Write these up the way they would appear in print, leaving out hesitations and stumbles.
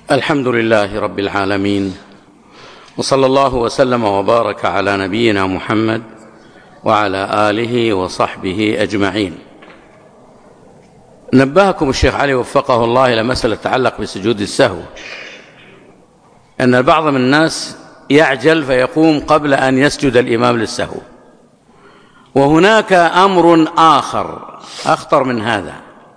الحمد لله رب العالمين، وصلى الله وسلم وبارك على نبينا محمد وعلى آله وصحبه أجمعين. نبهكم الشيخ علي وفقه الله إلى مسألة تتعلق بسجود السهو، أن بعض من الناس يعجل فيقوم قبل أن يسجد الإمام للسهو، وهناك أمر آخر أخطر من هذا.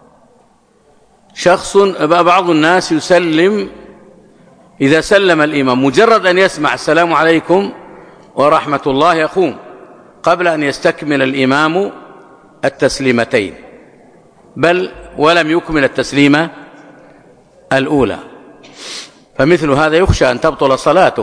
بعض الناس يسلم، إذا سلم الإمام مجرد أن يسمع السلام عليكم ورحمة الله يقوم قبل أن يستكمل الإمام التسليمتين، بل ولم يكمل التسليمة الأولى، فمثل هذا يخشى أن تبطل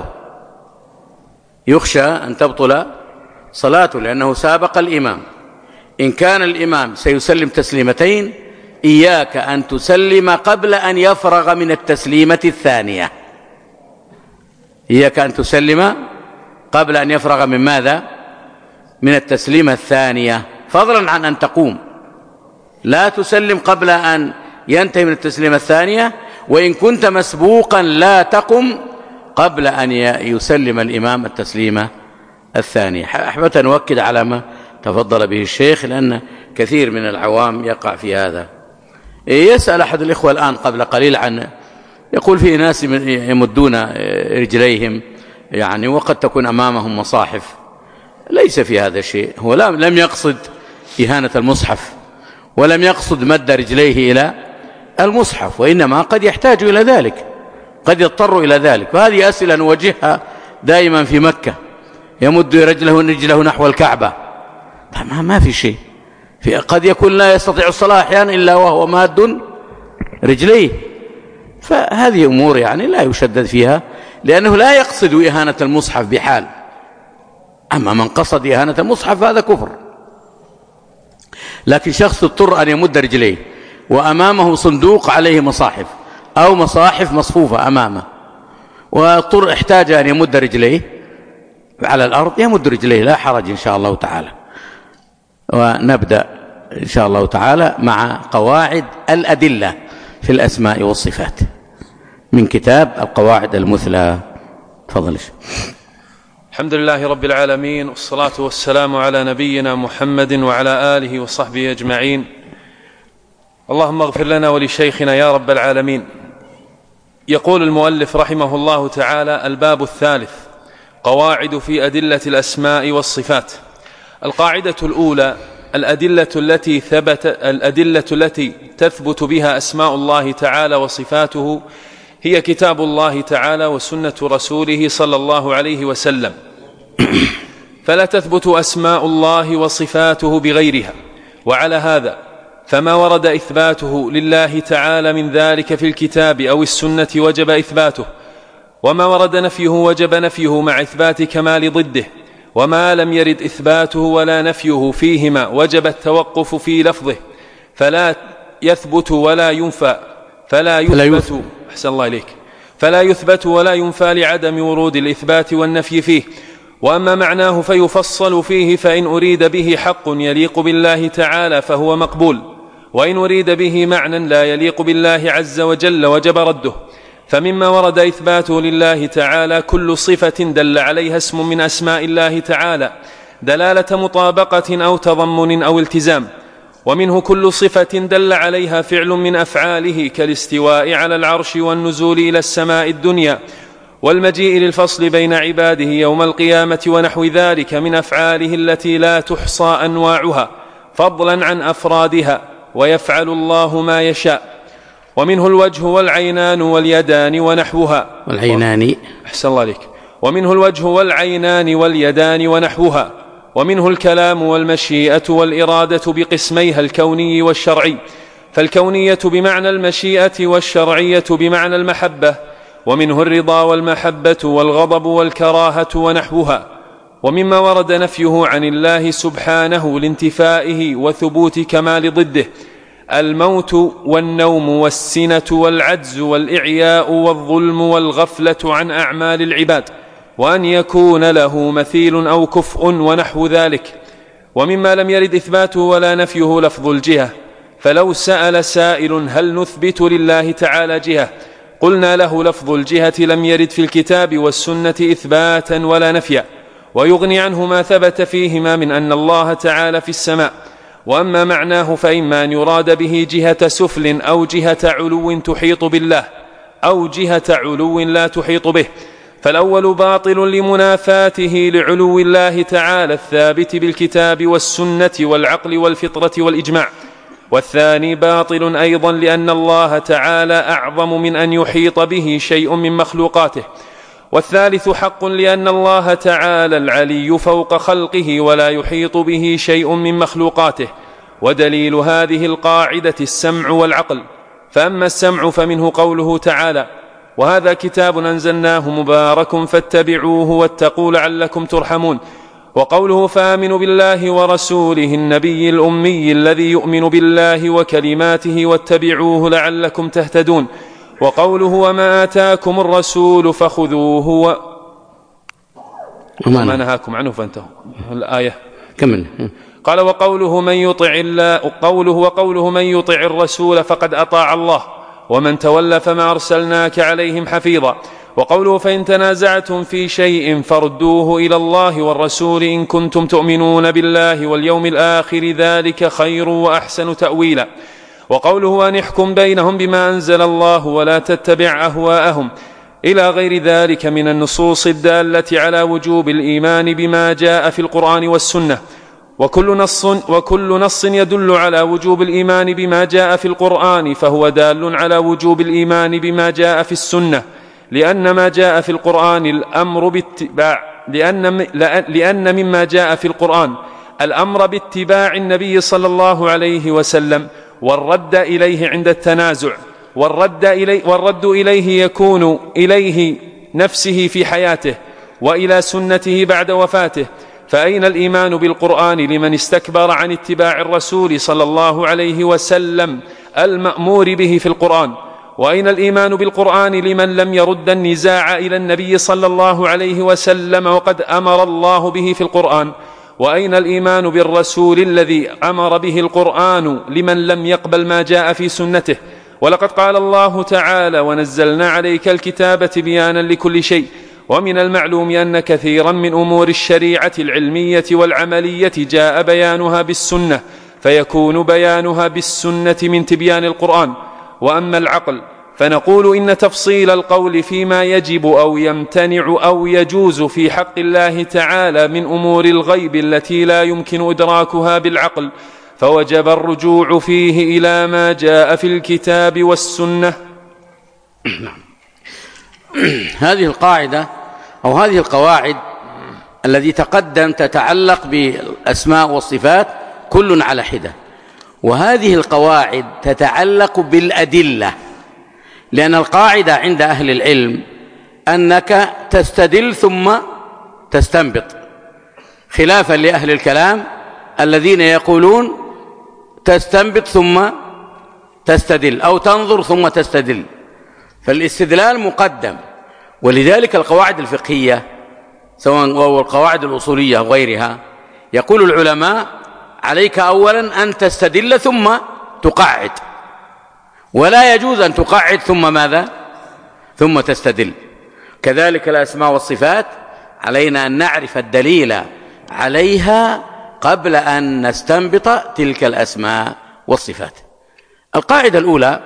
صلاته، لأنه سابق الإمام. إن كان الإمام سيسلم تسليمتين، إياك أن تسلم قبل أن يفرغ من التسليمة الثانية. إياك أن تسلم قبل أن يفرغ من ماذا؟ من التسليمة الثانية، فضلا عن أن تقوم. لا تسلم قبل أن ينتهي من التسليمة الثانية، وإن كنت مسبوقا لا تقم قبل أن يسلم الإمام التسليمة الثانية. أحببت أن أؤكد على ما تفضل به الشيخ، لأن كثير من العوام يقع في هذا. يسأل أحد الإخوة الآن قبل قليل عن، يقول فيه ناس يمدون رجليهم وقد تكون أمامهم مصاحف. ليس في هذا شيء، هو لم يقصد إهانة المصحف، ولم يقصد مد رجليه إلى المصحف، وإنما قد يحتاج إلى ذلك، قد يضطر إلى ذلك. وهذه أسئلة نوجهها دائما في مكة، يمد رجله نحو الكعبة، ما في شيء. قد يكون لا يستطيع الصلاة أحيانا إلا وهو ماد رجليه، فهذه أمور لا يشدد فيها، لأنه لا يقصد إهانة المصحف بحال. أما من قصد إهانة المصحف هذا كفر. لكن شخص اضطر أن يمد رجليه وأمامه صندوق عليه مصاحف أو مصاحف مصفوفة أمامه، واضطر احتاج أن يمد رجليه على الأرض، يمد رجليه لا حرج إن شاء الله تعالى. ونبدأ إن شاء الله تعالى مع قواعد الأدلة في الأسماء والصفات من كتاب القواعد المثلى. تفضل. الحمد لله رب العالمين، والصلاة والسلام على نبينا محمد وعلى آله وصحبه أجمعين. اللهم اغفر لنا ولشيخنا يا رب العالمين. يقول المؤلف رحمه الله تعالى: الباب الثالث، قواعد في أدلة الأسماء والصفات. القاعدة الأولى: الأدلة التي تثبت بها أسماء الله تعالى وصفاته هي كتاب الله تعالى وسنة رسوله صلى الله عليه وسلم، فلا تثبت أسماء الله وصفاته بغيرها. وعلى هذا فما ورد إثباته لله تعالى من ذلك في الكتاب أو السنة وجب إثباته، وما ورد نفيه وجب نفيه مع إثبات كمال ضده، وما لم يرد إثباته ولا نفيه فيهما وجب التوقف في لفظه، فلا يثبت ولا ينفى أحسن الله إليك، فلا يثبت ولا ينفى لعدم ورود الإثبات والنفي فيه. وأما معناه فيفصل فيه، فإن أريد به حق يليق بالله تعالى فهو مقبول، وإن أريد به معنى لا يليق بالله عز وجل وجب رده. فمما ورد إثباته لله تعالى كل صفة دل عليها اسم من أسماء الله تعالى دلالة مطابقة أو تضمن أو التزام، ومنه كل صفة دل عليها فعل من أفعاله كالاستواء على العرش والنزول إلى السماء الدنيا والمجيء للفصل بين عباده يوم القيامة ونحو ذلك من أفعاله التي لا تحصى أنواعها فضلا عن أفرادها، ويفعل الله ما يشاء. ومنه الوجه والعينان واليدان ونحوها. أحسن الله عليك. ومنه الوجه والعينان واليدان ونحوها. ومنه الكلام والمشيئة والإرادة بقسميها الكوني والشرعي، فالكونية بمعنى المشيئة والشرعية بمعنى المحبة. ومنه الرضا والمحبة والغضب والكراهة ونحوها. ومما ورد نفيه عن الله سبحانه لانتفائه وثبوت كمال ضده الموت والنوم والسنة والعجز والإعياء والظلم والغفلة عن أعمال العباد، وأن يكون له مثيل أو كفء ونحو ذلك. ومما لم يرد إثباته ولا نفيه لفظ الجهة، فلو سأل سائل هل نثبت لله تعالى جهة، قلنا له لفظ الجهة لم يرد في الكتاب والسنة إثباتا ولا نفيا، ويغني عنه ما ثبت فيهما من أن الله تعالى في السماء. وأما معناه فإما أن يراد به جهة سفل أو جهة علو تحيط بالله، أو جهة علو لا تحيط به، فالأول باطل لمنافاته لعلو الله تعالى الثابت بالكتاب والسنة والعقل والفطرة والإجماع، والثاني باطل أيضا لأن الله تعالى أعظم من أن يحيط به شيء من مخلوقاته، والثالث حق لأن الله تعالى العلي فوق خلقه ولا يحيط به شيء من مخلوقاته. ودليل هذه القاعدة السمع والعقل. فأما السمع فمنه قوله تعالى: وهذا كتاب أنزلناه مبارك فاتبعوه واتقوا لعلكم ترحمون، وقوله: فآمنوا بالله ورسوله النبي الأمي الذي يؤمن بالله وكلماته واتبعوه لعلكم تهتدون، وقوله: وما آتاكم الرسول فخذوه وما نهاكم عنه فانتهوا. الآية كمل. قال: وقوله من يطع الرسول فقد أطاع الله، ومن تولى فما أرسلناك عليهم حفيظا. وقوله: فإن تنازعتم في شيء فردوه إلى الله والرسول إن كنتم تؤمنون بالله واليوم الآخر ذلك خير وأحسن تأويلا. وقوله: أن احكم بينهم بما أنزل الله ولا تتبع أهواءهم، إلى غير ذلك من النصوص الدالة على وجوب الإيمان بما جاء في القرآن والسنة. وكل نص يدل على وجوب الإيمان بما جاء في القرآن فهو دال على وجوب الإيمان بما جاء في السنة، لأن ما جاء في القرآن الأمر باتباع لأن مما جاء في القرآن الأمر باتباع النبي صلى الله عليه وسلم، والرد إليه عند التنازع، والرد إليه يكون إليه نفسه في حياته وإلى سنته بعد وفاته. فأين الإيمان بالقرآن لمن استكبر عن اتباع الرسول صلى الله عليه وسلم المأمور به في القرآن؟ وأين الإيمان بالقرآن لمن لم يرد النزاع إلى النبي صلى الله عليه وسلم وقد أمر الله به في القرآن؟ وأين الإيمان بالرسول الذي أمر به القرآن لمن لم يقبل ما جاء في سنته؟ ولقد قال الله تعالى: ونزلنا عليك الكتاب تبيانا لكل شيء. ومن المعلوم أن كثيرا من أمور الشريعة العلمية والعملية جاء بيانها بالسنة، فيكون بيانها بالسنة من تبيان القرآن. وأما العقل فنقول إن تفصيل القول فيما يجب أو يمتنع أو يجوز في حق الله تعالى من أمور الغيب التي لا يمكن إدراكها بالعقل، فوجب الرجوع فيه إلى ما جاء في الكتاب والسنة. هذه القاعدة أو هذه القواعد التي تقدم تتعلق بالأسماء والصفات كل على حدة، وهذه القواعد تتعلق بالأدلة، لأن القاعدة عند أهل العلم أنك تستدل ثم تستنبط، خلافا لأهل الكلام الذين يقولون تستنبط ثم تستدل أو تنظر ثم تستدل، فالاستدلال مقدم. ولذلك القواعد الفقهية سواء أو القواعد الأصولية وغيرها يقول العلماء: عليك أولا أن تستدل ثم تقعد، ولا يجوز أن تقعد ثم ماذا؟ ثم تستدل. كذلك الأسماء والصفات علينا أن نعرف الدليل عليها قبل أن نستنبط تلك الأسماء والصفات. القاعدة الأولى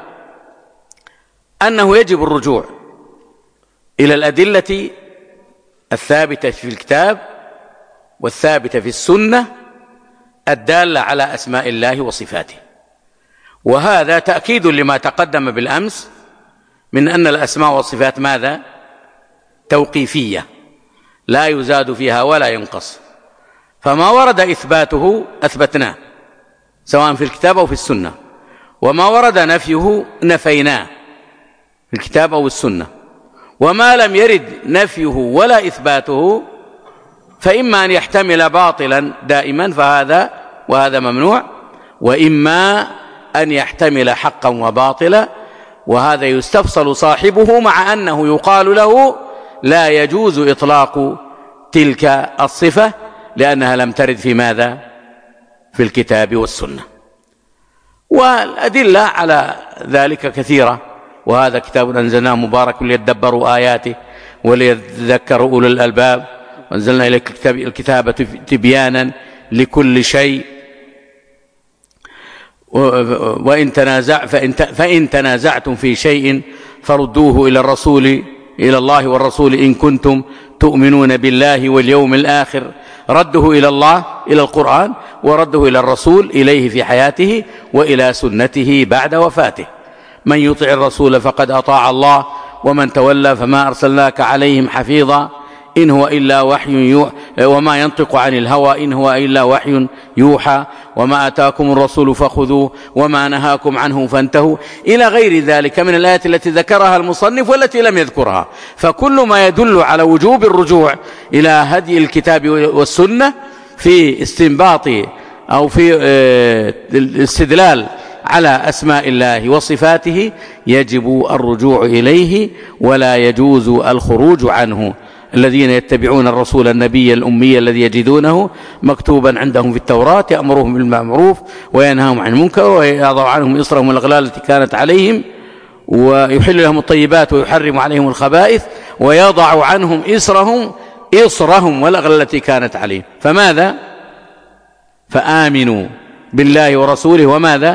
أنه يجب الرجوع إلى الأدلة الثابتة في الكتاب والثابتة في السنة الدالة على أسماء الله وصفاته، وهذا تأكيد لما تقدم بالأمس من أن الأسماء والصفات ماذا؟ توقيفية لا يزاد فيها ولا ينقص، فما ورد إثباته أثبتناه سواء في الكتاب أو في السنة، وما ورد نفيه نفيناه في الكتاب أو السنة، وما لم يرد نفيه ولا إثباته فإما أن يحتمل باطلا دائما وهذا ممنوع، وإما أن يحتمل حقا وباطلا، وهذا يستفصل صاحبه مع أنه يقال له لا يجوز إطلاق تلك الصفة لأنها لم ترد في ماذا؟ في الكتاب والسنة. والأدلة على ذلك كثيرة، وهذا كتاب أنزلناه مبارك ليدبروا آياته وليذكروا أولو الألباب، وأنزلنا إليك الكتاب تبيانا لكل شيء. فإن تنازعتم في شيء فردوه إلى الله والرسول إن كنتم تؤمنون بالله واليوم الآخر. رده إلى الله إلى القرآن، ورده إلى الرسول إليه في حياته وإلى سنته بعد وفاته. من يطع الرسول فقد أطاع الله ومن تولى فما أرسلناك عليهم حفيظا إن هو إلا وحي وما ينطق عن الهوى إن هو إلا وحي يوحى وما آتاكم الرسول فخذوه وما نهاكم عنه فانتهوا إلى غير ذلك من الآيات التي ذكرها المصنف والتي لم يذكرها. فكل ما يدل على وجوب الرجوع إلى هدي الكتاب والسنة في استنباط أو في الاستدلال على أسماء الله وصفاته يجب الرجوع إليه ولا يجوز الخروج عنه. الذين يتبعون الرسول النبي الأمي الذي يجدونه مكتوبا عندهم في التوراة يأمرهم بالمعروف وينهاهم عن المنكر ويضع عنهم إصرهم والأغلال التي كانت عليهم ويحل لهم الطيبات ويحرم عليهم الخبائث ويضع عنهم إصرهم والأغلال التي كانت عليهم. فماذا؟ فآمنوا بالله ورسوله وماذا؟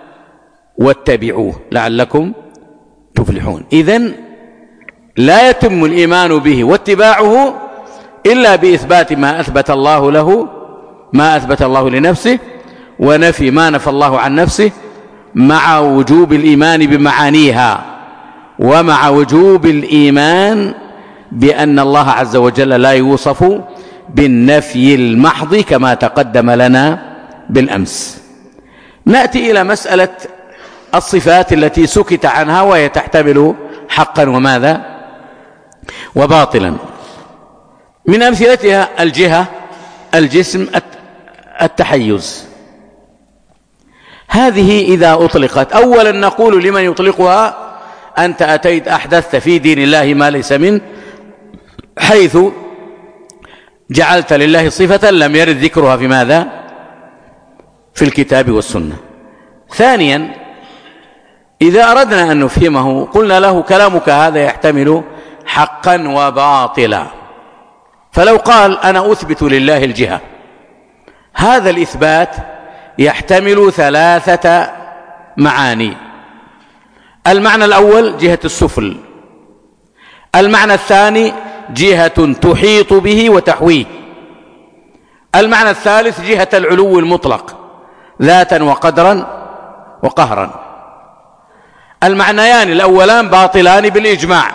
واتبعوه لعلكم تفلحون. إذن لا يتم الإيمان به واتباعه إلا بإثبات ما أثبت الله له، ما أثبت الله لنفسه، ونفي ما نفى الله عن نفسه، مع وجوب الإيمان بمعانيها، ومع وجوب الإيمان بأن الله عز وجل لا يوصف بالنفي المحض كما تقدم لنا بالأمس. نأتي إلى مسألة الصفات التي سكت عنها وهي تحتمل حقا وماذا وباطلا. من أمثلتها الجهة، الجسم، التحيز. هذه إذا أطلقت أولا نقول لمن يطلقها أنت أتيت أحدثت في دين الله ما ليس منه، حيث جعلت لله صفة لم يرد ذكرها في ماذا؟ في الكتاب والسنة. ثانيا إذا أردنا أن نفهمه قلنا له كلامك هذا يحتمل حقا وباطلا. فلو قال أنا أثبت لله الجهة، هذا الإثبات يحتمل ثلاثة معاني. المعنى الأول جهة السفل، المعنى الثاني جهة تحيط به وتحويه، المعنى الثالث جهة العلو المطلق ذاتا وقدرا وقهرا. المعنيان الأولان باطلان بالإجماع،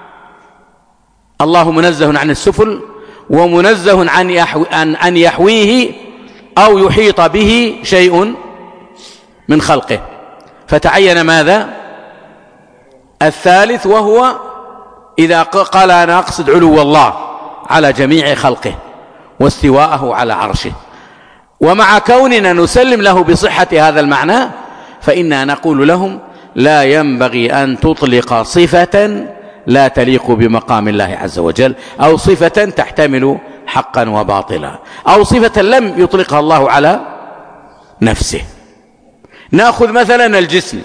الله منزه عن السفل ومنزه عن أن يحويه أو يحيط به شيء من خلقه. فتعين ماذا؟ الثالث، وهو إذا قال أنا أقصد علو الله على جميع خلقه واستواءه على عرشه. ومع كوننا نسلم له بصحة هذا المعنى فإننا نقول لهم لا ينبغي أن تطلق صفة لا تليق بمقام الله عز وجل، أو صفة تحتمل حقا وباطلا، أو صفة لم يطلقها الله على نفسه. نأخذ مثلا الجسم،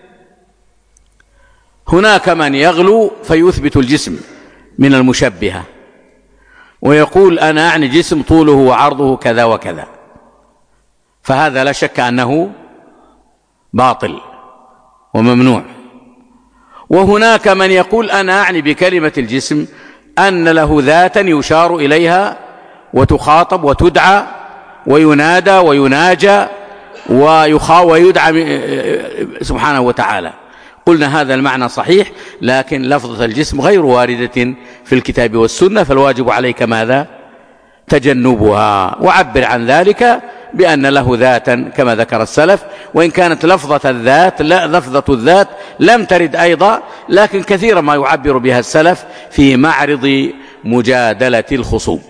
هناك من يغلو فيثبت الجسم من المشبهة ويقول أنا أعني جسم طوله وعرضه كذا وكذا، فهذا لا شك أنه باطل وممنوع. وهناك من يقول أنا أعني بكلمة الجسم أن له ذاتا يشار إليها وتخاطب وتدعى وينادى ويناجى ويدعى سبحانه وتعالى. قلنا هذا المعنى صحيح، لكن لفظة الجسم غير واردة في الكتاب والسنة، فالواجب عليك ماذا؟ تجنبها. وعبر عن ذلك بأن له ذاتا كما ذكر السلف، وإن كانت لفظة الذات لم ترد أيضا، لكن كثيرا ما يعبر بها السلف في معرض مجادلة الخصوم،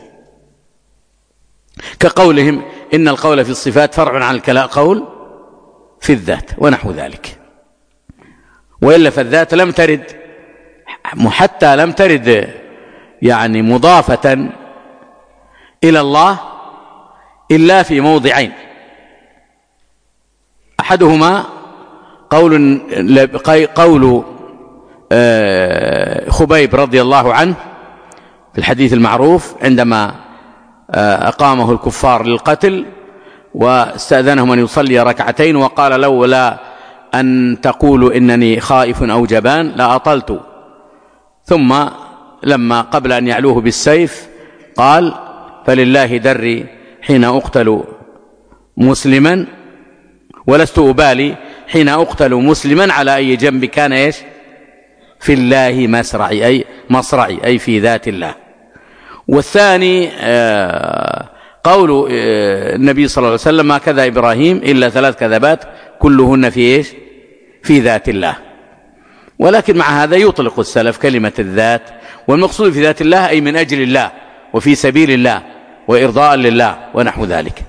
كقولهم إن القول في الصفات فرع عن القول في الذات ونحو ذلك. وإلا فالذات لم ترد، حتى لم ترد يعني مضافة إلى الله إلا في موضعين، أحدهما قول خبيب رضي الله عنه في الحديث المعروف عندما أقامه الكفار للقتل واستأذنهم أن يصلي ركعتين وقال لولا أن تقولوا إنني خائف أو جبان لأطلت، ثم لما قبل أن يعلوه بالسيف قال فلله دري حين أقتل مسلما ولست أبالي حين أقتل مسلما على أي جنب كان إيش؟ في الله مصرعي أي في ذات الله. والثاني قول النبي صلى الله عليه وسلم ما كذا إبراهيم إلا 3 كذبات كلهن في إيش؟ في ذات الله. ولكن مع هذا يطلق السلف كلمة الذات، والمقصود في ذات الله أي من أجل الله وفي سبيل الله وإرضاء لله ونحو ذلك.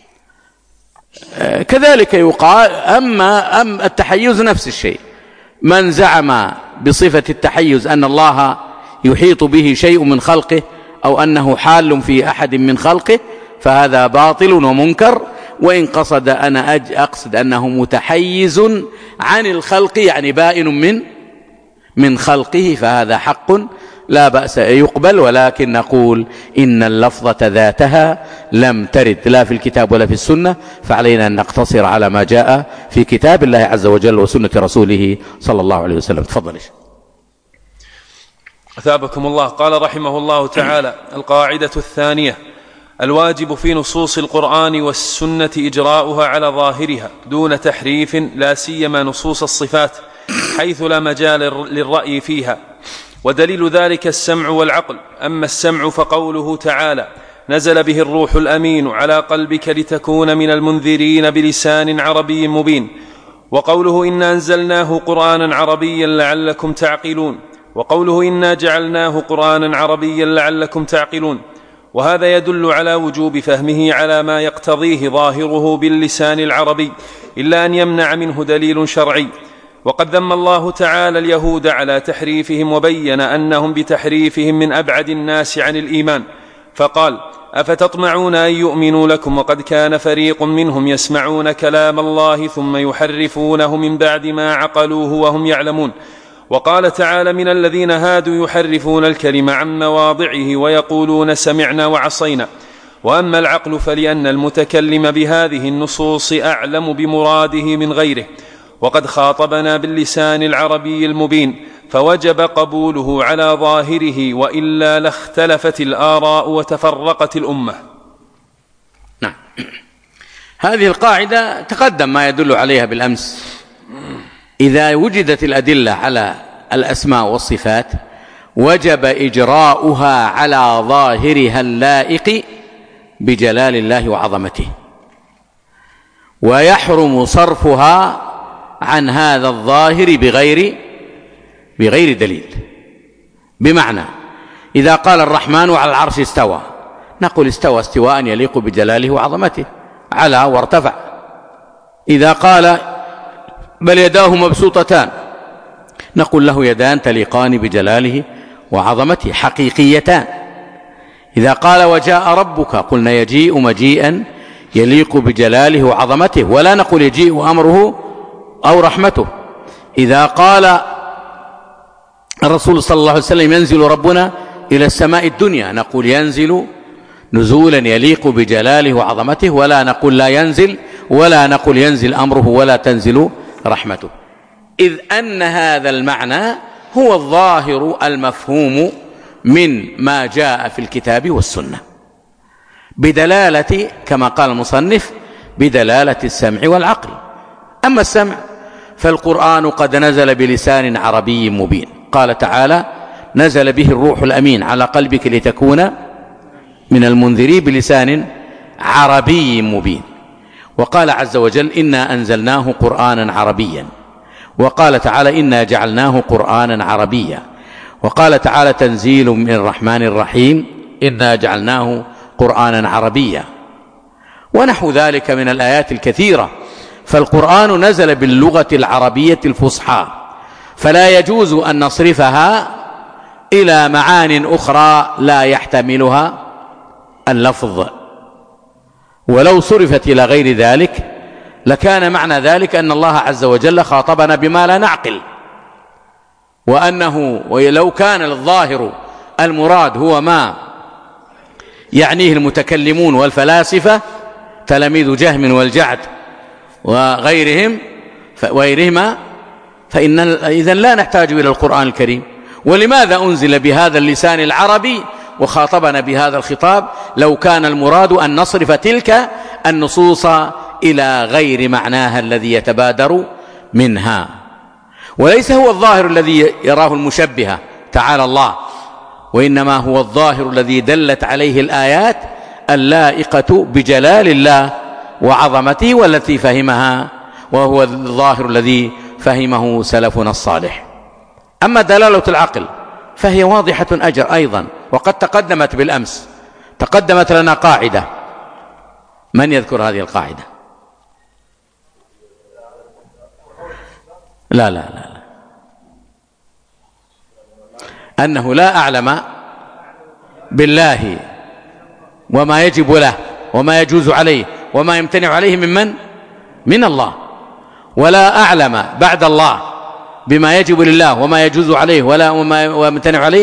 كذلك يقال أما التحيز نفس الشيء، من زعم بصفة التحيز أن الله يحيط به شيء من خلقه أو أنه حال في أحد من خلقه فهذا باطل ومنكر، وإن قصد أنا أقصد أنه متحيز عن الخلق يعني بائن من خلقه فهذا حق لا بأس يقبل، ولكن نقول إن اللفظة ذاتها لم ترد لا في الكتاب ولا في السنة، فعلينا أن نقتصر على ما جاء في كتاب الله عز وجل وسنة رسوله صلى الله عليه وسلم. تفضل. أثابكم الله. قال رحمه الله تعالى: القاعدة الثانية: الواجب في نصوص القرآن والسنة إجراؤها على ظاهرها دون تحريف، لا سيما نصوص الصفات حيث لا مجال للرأي فيها، ودليل ذلك السمع والعقل. أما السمع فقوله تعالى: نزل به الروح الأمين على قلبك لتكون من المنذرين بلسان عربي مبين، وقوله إنا أنزلناه قرآنا عربيا لعلكم تعقلون، وقوله إنا جعلناه قرآنا عربيا لعلكم تعقلون. وهذا يدل على وجوب فهمه على ما يقتضيه ظاهره باللسان العربي، إلا أن يمنع منه دليل شرعي. وقد ذم الله تعالى اليهود على تحريفهم، وبين أنهم بتحريفهم من أبعد الناس عن الإيمان، فقال: أفتطمعون أن يؤمنوا لكم وقد كان فريق منهم يسمعون كلام الله ثم يحرفونه من بعد ما عقلوه وهم يعلمون. وقال تعالى: من الذين هادوا يحرفون الكلم عن مواضعه ويقولون سمعنا وعصينا. وأما العقل فلأن المتكلم بهذه النصوص أعلم بمراده من غيره، وقد خاطبنا باللسان العربي المبين، فوجب قبوله على ظاهره، وإلا لاختلفت الآراء وتفرقت الأمة. نعم، هذه القاعدة تقدم ما يدل عليها بالأمس. إذا وجدت الأدلة على الأسماء والصفات وجب إجراؤها على ظاهرها اللائق بجلال الله وعظمته، ويحرم صرفها عن هذا الظاهر بغير دليل. بمعنى إذا قال الرحمن على العرش استوى، نقول استوى استواء يليق بجلاله وعظمته، على وارتفع. إذا قال بل يداه مبسوطتان، نقول له يدان تليقان بجلاله وعظمته حقيقيتان. إذا قال وجاء ربك، قلنا يجيء مجيئا يليق بجلاله وعظمته، ولا نقول يجيء أمره أو رحمته. إذا قال الرسول صلى الله عليه وسلم ينزل ربنا إلى السماء الدنيا، نقول ينزل نزولا يليق بجلاله وعظمته، ولا نقول لا ينزل، ولا نقول ينزل أمره ولا تنزل رحمته، إذ أن هذا المعنى هو الظاهر المفهوم من ما جاء في الكتاب والسنة بدلالة، كما قال المصنف، بدلالة السمع والعقل. أما السمع فالقرآن قد نزل بلسان عربي مبين، قال تعالى: نزل به الروح الأمين على قلبك لتكون من المنذرين بلسان عربي مبين. وقال عز وجل: إنا أنزلناه قرآنا عربيا. وقال تعالى: إنا جعلناه قرآنا عربيا. وقال تعالى: تنزيل من الرحمن الرحيم، إنا جعلناه قرآنا عربيا، ونحو ذلك من الآيات الكثيرة. فالقرآن نزل باللغة العربية الفصحى، فلا يجوز أن نصرفها إلى معان أخرى لا يحتملها اللفظ، ولو صرفت إلى غير ذلك لكان معنى ذلك أن الله عز وجل خاطبنا بما لا نعقل، وأنه ولو كان الظاهر المراد هو ما يعنيه المتكلمون والفلاسفة تلاميذ جهم والجعد وغيرهما فإن إذن لا نحتاج إلى القرآن الكريم. ولماذا أنزل بهذا اللسان العربي وخاطبنا بهذا الخطاب لو كان المراد أن نصرف تلك النصوص إلى غير معناها الذي يتبادر منها؟ وليس هو الظاهر الذي يراه المشبهة تعالى الله، وإنما هو الظاهر الذي دلت عليه الآيات اللائقة بجلال الله وعظمته والتي فهمها، وهو الظاهر الذي فهمه سلفنا الصالح. أما دلالة العقل فهي واضحة أجر أيضا، وقد تقدمت بالأمس، تقدمت لنا قاعدة. من يذكر هذه القاعدة؟ لا أنه لا أعلم بالله وما يجب له وما يجوز عليه وما يمتنع عليه من الله، ولا أعلم بعد الله بما يجب لله وما يجوز عليه وما يمتنع عليه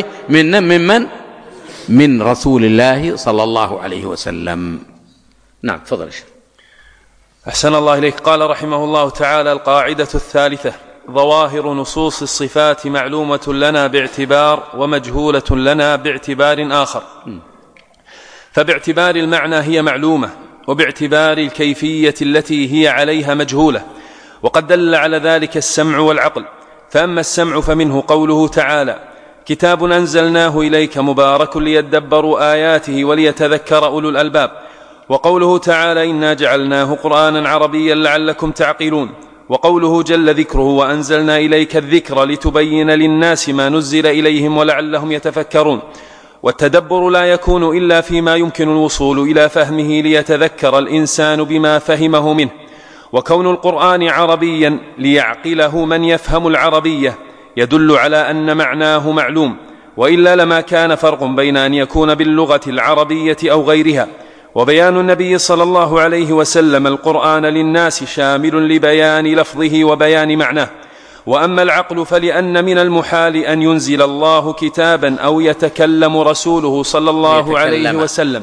من رسول الله صلى الله عليه وسلم. نعم تفضل. أحسن الله إليك. قال رحمه الله تعالى: القاعدة الثالثة: ظواهر نصوص الصفات معلومة لنا باعتبار ومجهولة لنا باعتبار آخر. فباعتبار المعنى هي معلومة، وباعتبار الكيفية التي هي عليها مجهولة، وقد دل على ذلك السمع والعقل. فأما السمع فمنه قوله تعالى: كتاب أنزلناه إليك مبارك ليدبروا آياته وليتذكر أولو الألباب. وقوله تعالى: إنا جعلناه قرآنا عربيا لعلكم تعقلون. وقوله جل ذكره: وأنزلنا إليك الذكر لتبين للناس ما نزل إليهم ولعلهم يتفكرون. والتدبر لا يكون إلا فيما يمكن الوصول إلى فهمه ليتذكر الإنسان بما فهمه منه. وكون القرآن عربيا ليعقله من يفهم العربية يدل على أن معناه معلوم، وإلا لما كان فرق بين أن يكون باللغة العربية أو غيرها. وبيان النبي صلى الله عليه وسلم القرآن للناس شامل لبيان لفظه وبيان معناه. وأما العقل فلأن من المحال أن ينزل الله كتابا أو يتكلم رسوله صلى الله عليه وسلم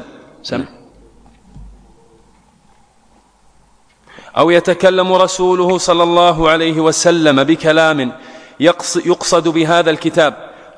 صلى الله عليه وسلم بكلام يقصد بهذا الكتاب،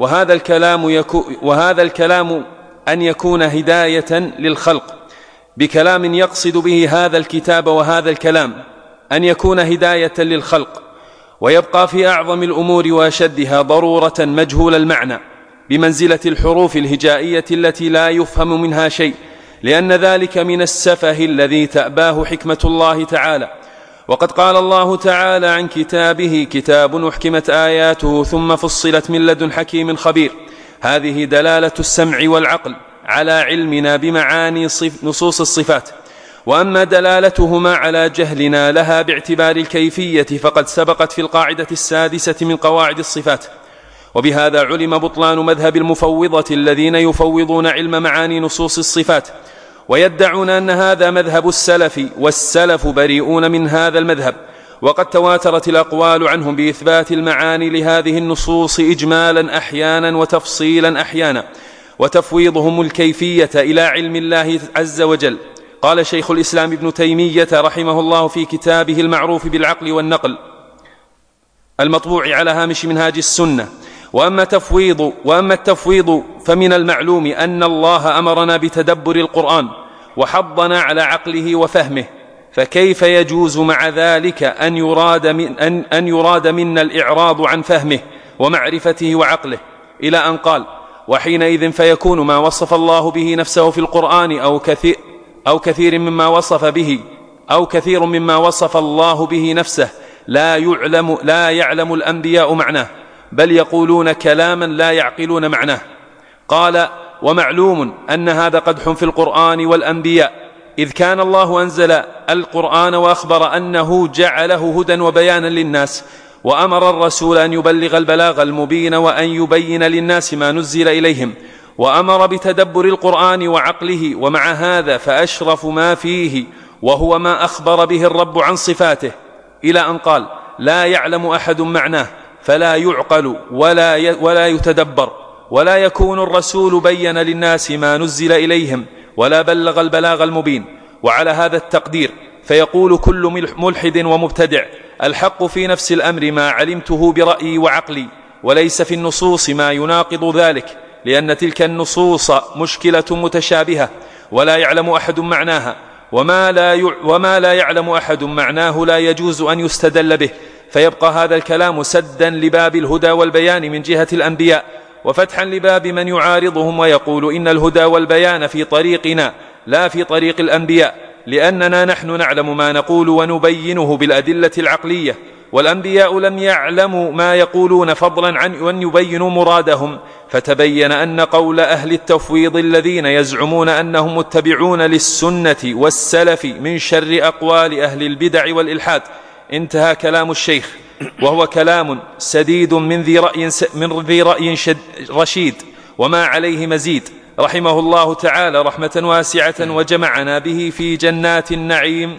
وهذا الكلام أن يكون هداية للخلق، بكلام يقصد به هذا الكتاب وهذا الكلام أن يكون هداية للخلق. ويبقى في أعظم الأمور وأشدها ضرورة مجهول المعنى بمنزلة الحروف الهجائية التي لا يفهم منها شيء، لأن ذلك من السفه الذي تأباه حكمة الله تعالى. وقد قال الله تعالى عن كتابه: كتاب أحكمت آياته ثم فصلت من لدن حكيم خبير. هذه دلالة السمع والعقل على علمنا بمعاني نصوص الصفات. وأما دلالتهما على جهلنا لها باعتبار الكيفية فقد سبقت في القاعدة السادسة من قواعد الصفات. وبهذا علم بطلان مذهب المفوضة الذين يفوضون علم معاني نصوص الصفات، ويدعون أن هذا مذهب السلف، والسلف بريئون من هذا المذهب. وقد تواترت الأقوال عنهم بإثبات المعاني لهذه النصوص إجمالا أحيانا وتفصيلا أحيانا، وتفويضهم الكيفية إلى علم الله عز وجل. قال شيخ الإسلام ابن تيمية رحمه الله في كتابه المعروف بالعقل والنقل المطبوع على هامش منهاج السنة: وأما التفويض فمن المعلوم أن الله أمرنا بتدبر القرآن وحضنا على عقله وفهمه، فكيف يجوز مع ذلك أن يراد منا الإعراض عن فهمه ومعرفته وعقله؟ إلى أن قال: وحينئذ فيكون ما وصف الله به نفسه في القرآن أو كثير مما وصف الله به نفسه لا يعلم الأنبياء معناه، بل يقولون كلاما لا يعقلون معناه. قال: ومعلوم أن هذا قدح في القرآن والأنبياء، إذ كان الله أنزل القرآن وأخبر أنه جعله هدى وبيانا للناس، وأمر الرسول أن يبلغ البلاغ المبين وأن يبين للناس ما نزل إليهم، وأمر بتدبر القرآن وعقله. ومع هذا فأشرف ما فيه وهو ما أخبر به الرب عن صفاته، إلى أن قال: لا يعلم أحد معناه، فلا يعقل ولا يتدبر، ولا يكون الرسول بين للناس ما نزل إليهم ولا بلغ البلاغ المبين. وعلى هذا التقدير فيقول كل ملحد ومبتدع: الحق في نفس الأمر ما علمته برأيي وعقلي، وليس في النصوص ما يناقض ذلك، لأن تلك النصوص مشكلة متشابهة ولا يعلم أحد معناها، وما لا يعلم أحد معناه لا يجوز أن يستدل به، فيبقى هذا الكلام سدا لباب الهدى والبيان من جهة الأنبياء، وفتحا لباب من يعارضهم ويقول إن الهدى والبيان في طريقنا لا في طريق الأنبياء، لأننا نحن نعلم ما نقول ونبينه بالأدلة العقلية، والأنبياء لم يعلموا ما يقولون فضلا عن أن يبينوا مرادهم. فتبين أن قول أهل التفويض الذين يزعمون أنهم متبعون للسنة والسلف من شر أقوال أهل البدع والإلحاد. انتهى كلام الشيخ، وهو كلام سديد من ذي رأي رشيد، وما عليه مزيد، رحمه الله تعالى رحمة واسعة، وجمعنا به في جنات النعيم.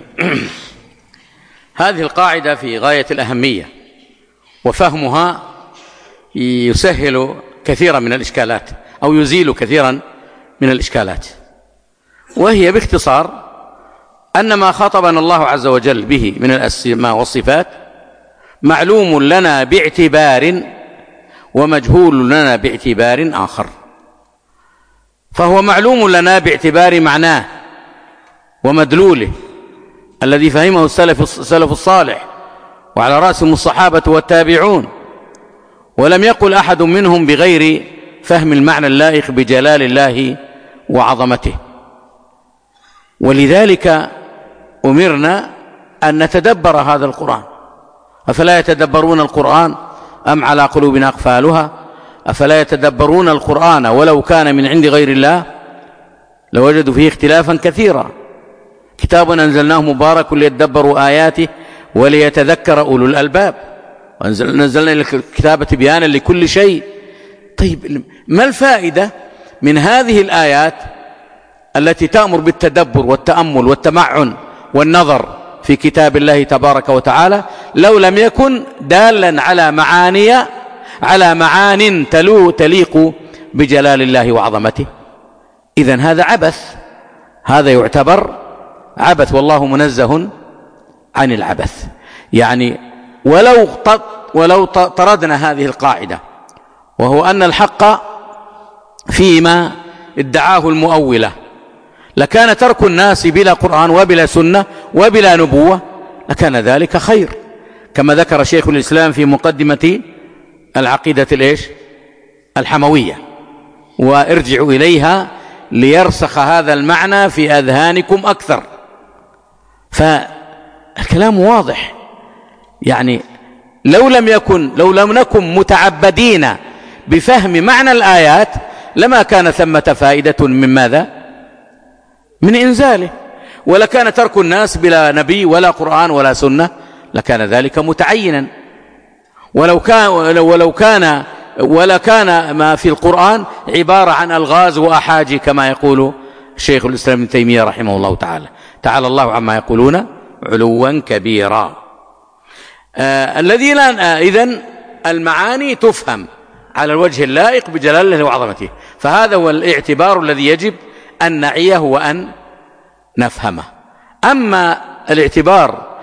هذه القاعدة في غاية الأهمية، وفهمها يسهل كثيرا من الإشكالات أو يزيل كثيرا من الإشكالات. وهي باختصار أن ما خاطبنا الله عز وجل به من الأسماء والصفات معلوم لنا باعتبار ومجهول لنا باعتبار آخر. فهو معلوم لنا باعتبار معناه ومدلوله الذي فهمه السلف الصالح، وعلى رأسهم الصحابة والتابعون، ولم يقل أحد منهم بغير فهم المعنى اللائق بجلال الله وعظمته. ولذلك أمرنا أن نتدبر هذا القرآن. أفلا يتدبرون القرآن أم على قلوب أقفالها؟ أفلا يتدبرون القرآن ولو كان من عند غير الله لوجدوا فيه اختلافا كثيرا. كتاب أنزلناه مبارك ليتدبروا آياته وليتذكر أولو الألباب، ونزلنا الكتاب بيانا لكل شيء. طيب، ما الفائدة من هذه الآيات التي تأمر بالتدبر والتأمل والتمعن والنظر في كتاب الله تبارك وتعالى لو لم يكن دالا على معان تليق بجلال الله وعظمته؟ إذن هذا عبث، هذا يعتبر عبث، والله منزه عن العبث. يعني ولو طردنا هذه القاعدة، وهو أن الحق فيما ادعاه المؤولة، لكان ترك الناس بلا قرآن وبلا سنة وبلا نبوة لكان ذلك خير، كما ذكر شيخ الإسلام في مقدمة العقيدة الحموية، وارجعوا إليها ليرسخ هذا المعنى في أذهانكم أكثر. فالكلام واضح. يعني لو لم نكن متعبدين بفهم معنى الآيات لما كان ثمة فائدة من ماذا؟ من إنزاله. ولكان ترك الناس بلا نبي ولا قرآن ولا سنة لكان ذلك متعينا. ولا كان ما في القرآن عبارة عن ألغاز وأحاجي كما يقول شيخ الإسلام ابن تيمية رحمه الله تعالى. تعالى الله عما يقولون علوا كبيرا. الذي لا إذن المعاني تفهم على الوجه اللائق بجلال الله وعظمته، فهذا هو الاعتبار الذي يجب أن نعيه وأن نفهمه. أما الاعتبار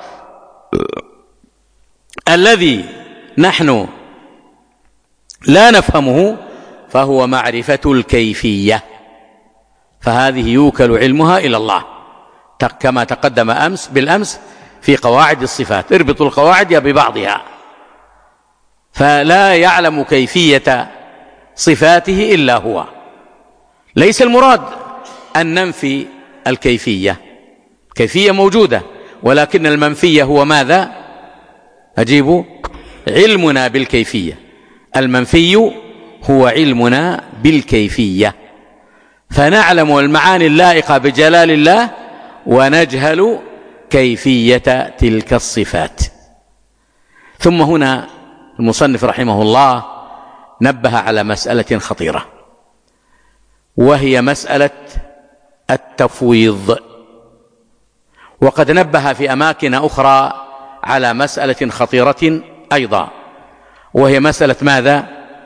الذي نحن لا نفهمه فهو معرفة الكيفية، فهذه يوكل علمها إلى الله كما تقدم بالأمس في قواعد الصفات. اربطوا القواعد ببعضها. فلا يعلم كيفية صفاته إلا هو. ليس المراد أن ننفي الكيفية، كيفية موجودة، ولكن المنفي هو ماذا؟ أجيبوا: علمنا بالكيفية. المنفي هو علمنا بالكيفية، فنعلم المعاني اللائقة بجلال الله ونجهل كيفية تلك الصفات. ثم هنا المصنف رحمه الله نبه على مسألة خطيرة، وهي مسألة التفويض. وقد نبه في أماكن أخرى على مسألة خطيرة أيضا، وهي مسألة ماذا؟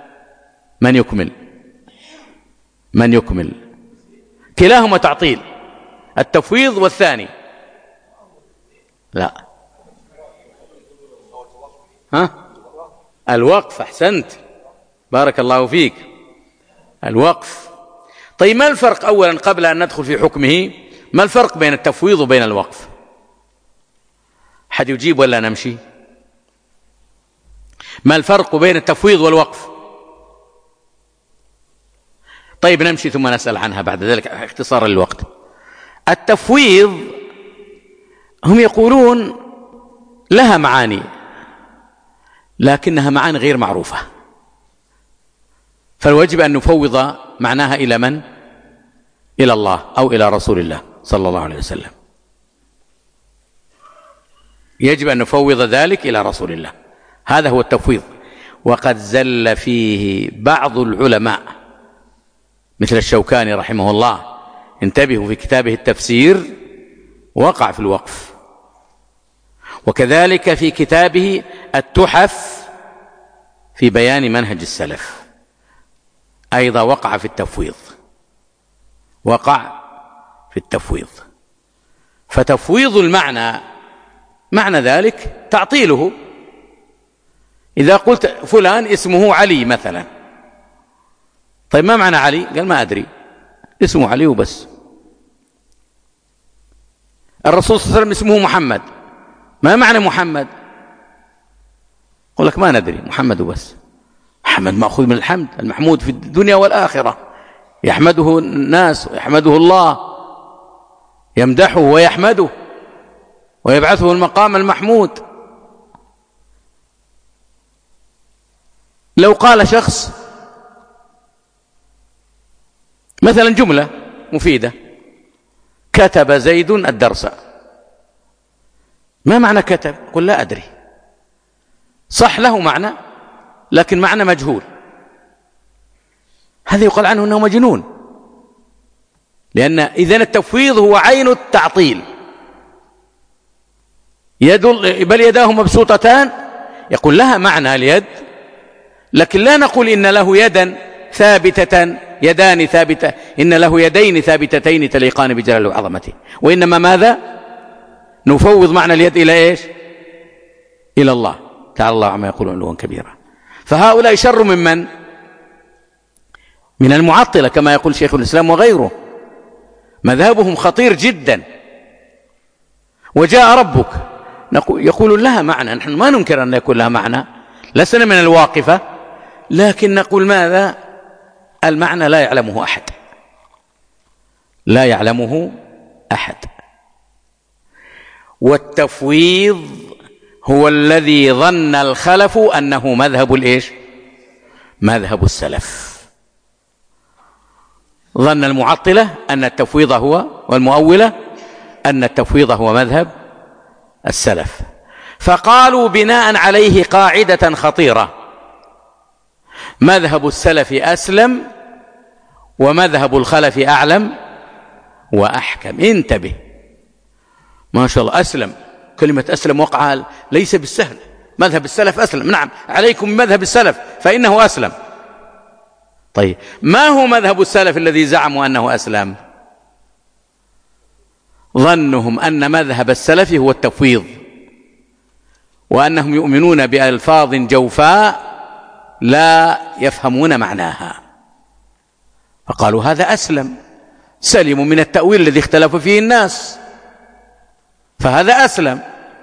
من يكمل كلاهما تعطيل، التفويض والثاني لا. الوقف، أحسنت، بارك الله فيك، الوقف. طيب ما الفرق أولا قبل أن ندخل في حكمه؟ ما الفرق بين التفويض وبين الوقف؟ حد يجيب ولا نمشي؟ ما الفرق بين التفويض والوقف؟ طيب نمشي ثم نسأل عنها بعد ذلك اختصارا للوقت. التفويض هم يقولون لها معاني لكنها معاني غير معروفة، فالواجب أن نفوض معناها إلى من؟ إلى الله أو إلى رسول الله صلى الله عليه وسلم. يجب أن نفوض ذلك إلى رسول الله، هذا هو التفويض. وقد زل فيه بعض العلماء مثل الشوكاني رحمه الله، انتبهوا، في كتابه التفسير وقع في الوقف، وكذلك في كتابه التحف في بيان منهج السلف أيضا وقع في التفويض، فتفويض المعنى معنى ذلك تعطيله. إذا قلت فلان اسمه علي مثلا، طيب ما معنى علي؟ قال ما أدري، اسمه علي وبس. الرسول صلى الله عليه وسلم اسمه محمد، ما معنى محمد؟ يقول لك ما ندري، محمد وبس. محمد مأخوذ من الحمد، المحمود في الدنيا والآخرة، يحمده الناس ويحمده الله، يمدحه ويحمده ويبعثه المقام المحمود. لو قال شخص مثلا جملة مفيدة، كتب زيد الدرس، ما معنى كتب؟ قل لا أدري، صح له معنى لكن معنى مجهول، هذا يقال عنه أنه مجنون، لأن إذن التفويض هو عين التعطيل. بل يداه مبسوطتان، يقول لها معنى اليد، لكن لا نقول إن له يدا ثابتة، يدان ثابتة، إن له يدين ثابتتين تليقان بجلاله وعظمته، وإنما ماذا؟ نفوض معنى اليد إلى إيش؟ إلى الله تعالى الله عما يقولون علوا كبيرا. فهؤلاء شر من المعطلة كما يقول شيخ الإسلام وغيره، مذهبهم خطير جدا. وجاء ربك يقول لها معنى، نحن ما ننكر أن يكون لها معنى، لسنا من الواقفة، لكن نقول ماذا؟ المعنى لا يعلمه أحد. والتفويض هو الذي ظن الخلف أنه مذهب الإيش؟ مذهب السلف. ظن المعطلة أن التفويض هو، والمؤولة أن التفويض هو مذهب السلف، فقالوا بناء عليه قاعدة خطيرة: مذهب السلف أسلم ومذهب الخلف أعلم وأحكم. انتبه، ما شاء الله، أسلم، كلمة أسلم وقع ليس بالسهل، مذهب السلف أسلم، نعم، عليكم بمذهب السلف فإنه أسلم. طيب ما هو مذهب السلف الذي زعموا أنه أسلم؟ ظنهم أن مذهب السلف هو التفويض، وأنهم يؤمنون بألفاظ جوفاء لا يفهمون معناها، فقالوا هذا أسلم، سلموا من التأويل الذي اختلف فيه الناس، فهذا أسلم.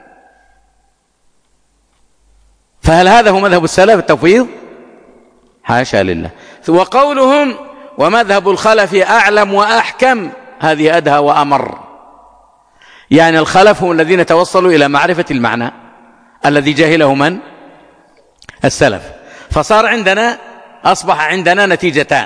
فهل هذا هو مذهب السلف التفويض؟ حاشا لله. وقولهم ومذهب الخلف أعلم وأحكم، هذه أدهى وأمر، يعني الخلف هم الذين توصلوا إلى معرفة المعنى الذي جاهله من؟ السلف. فصار أصبح عندنا نتيجتان: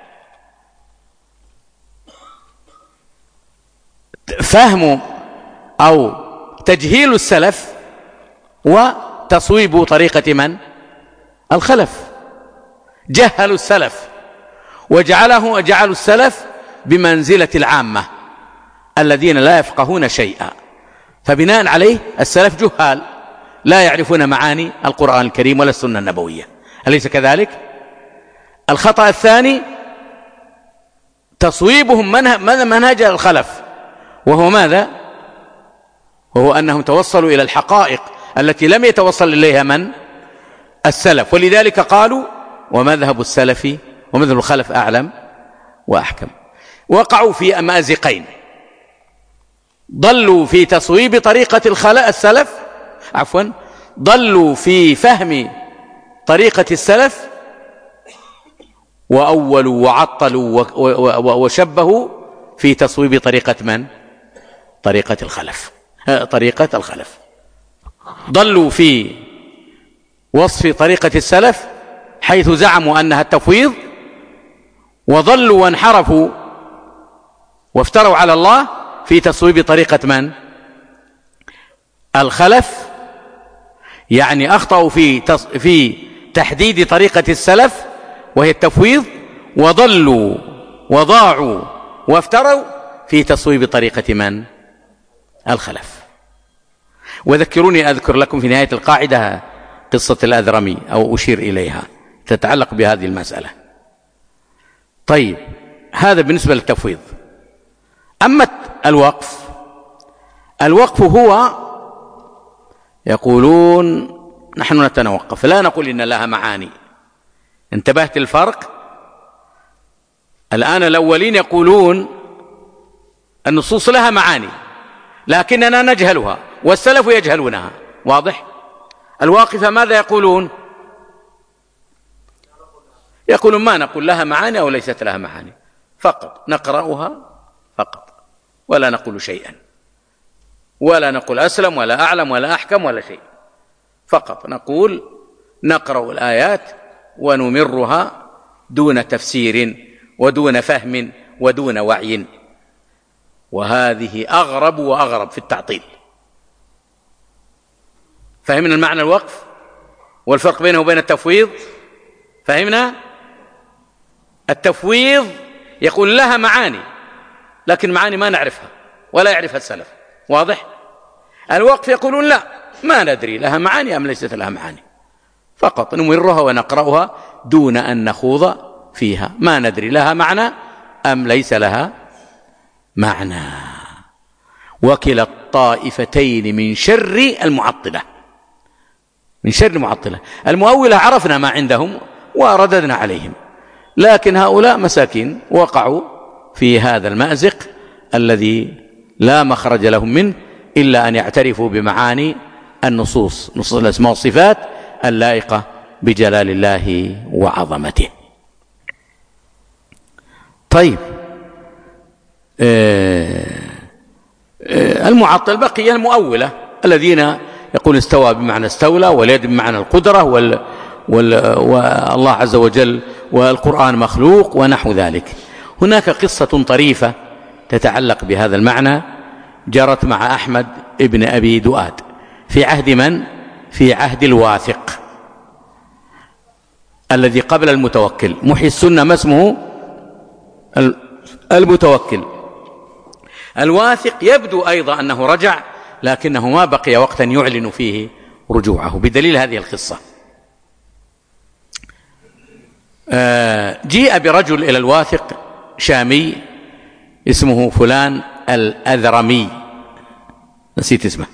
فهم أو تجهيل السلف، وتصويب طريقة من؟ الخلف. جهلوا السلف وجعلوا السلف بمنزلة العامة الذين لا يفقهون شيئا، فبناء عليه السلف جهال، لا يعرفون معاني القرآن الكريم ولا السنة النبوية، أليس كذلك؟ الخطأ الثاني تصويبهم منهج الخلف، وهو ماذا؟ وهو أنهم توصلوا إلى الحقائق التي لم يتوصل إليها من؟ السلف، ولذلك قالوا ومذهب السلف ومذهب الخلف أعلم وأحكم. وقعوا في مأزقين، ضلوا في تصويب طريقة السلف، ضلوا في فهم طريقة السلف، وأولوا وعطلوا وشبهوا في تصويب طريقة من؟ طريقة الخلف. ضلوا في وصف طريقة السلف حيث زعموا أنها التفويض، وضلوا وانحرفوا وافتروا على الله في تصويب طريقة من؟ الخلف، يعني أخطأوا في تحديد طريقة السلف وهي التفويض، وضلوا وضاعوا وافتروا في تصويب طريقة من؟ الخلف. وذكروني أذكر لكم في نهاية القاعدة قصة الأذرمي أو أشير إليها تتعلق بهذه المسألة. طيب، هذا بالنسبة للتفويض. أما الوقف هو يقولون نحن نتوقف، لا نقول إن لها معاني. انتبهت الفرق؟ الآن الأولين يقولون النصوص لها معاني لكننا نجهلها والسلف يجهلونها، واضح؟ الواقفة ماذا يقولون؟ يقولون ما نقول لها معاني أو ليست لها معاني، فقط نقرأها فقط، ولا نقول شيئا، ولا نقول أسلم ولا أعلم ولا أحكم ولا شيء، فقط نقول نقرأ الآيات ونمرها دون تفسير ودون فهم ودون وعي. وهذه أغرب وأغرب في التعطيل. فهمنا المعنى الوقف والفرق بينه وبين التفويض؟ فهمنا؟ التفويض يقول لها معاني لكن معاني ما نعرفها ولا يعرفها السلف، واضح؟ الوقف يقولون لا، ما ندري لها معاني أم ليست لها معاني، فقط نمرها ونقرأها دون أن نخوض فيها، ما ندري لها معنى أم ليس لها معنى. وكلا الطائفتين من شر المعطلة، المؤولة عرفنا ما عندهم ورددنا عليهم، لكن هؤلاء مساكين وقعوا في هذا المأزق الذي لا مخرج لهم منه إلا أن يعترفوا بمعاني النصوص الأسماء والصفات اللائقة بجلال الله وعظمته. طيب، المعطل بقي المؤولة الذين يقول استوى بمعنى استولى، واليد بمعنى القدرة، والله عز وجل والقرآن مخلوق ونحو ذلك. هناك قصة طريفة تتعلق بهذا المعنى جرت مع أحمد ابن أبي دؤاد في عهد من؟ في عهد الواثق الذي قبل المتوكل. محيي السنة ما اسمه؟ المتوكل. الواثق يبدو أيضا أنه رجع، لكنه ما بقي وقتا يعلن فيه رجوعه، بدليل هذه القصة. جيء برجل إلى الواثق شامي اسمه فلان الأذرمي، نسيت اسمه،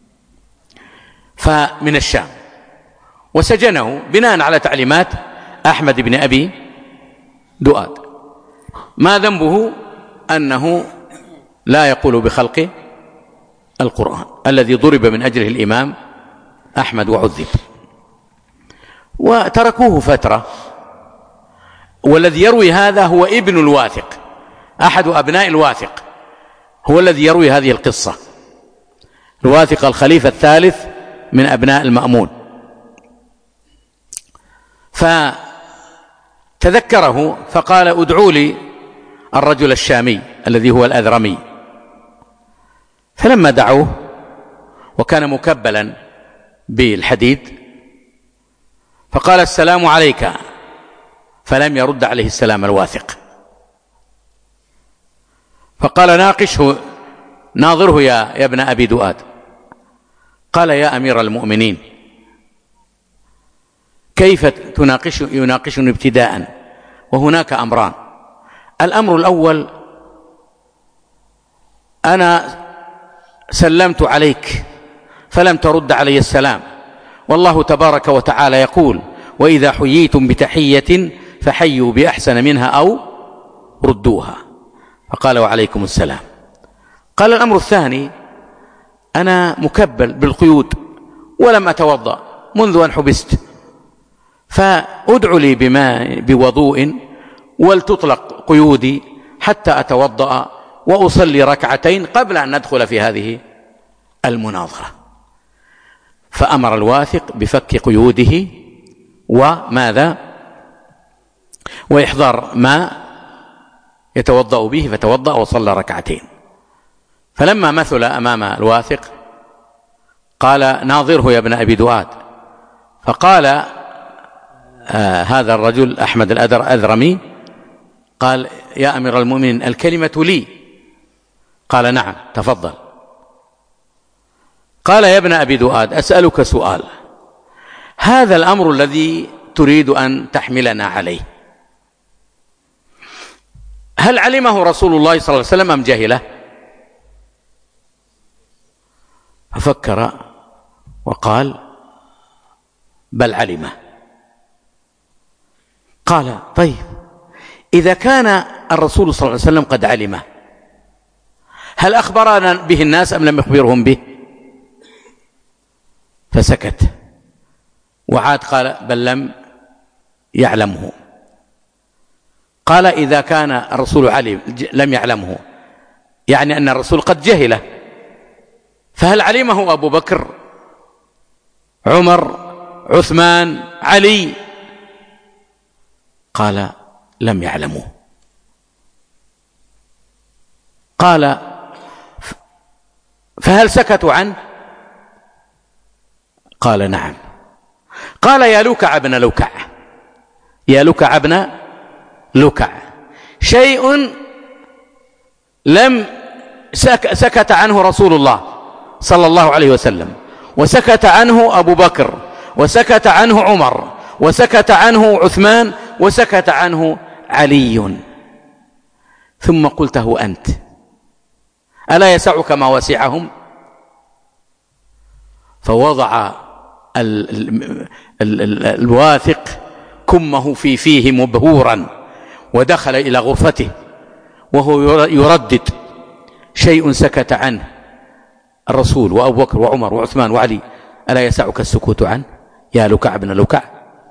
فمن الشام، وسجنه بناء على تعليمات أحمد بن أبي دؤاد. ما ذنبه؟ أنه لا يقول بخلق القرآن الذي ضرب من أجله الإمام أحمد وعذب، وتركوه فترة. والذي يروي هذا هو ابن الواثق، أحد أبناء الواثق، هو الذي يروي هذه القصة. الواثق الخليفة الثالث من أبناء المأمون، فتذكره فقال ادعوا لي الرجل الشامي الذي هو الأذرمي. فلما دعوه وكان مكبلا بالحديد فقال السلام عليك، فلم يرد عليه السلام الواثق. فقال ناقشه، ناظره يا ابن أبي دؤاد. قال: يا أمير المؤمنين، كيف يناقشني ابتداء وهناك أمران؟ الأمر الأول: أنا سلمت عليك فلم ترد علي السلام، والله تبارك وتعالى يقول: وإذا حييتم بتحية فحيوا بأحسن منها أو ردوها. فقال: وعليكم السلام. قال: الأمر الثاني: أنا مكبل بالقيود ولم أتوضأ منذ أن حبست، فأدعو لي بوضوء ولتطلق قيودي حتى أتوضأ وأصلي ركعتين قبل أن ندخل في هذه المناظرة. فأمر الواثق بفك قيوده وماذا؟ وإحضار ما يتوضأ به، فتوضأ وصلى ركعتين. فلما مثل أمام الواثق قال: ناظره يا ابن أبي دواد. فقال هذا الرجل أحمد الأذرمي قال: يا أمير المؤمنين، الكلمة لي. قال: نعم، تفضل. قال: يا ابن أبي دواد، أسألك سؤال، هذا الأمر الذي تريد أن تحملنا عليه هل علمه رسول الله صلى الله عليه وسلم أم جهله؟ ففكر وقال: بل علمه. قال: طيب، إذا كان الرسول صلى الله عليه وسلم قد علمه، هل أخبرنا به الناس أم لم يخبرهم به؟ فسكت وعاد قال: بل لم يعلمه. قال: إذا كان الرسول لم يعلمه، يعني أن الرسول قد جهله، فهل علمه أبو بكر، عمر، عثمان، علي؟ قال: لم يعلموا. قال: فهل سكتوا عنه؟ قال: نعم. قال: يا لكع ابن لكع، يا لكع ابن لكع، شيء لم سكت عنه رسول الله صلى الله عليه وسلم، وسكت عنه أبو بكر، وسكت عنه عمر، وسكت عنه عثمان، وسكت عنه علي، ثم قلته أنت، ألا يسعك ما وسعهم؟ فوضع الواثق كمه في فيه مبهورا، ودخل إلى غرفته وهو يردد: شيء سكت عنه الرسول وأبو بكر وعمر وعثمان وعلي، ألا يسعك السكوت عنه يا لكع بن لكع؟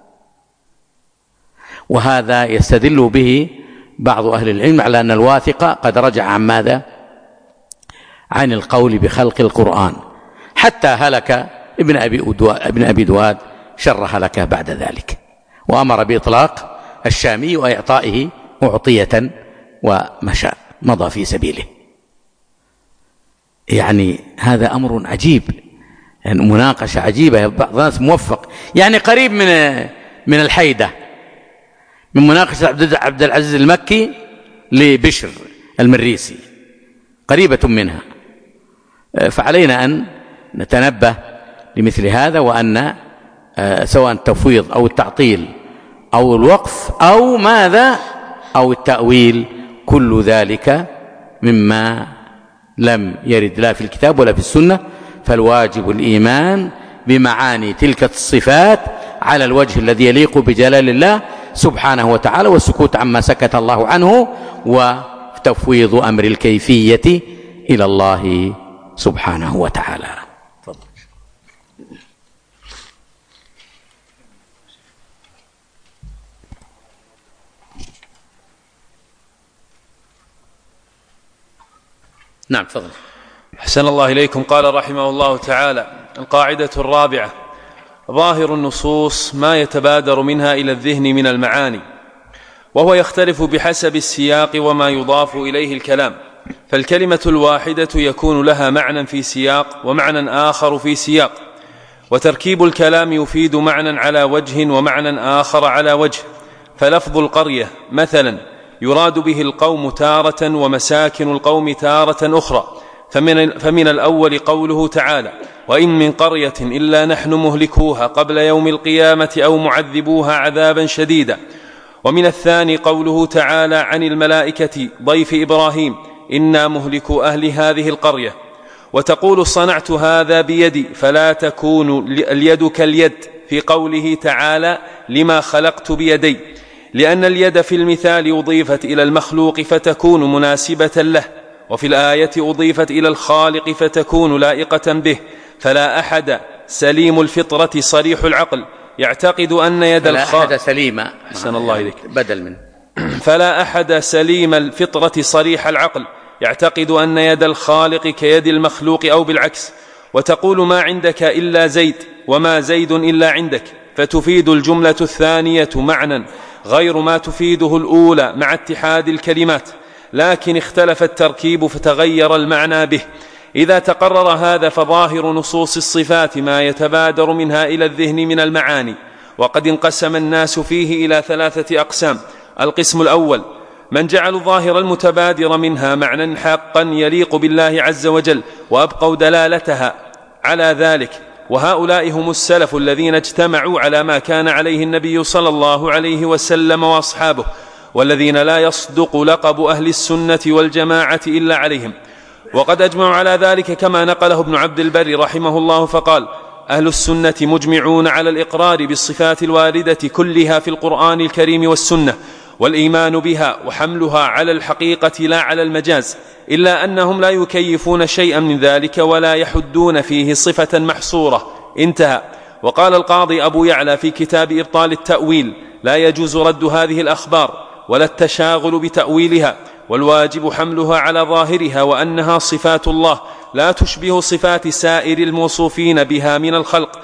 وهذا يستدل به بعض أهل العلم على أن الواثق قد رجع عن ماذا؟ عن القول بخلق القرآن، حتى هلك ابن أبي دواد شر هلكه بعد ذلك، وأمر بإطلاق الشامي وإعطائه معطية ومشى مضى في سبيله. يعني هذا أمر عجيب، يعني مناقشة عجيبة، بعض الناس موفق، يعني قريب من الحيدة، من مناقشة عبد العزيز المكي لبشر المريسي، قريبة منها. فعلينا أن نتنبه لمثل هذا، وأن سواء التفويض أو التعطيل أو الوقف أو ماذا أو التأويل، كل ذلك مما لم يرد لا في الكتاب ولا في السنة، فالواجب الإيمان بمعاني تلك الصفات على الوجه الذي يليق بجلال الله سبحانه وتعالى، والسكوت عما سكت الله عنه، وتفويض أمر الكيفية إلى الله سبحانه وتعالى. نعم، تفضل. أحسن الله إليكم. قال رحمه الله تعالى: القاعدة الرابعة: ظاهر النصوص ما يتبادر منها إلى الذهن من المعاني، وهو يختلف بحسب السياق وما يضاف إليه الكلام، فالكلمة الواحدة يكون لها معنى في سياق ومعنى آخر في سياق، وتركيب الكلام يفيد معنى على وجه ومعنى آخر على وجه. فلفظ القرية مثلا يراد به القوم تارة ومساكن القوم تارة أخرى، فمن الأول قوله تعالى: وإن من قرية إلا نحن مهلكوها قبل يوم القيامة أو معذبوها عذابا شديدا. ومن الثاني قوله تعالى عن الملائكة ضيف إبراهيم: إنا مهلكو أهل هذه القرية. وتقول: صنعت هذا بيدي، فلا تكون اليد كاليد في قوله تعالى: لما خلقت بيدي، لأن اليد في المثال أضيفت إلى المخلوق فتكون مناسبة له، وفي الآية أضيفت إلى الخالق فتكون لائقة به. فلا أحد سليم الفطرة صريح العقل يعتقد أن يد الخالق سليمة أحسن الله إليك بدل من فلا أحد سليم الفطرة صريح العقل يعتقد أن يد الخالق كيد المخلوق أو بالعكس. وتقول: ما عندك إلا زيد، وما زيد إلا عندك، فتفيد الجملة الثانية معنى غير ما تفيده الأولى مع اتحاد الكلمات، لكن اختلف التركيب فتغير المعنى به. إذا تقرر هذا فظاهر نصوص الصفات ما يتبادر منها إلى الذهن من المعاني. وقد انقسم الناس فيه إلى 3 أقسام: القسم الأول من جعل الظاهر المتبادر منها معنى حقا يليق بالله عز وجل وأبقوا دلالتها على ذلك، وهؤلاء هم السلف الذين اجتمعوا على ما كان عليه النبي صلى الله عليه وسلم وأصحابه، والذين لا يصدق لقب أهل السنة والجماعة إلا عليهم. وقد أجمعوا على ذلك كما نقله ابن عبد البر رحمه الله فقال: أهل السنة مجمعون على الإقرار بالصفات الواردة كلها في القرآن الكريم والسنة، والإيمان بها وحملها على الحقيقة لا على المجاز، إلا أنهم لا يكيفون شيئا من ذلك ولا يحدون فيه صفة محصورة. انتهى. وقال القاضي أبو يعلى في كتاب إبطال التأويل: لا يجوز رد هذه الأخبار ولا التشاغل بتأويلها، والواجب حملها على ظاهرها، وأنها صفات الله لا تشبه صفات سائر الموصوفين بها من الخلق،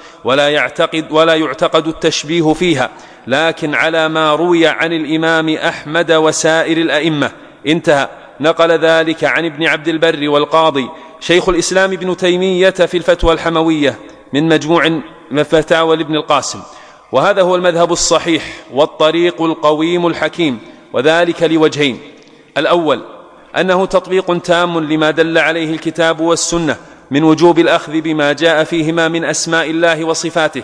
ولا يعتقد التشبيه فيها، لكن على ما روي عن الإمام أحمد وسائر الأئمة. انتهى. نقل ذلك عن ابن عبد البر والقاضي شيخ الإسلام ابن تيمية في الفتوى الحموية من مجموع فتاوى لابن القاسم. وهذا هو المذهب الصحيح والطريق القويم الحكيم، وذلك لوجهين: الأول أنه تطبيق تام لما دل عليه الكتاب والسنة من وجوب الأخذ بما جاء فيهما من أسماء الله وصفاته،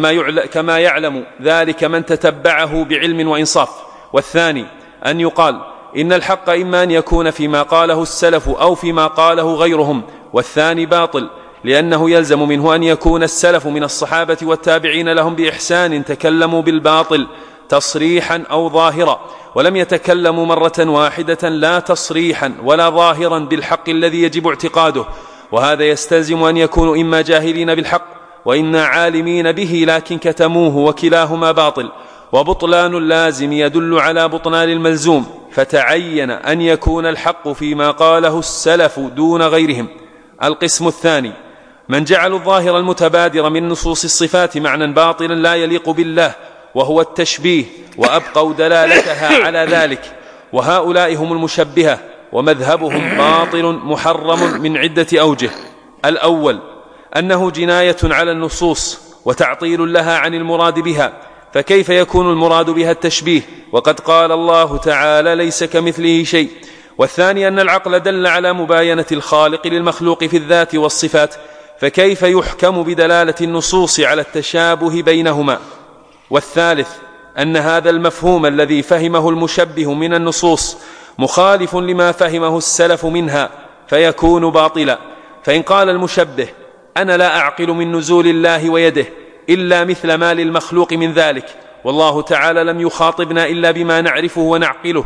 كما يعلم ذلك من تتبعه بعلم وإنصاف. والثاني أن يقال إن الحق إما أن يكون فيما قاله السلف أو فيما قاله غيرهم، والثاني باطل، لأنه يلزم منه أن يكون السلف من الصحابة والتابعين لهم بإحسان تكلموا بالباطل تصريحا أو ظاهرا، ولم يتكلموا مرة واحدة لا تصريحا ولا ظاهرا بالحق الذي يجب اعتقاده. وهذا يستلزم أن يكونوا إما جاهلين بالحق وإما عالمين به لكن كتموه، وكلاهما باطل. وبطلان اللازم يدل على بطلان الملزوم، فتعين أن يكون الحق فيما قاله السلف دون غيرهم. القسم الثاني من جعل الظاهر المتبادر من نصوص الصفات معنى باطلا لا يليق بالله، وهو التشبيه، وأبقوا دلالتها على ذلك، وهؤلاء هم المشبهة، ومذهبهم باطل محرم من عدة أوجه. الأول أنه جناية على النصوص وتعطيل لها عن المراد بها، فكيف يكون المراد بها التشبيه وقد قال الله تعالى: ليس كمثله شيء. والثاني أن العقل دل على مباينة الخالق للمخلوق في الذات والصفات، فكيف يحكم بدلالة النصوص على التشابه بينهما. والثالث أن هذا المفهوم الذي فهمه المشبه من النصوص مخالف لما فهمه السلف منها، فيكون باطلا. فإن قال المشبه: أنا لا أعقل من نزول الله ويده إلا مثل ما للمخلوق من ذلك، والله تعالى لم يخاطبنا إلا بما نعرفه ونعقله،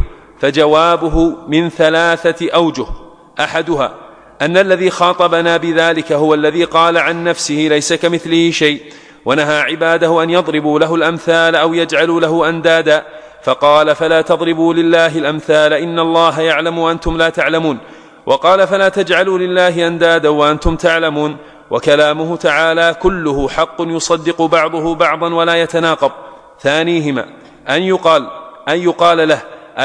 فجوابه من 3 أوجه: أحدها أن الذي خاطبنا بذلك هو الذي قال عن نفسه: ليس كمثله شيء، ونهى عباده أن يضربوا له الأمثال أو يجعلوا له أندادا، فقال: فلا تضربوا لله الأمثال إن الله يعلم وأنتم لا تعلمون، وقال: فلا تجعلوا لله أندادا وأنتم تعلمون. وكلامه تعالى كله حق يصدق بعضه بعضا ولا يتناقض. ثانيهما أن يقال له: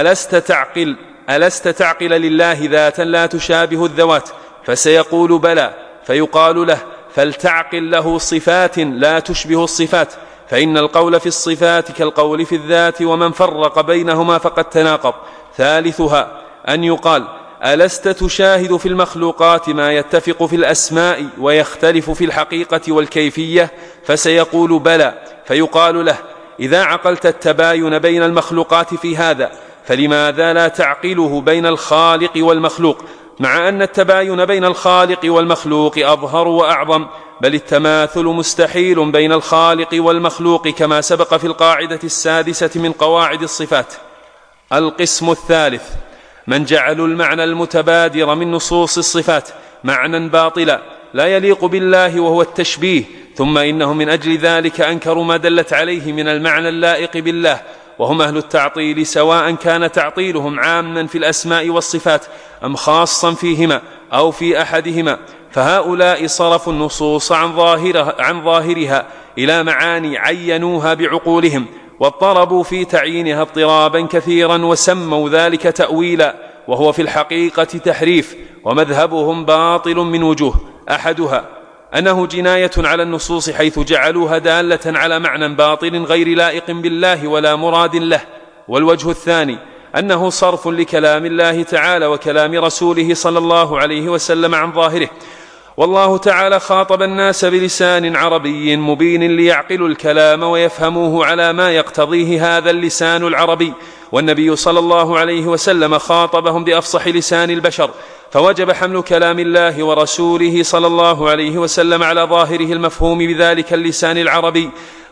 ألست تعقل لله ذاتا لا تشابه الذوات؟ فسيقول: بلى. فيقال له: فلتعقل له صفات لا تشبه الصفات، فإن القول في الصفات كالقول في الذات، ومن فرق بينهما فقد تناقض. ثالثها أن يقال: ألست تشاهد في المخلوقات ما يتفق في الأسماء ويختلف في الحقيقة والكيفية؟ فسيقول بلى، فيقال له: إذا عقلت التباين بين المخلوقات في هذا فلماذا لا تعقله بين الخالق والمخلوق، مع أن التباين بين الخالق والمخلوق أظهر وأعظم، بل التماثل مستحيل بين الخالق والمخلوق كما سبق في القاعدة 6 من قواعد الصفات. القسم الثالث: من جعلوا المعنى المتبادر من نصوص الصفات معنى باطلا لا يليق بالله وهو التشبيه، ثم إنهم من أجل ذلك أنكروا ما دلت عليه من المعنى اللائق بالله، وهم أهل التعطيل، سواء كان تعطيلهم عاما في الأسماء والصفات أم خاصا فيهما أو في أحدهما. فهؤلاء صرفوا النصوص عن ظاهرها إلى معاني عينوها بعقولهم، واضطربوا في تعيينها اضطرابا كثيرا، وسموا ذلك تأويلا، وهو في الحقيقة تحريف، ومذهبهم باطل من وجوه: أحدها أنه جناية على النصوص حيث جعلوها دالة على معنى باطل غير لائق بالله ولا مراد له، والوجه الثاني أنه صرف لكلام الله تعالى وكلام رسوله صلى الله عليه وسلم عن ظاهره. والله تعالى خاطب الناس بلسان عربي مبين ليعقلوا الكلام ويفهموه على ما يقتضيه هذا اللسان العربي، والنبي صلى الله عليه وسلم خاطبهم بأفصح لسان البشر، فوجب حمل كلام الله ورسوله صلى الله عليه وسلم على ظاهره المفهوم بذلك اللسان العربي،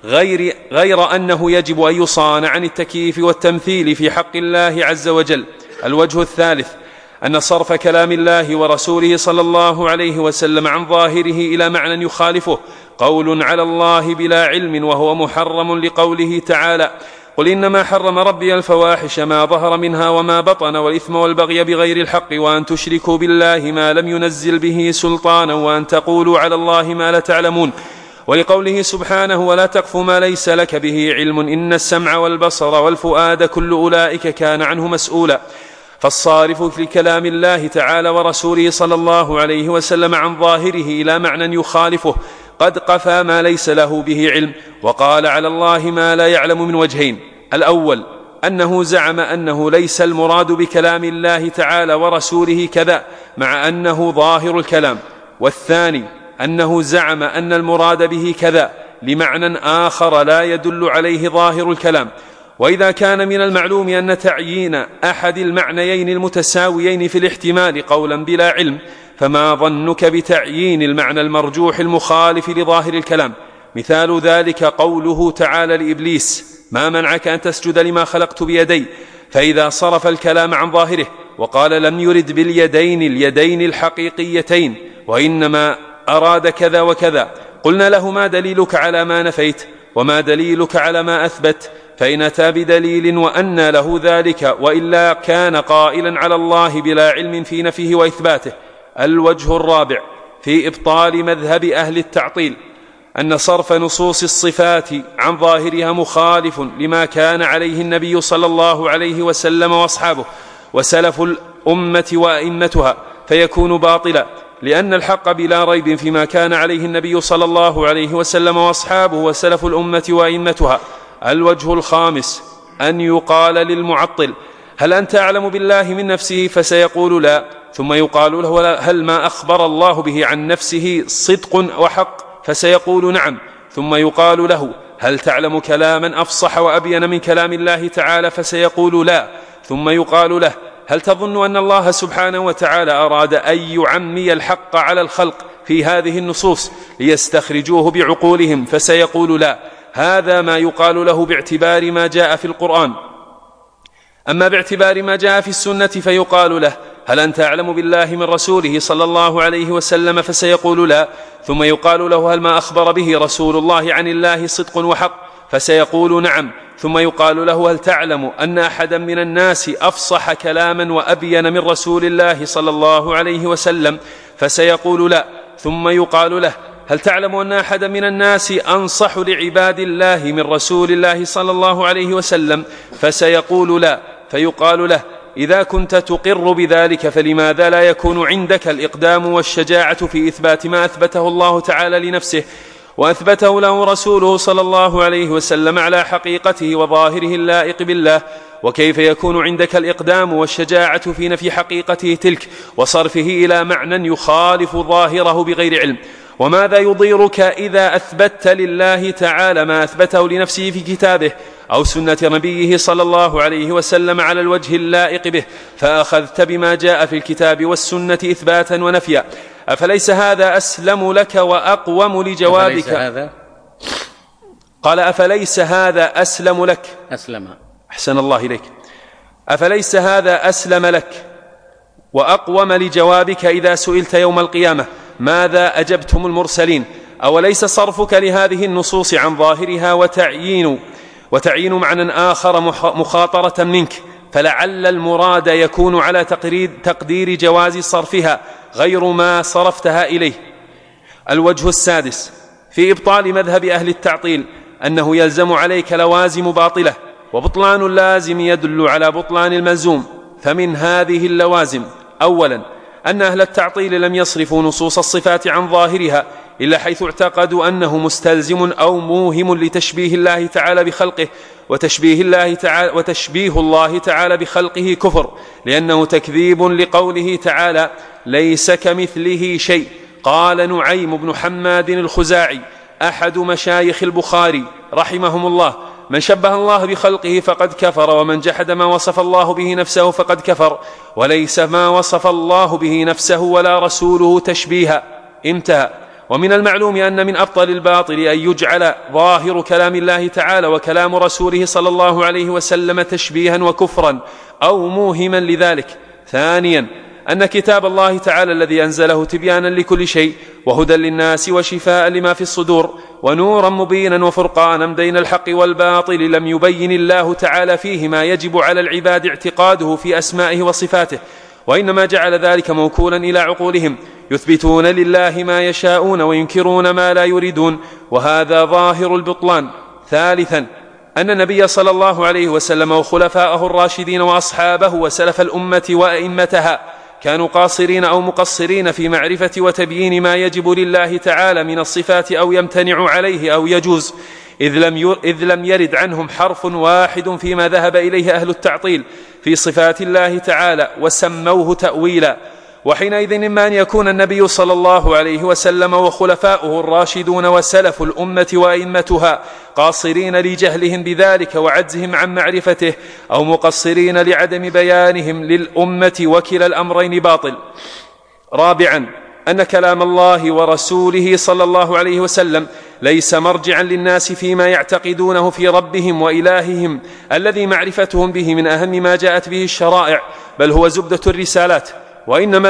غير أنه يجب أن يصان عن التكييف والتمثيل في حق الله عز وجل. الوجه الثالث أن صرف كلام الله ورسوله صلى الله عليه وسلم عن ظاهره إلى معنى يخالفه قول على الله بلا علم، وهو محرم لقوله تعالى: قل إنما حرم ربي الفواحش ما ظهر منها وما بطن والإثم والبغي بغير الحق وأن تشركوا بالله ما لم ينزل به سلطانا وأن تقولوا على الله ما لا تعلمون. ولقوله سبحانه: ولا تقف ما ليس لك به علم إن السمع والبصر والفؤاد كل أولئك كان عنه مسؤولا. فالصارف لكلام الله تعالى ورسوله صلى الله عليه وسلم عن ظاهره إلى معنى يخالفه قد قفى ما ليس له به علم، وقال على الله ما لا يعلم من وجهين: الأول أنه زعم أنه ليس المراد بكلام الله تعالى ورسوله كذا مع أنه ظاهر الكلام، والثاني أنه زعم أن المراد به كذا لمعنى آخر لا يدل عليه ظاهر الكلام. وإذا كان من المعلوم أن تعيين أحد المعنيين المتساويين في الاحتمال قولا بلا علم، فما ظنك بتعيين المعنى المرجوح المخالف لظاهر الكلام؟ مثال ذلك قوله تعالى لإبليس: ما منعك أن تسجد لما خلقت بيدي؟ فإذا صرف الكلام عن ظاهره وقال لم يرد باليدين اليدين الحقيقيتين وإنما أراد كذا وكذا، قلنا له: ما دليلك على ما نفيت وما دليلك على ما أثبت؟ فإن أتى بدليل وأنى له ذلك، وإلا كان قائلا على الله بلا علم في نفيه وإثباته. الوجه الرابع في إبطال مذهب أهل التعطيل أن صرف نصوص الصفات عن ظاهرها مخالف لما كان عليه النبي صلى الله عليه وسلم وأصحابه وسلف الأمة وأئمتها، فيكون باطلا، لأن الحق بلا ريب فيما كان عليه النبي صلى الله عليه وسلم وأصحابه وسلف الأمة وأئمتها. الوجه الخامس أن يقال للمعطل: هل أنت أعلم بالله من نفسه؟ فسيقول لا، ثم يقال له: هل ما أخبر الله به عن نفسه صدق وحق؟ فسيقول نعم، ثم يقال له: هل تعلم كلاما أفصح وأبين من كلام الله تعالى؟ فسيقول لا، ثم يقال له: هل تظن أن الله سبحانه وتعالى أراد أن يعمي الحق على الخلق في هذه النصوص ليستخرجوه بعقولهم؟ فسيقول لا. هذا ما يقال له باعتبار ما جاء في القرآن. أما باعتبار ما جاء في السنة فيقال له: هل أنت أعلم بالله من رسوله صلى الله عليه وسلم؟ فسيقول لا، ثم يقال له: هل ما أخبر به رسول الله عن الله صدق وحق؟ فسيقول نعم، ثم يقال له: هل تعلم أن أحدا من الناس أفصح كلاما وأبين من رسول الله صلى الله عليه وسلم؟ فسيقول لا، ثم يقال له: هل تعلم أن أحدا من الناس أنصح لعباد الله من رسول الله صلى الله عليه وسلم؟ فسيقول لا، فيقال له: إذا كنت تقر بذلك فلماذا لا يكون عندك الإقدام والشجاعة في إثبات ما أثبته الله تعالى لنفسه وأثبته له رسوله صلى الله عليه وسلم على حقيقته وظاهره اللائق بالله. وكيف يكون عندك الإقدام والشجاعة في نفي حقيقته تلك وصرفه إلى معنى يخالف ظاهره بغير علم؟ وماذا يضيرك إذا أثبتت لله تعالى ما أثبته لنفسه في كتابه أو سنة نبيه صلى الله عليه وسلم على الوجه اللائق به، فأخذت بما جاء في الكتاب والسنة إثباتا ونفيا؟ أفليس هذا أسلم لك وأقوم لجوابك؟ قال أفليس هذا أسلم لك؟ أحسن الله إليك. أفليس هذا أسلم لك وأقوم لجوابك إذا سئلت يوم القيامة ماذا أجبتم المرسلين؟ أوليس صرفك لهذه النصوص عن ظاهرها وتعيين معنى آخر مخاطرة منك، فلعل المراد يكون على تقدير جواز صرفها غير ما صرفتها إليه. الوجه السادس في إبطال مذهب أهل التعطيل أنه يلزم عليك لوازم باطلة، وبطلان اللازم يدل على بطلان الملزوم. فمن هذه اللوازم: أولا أن أهل التعطيل لم يصرفوا نصوص الصفات عن ظاهرها إلا حيث اعتقدوا أنه مستلزم أو موهم لتشبيه الله تعالى بخلقه، وتشبيه الله تعالى بخلقه كفر، لأنه تكذيب لقوله تعالى ليس كمثله شيء. قال نعيم بن حماد الخزاعي أحد مشايخ البخاري رحمهم الله: من شبه الله بخلقه فقد كفر، ومن جحد ما وصف الله به نفسه فقد كفر، وليس ما وصف الله به نفسه ولا رسوله تشبيها. انتهى. ومن المعلوم أن من أبطل الباطل أن يجعل ظاهر كلام الله تعالى وكلام رسوله صلى الله عليه وسلم تشبيها وكفرا أو موهما لذلك. ثانيا أن كتاب الله تعالى الذي أنزله تبيانا لكل شيء وهدى للناس وشفاء لما في الصدور ونورا مبينا وفرقانا بين الحق والباطل لم يبين الله تعالى فيه ما يجب على العباد اعتقاده في أسمائه وصفاته، وإنما جعل ذلك موكولا إلى عقولهم يثبتون لله ما يشاءون وينكرون ما لا يريدون، وهذا ظاهر البطلان. ثالثا أن النبي صلى الله عليه وسلم وخلفاءه الراشدين وأصحابه وسلف الأمة وأئمتها كانوا قاصرين أو مقصرين في معرفة وتبيين ما يجب لله تعالى من الصفات أو يمتنع عليه أو يجوز، إذ لم يرد عنهم حرف واحد فيما ذهب إليه أهل التعطيل في صفات الله تعالى وسموه تأويلا. وحينئذ إما أن يكون النبي صلى الله عليه وسلم وخلفاؤه الراشدون وسلف الأمة وأئمتها قاصرين لجهلهم بذلك وعجزهم عن معرفته، أو مقصرين لعدم بيانهم للأمة، وكلا الأمرين باطل. رابعا أن كلام الله ورسوله صلى الله عليه وسلم ليس مرجعا للناس فيما يعتقدونه في ربهم وإلههم الذي معرفتهم به من أهم ما جاءت به الشرائع، بل هو زبدة الرسالات، وإنما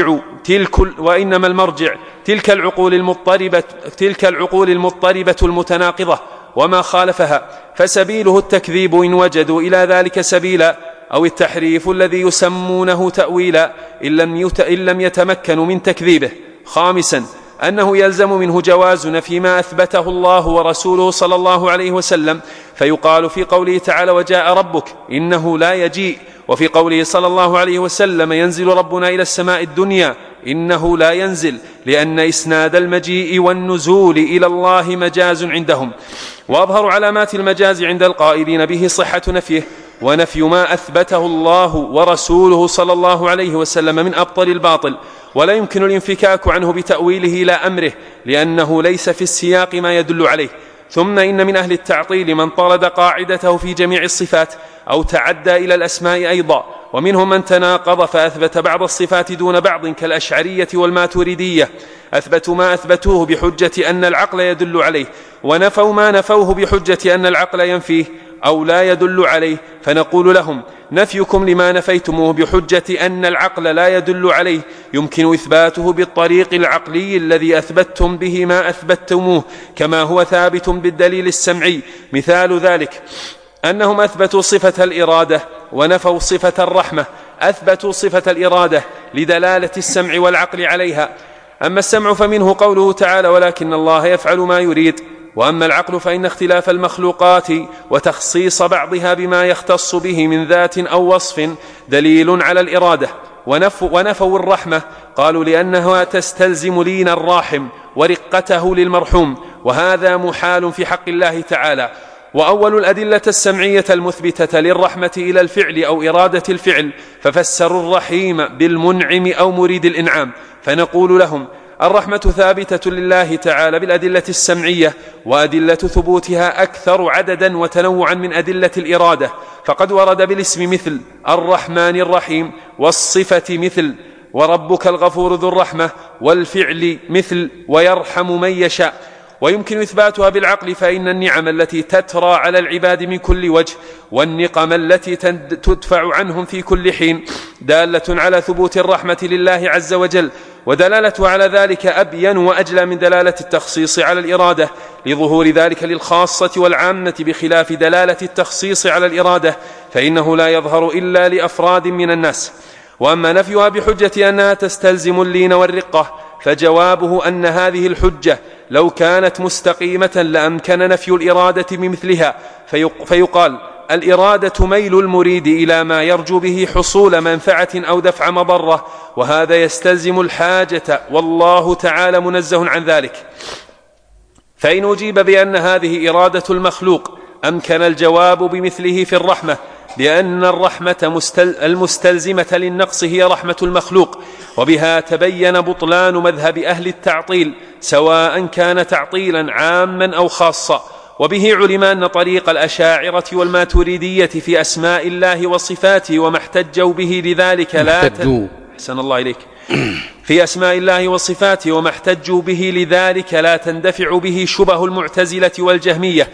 المرجع تلك العقول المضطربة المتناقضة وما خالفها، فسبيله التكذيب إن وجدوا إلى ذلك سبيلا، أو التحريف الذي يسمونه تأويلا إن لم يتمكنوا من تكذيبه. خامسا أنه يلزم منه جواز نفي ما أثبته الله ورسوله صلى الله عليه وسلم، فيقال في قوله تعالى وجاء ربك إنه لا يجيء، وفي قوله صلى الله عليه وسلم ينزل ربنا إلى السماء الدنيا إنه لا ينزل، لأن إسناد المجيء والنزول إلى الله مجاز عندهم. وأظهر علامات المجاز عند القائلين به صحة نفيه، ونفي ما أثبته الله ورسوله صلى الله عليه وسلم من أبطل الباطل، ولا يمكن الانفكاك عنه بتأويله إلى أمره، لأنه ليس في السياق ما يدل عليه. ثم إن من أهل التعطيل من طرد قاعدته في جميع الصفات أو تعدى إلى الأسماء أيضا، ومنهم من تناقض فأثبت بعض الصفات دون بعض كالأشعرية والماتريدية، أثبتوا ما أثبتوه بحجة أن العقل يدل عليه، ونفوا ما نفوه بحجة أن العقل ينفيه أو لا يدل عليه، فنقول لهم نفيكم لما نفيتموه بحجة أن العقل لا يدل عليه يمكن إثباته بالطريق العقلي الذي أثبتتم به ما أثبتتموه، كما هو ثابت بالدليل السمعي. مثال ذلك أنهم أثبتوا صفة الإرادة ونفوا صفة الرحمة. أثبتوا صفة الإرادة لدلالة السمع والعقل عليها، أما السمع فمنه قوله تعالى ولكن الله يفعل ما يريد، وأما العقل فإن اختلاف المخلوقات وتخصيص بعضها بما يختص به من ذات أو وصف دليل على الإرادة. ونفوا الرحمة قالوا لأنها تستلزم لين الراحم ورقته للمرحوم، وهذا محال في حق الله تعالى. وأول الأدلة السمعية المثبتة للرحمة إلى الفعل أو إرادة الفعل ففسروا الرحيم بالمنعم أو مريد الإنعام، فنقول لهم الرحمة ثابتة لله تعالى بالأدلة السمعية، وأدلة ثبوتها أكثر عددا وتنوعا من أدلة الإرادة، فقد ورد بالاسم مثل الرحمن الرحيم، والصفة مثل وربك الغفور ذو الرحمة، والفعل مثل ويرحم من يشاء. ويمكن إثباتها بالعقل، فإن النعم التي تترى على العباد من كل وجه والنقم التي تدفع عنهم في كل حين دالة على ثبوت الرحمة لله عز وجل، ودلالتها على ذلك أبين وأجلى من دلالة التخصيص على الإرادة، لظهور ذلك للخاصة والعامة، بخلاف دلالة التخصيص على الإرادة فإنه لا يظهر إلا لأفراد من الناس. وأما نفيها بحجة أنها تستلزم اللين والرقة، فجوابه أن هذه الحجة لو كانت مستقيمة لأمكن نفي الإرادة بمثلها، فيقال الإرادة ميل المريد إلى ما يرجو به حصول منفعة أو دفع مضرة، وهذا يستلزم الحاجة، والله تعالى منزه عن ذلك. فإن أجيب بأن هذه إرادة المخلوق أمكن الجواب بمثله في الرحمة، لأن الرحمة المستلزمة للنقص هي رحمة المخلوق، وبها تبين بطلان مذهب أهل التعطيل، سواء كان تعطيلا عاما أو خاصا. وبه علم أن طريق الأشاعرة والماتريدية في أسماء الله وصفاته وما احتجوا به لذلك أحسن الله إليك في أسماء الله وصفاته وما احتجوا به لذلك لا تندفع به شبه المعتزلة والجهمية،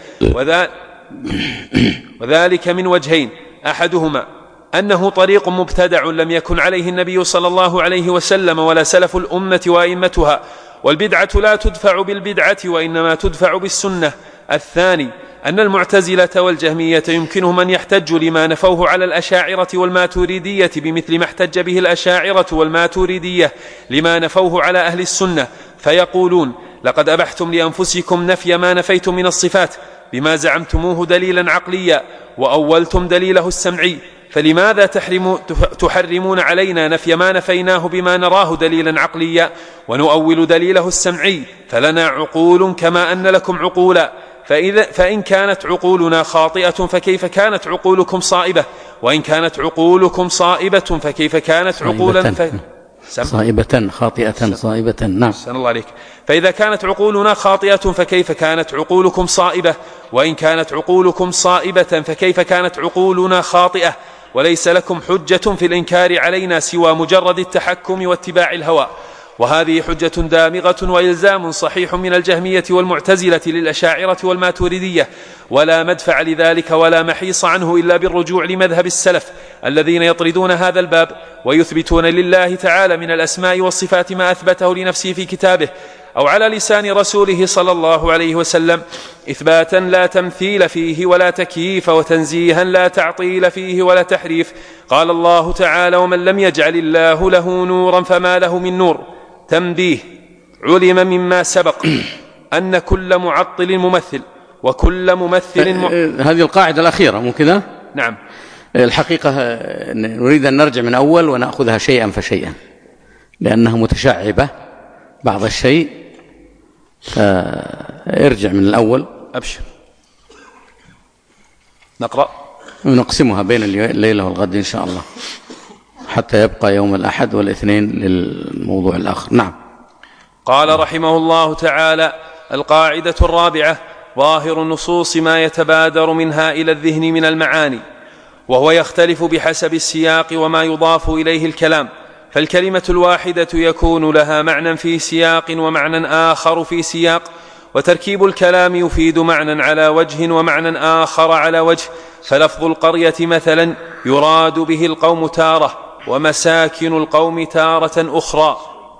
وذلك من وجهين: أحدهما أنه طريق مبتدع لم يكن عليه النبي صلى الله عليه وسلم ولا سلف الأمة وأئمتها، والبدعة لا تدفع بالبدعة وإنما تدفع بالسنة. الثاني أن المعتزلة والجهمية يمكنهم أن يحتجوا لما نفوه على الأشاعرة والماتريدية بمثل ما احتج به الأشاعرة والماتريدية لما نفوه على أهل السنة، فيقولون: لقد أبحتم لأنفسكم نفي ما نفيتم من الصفات بما زعمتموه دليلا عقليا، وأولتم دليله السمعي، فلماذا تحرمون علينا نفي ما نفيناه بما نراه دليلا عقليا ونؤول دليله السمعي؟ فلنا عقول كما أن لكم عقولا، فإن كانت عقولنا خاطئة فكيف كانت عقولكم صائبة؟ وإن كانت عقولكم صائبة فكيف كانت عقولا صائبة خاطئة صائبة. نعم. أحسن الله عليك. فإذا كانت عقولنا خاطئة فكيف كانت عقولكم صائبة؟ وإن كانت عقولكم صائبة فكيف كانت عقولنا خاطئة؟ وليس لكم حجة في الإنكار علينا سوى مجرد التحكم واتباع الهوى. وهذه حجة دامغة وإلزام صحيح من الجهمية والمعتزلة للأشاعرة والماتريدية، ولا مدفع لذلك ولا محيص عنه إلا بالرجوع لمذهب السلف الذين يطردون هذا الباب ويثبتون لله تعالى من الأسماء والصفات ما أثبته لنفسه في كتابه أو على لسان رسوله صلى الله عليه وسلم، إثباتا لا تمثيل فيه ولا تكييف، وتنزيها لا تعطيل فيه ولا تحريف. قال الله تعالى: ومن لم يجعل الله له نورا فما له من نور. تنبيه: علم مما سبق أن كل معطل ممثل، وكل ممثل هذه القاعدة الأخيرة مو كذا؟ نعم. الحقيقة نريد أن نرجع من أول ونأخذها شيئا فشيئا، لأنها متشعبة بعض الشيء، ارجع من الأول. أبشر. نقرأ ونقسمها بين الليلة والغد إن شاء الله، حتى يبقى يوم الأحد والاثنين للموضوع الآخر. نعم. قال رحمه الله تعالى: القاعدة الرابعة: ظاهر النصوص ما يتبادر منها إلى الذهن من المعاني، وهو يختلف بحسب السياق وما يضاف إليه الكلام، فالكلمة الواحدة يكون لها معنى في سياق ومعنى آخر في سياق، وتركيب الكلام يفيد معنى على وجه ومعنى آخر على وجه. فلفظ القرية مثلا يراد به القوم تارة، ومساكن القوم تارة أخرى.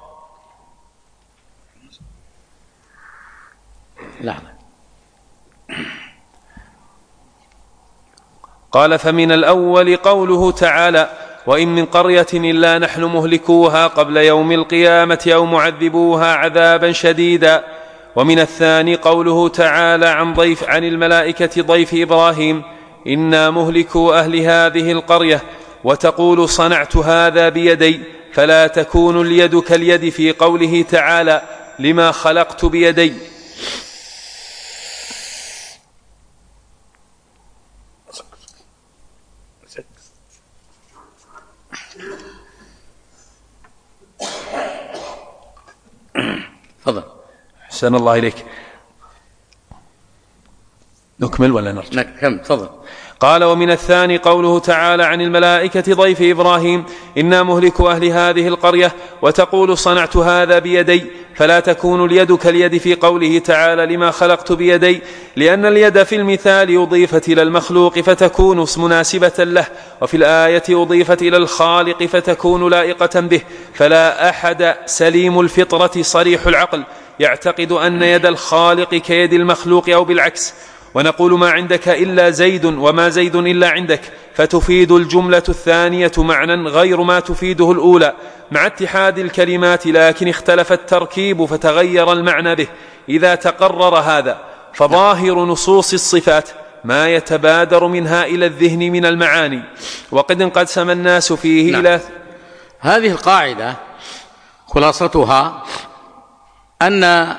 قال: فمن الأول قوله تعالى: وإن من قرية إلا نحن مهلكوها قبل يوم القيامة أو معذبوها عذابا شديدا. ومن الثاني قوله تعالى عن الملائكة ضيف إبراهيم: إنا مهلكوا أهل هذه القرية، وتقول صنعت هذا بيدي، فلا تكون اليد كاليد في قوله تعالى: لما خلقت بيدي. أحسن الله إليك. نكمل ولا نرجع؟ نكمل، تفضل. قال: ومن الثاني قوله تعالى عن الملائكة ضيف إبراهيم: إنا مهلك أهل هذه القرية، وتقول صنعت هذا بيدي، فلا تكون اليد كاليد في قوله تعالى لما خلقت بيدي، لأن اليد في المثال أضيفت إلى المخلوق فتكون مناسبة له، وفي الآية أضيفت إلى الخالق فتكون لائقة به، فلا أحد سليم الفطرة صريح العقل يعتقد أن يد الخالق كيد المخلوق أو بالعكس. ونقول ما عندك إلا زيد وما زيد إلا عندك، فتفيد الجملة الثانية معنى غير ما تفيده الأولى مع اتحاد الكلمات، لكن اختلف التركيب فتغير المعنى به. إذا تقرر هذا فظاهر نصوص الصفات ما يتبادر منها إلى الذهن من المعاني، وقد انقسم الناس فيه إلى هذه القاعدة خلاصتها أن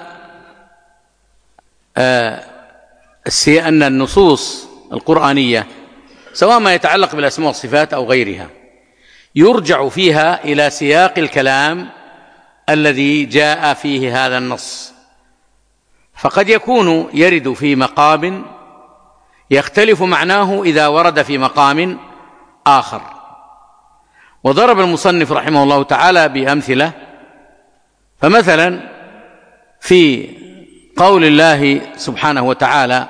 النصوص القرآنية سواء ما يتعلق بالأسماء والصفات أو غيرها يرجع فيها إلى سياق الكلام الذي جاء فيه هذا النص، فقد يكون يرد في مقام يختلف معناه إذا ورد في مقام آخر. وضرب المصنف رحمه الله تعالى بأمثلة، فمثلا في قول الله سبحانه وتعالى: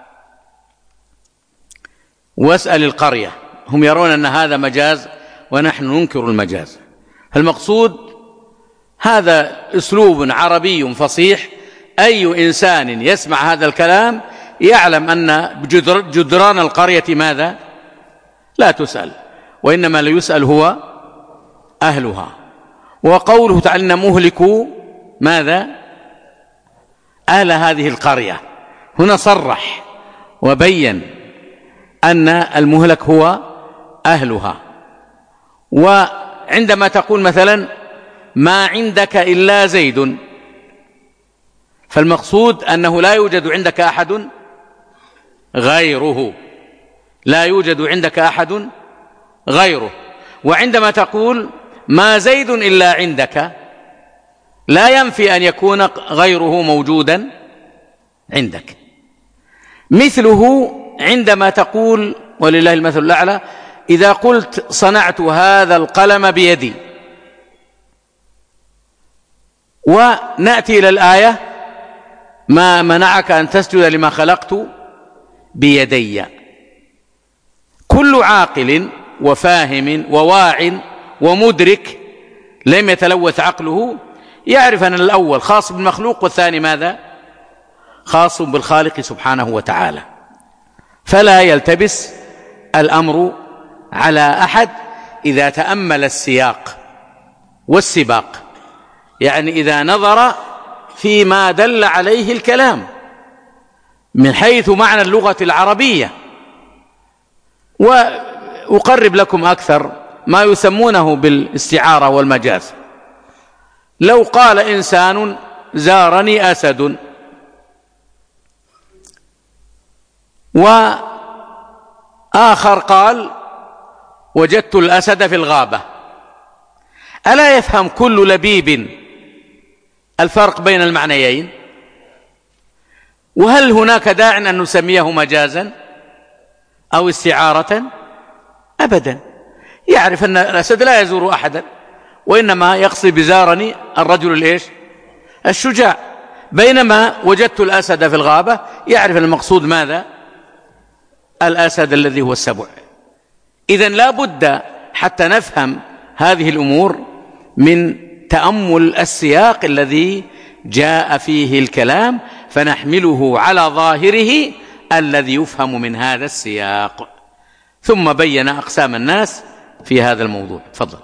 واسأل القرية، هم يرون أن هذا مجاز ونحن ننكر المجاز. المقصود هذا أسلوب عربي فصيح، أي إنسان يسمع هذا الكلام يعلم أن جدران القرية ماذا؟ لا تسأل، وإنما ليسأل هو أهلها. وقوله تعالى مهلكوا ماذا؟ أهل هذه القرية، هنا صرح وبين أن المهلك هو أهلها. وعندما تقول مثلا ما عندك إلا زيد، فالمقصود أنه لا يوجد عندك أحد غيره، لا يوجد عندك أحد غيره. وعندما تقول ما زيد إلا عندك، لا ينفي أن يكون غيره موجودا عندك. مثله عندما تقول ولله المثل الأعلى إذا قلت صنعت هذا القلم بيدي، ونأتي إلى الآية ما منعك أن تسجد لما خلقت بيدي. كل عاقل وفاهم وواع ومدرك لم يتلوث عقله يعرف أن الأول خاص بالمخلوق والثاني ماذا؟ خاص بالخالق سبحانه وتعالى. فلا يلتبس الأمر على أحد إذا تأمل السياق والسباق، يعني إذا نظر فيما دل عليه الكلام من حيث معنى اللغة العربية. وأقرب لكم أكثر ما يسمونه بالاستعارة والمجاز. لو قال إنسان زارني أسد، وآخر قال وجدت الأسد في الغابة، ألا يفهم كل لبيب الفرق بين المعنيين؟ وهل هناك داع أن نسميه مجازا أو استعارة؟ أبدا. يعرف أن الأسد لا يزور أحدا، وإنما يقصد بزارني الرجل الإيش؟ الشجاع. بينما وجدت الأسد في الغابة يعرف المقصود ماذا؟ الأسد الذي هو السبع. إذن لا بد حتى نفهم هذه الأمور من تأمل السياق الذي جاء فيه الكلام، فنحمله على ظاهره الذي يفهم من هذا السياق. ثم بين أقسام الناس في هذا الموضوع. تفضل.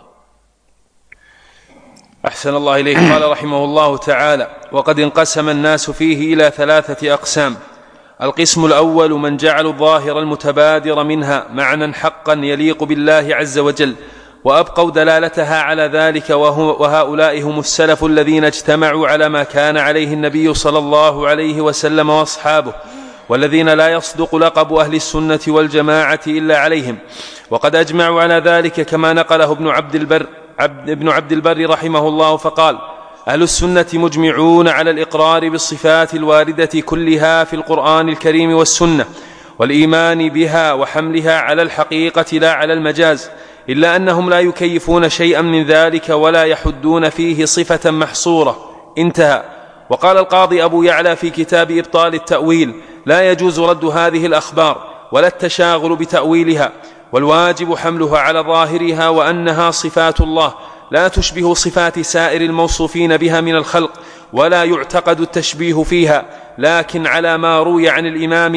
أحسن الله إليك. قال رحمه الله تعالى: وقد انقسم الناس فيه إلى 3 أقسام. القسم الأول من جعلوا الظاهر المتبادر منها معنى حقا يليق بالله عز وجل، وأبقوا دلالتها على ذلك، وهؤلاء هم السلف الذين اجتمعوا على ما كان عليه النبي صلى الله عليه وسلم وأصحابه، والذين لا يصدق لقب أهل السنة والجماعة إلا عليهم. وقد أجمعوا على ذلك كما نقله ابن عبد البر رحمه الله، فقال: أهل السنة مجمعون على الإقرار بالصفات الواردة كلها في القرآن الكريم والسنة، والإيمان بها وحملها على الحقيقة لا على المجاز، إلا أنهم لا يكيفون شيئا من ذلك ولا يحدون فيه صفة محصورة. انتهى. وقال القاضي أبو يعلى في كتاب إبطال التأويل: لا يجوز رد هذه الأخبار ولا التشاغل بتأويلها، والواجب حملها على ظاهرها، وأنها صفات الله لا تشبه صفات سائر الموصوفين بها من الخلق، ولا يعتقد التشبيه فيها، لكن على ما روي عن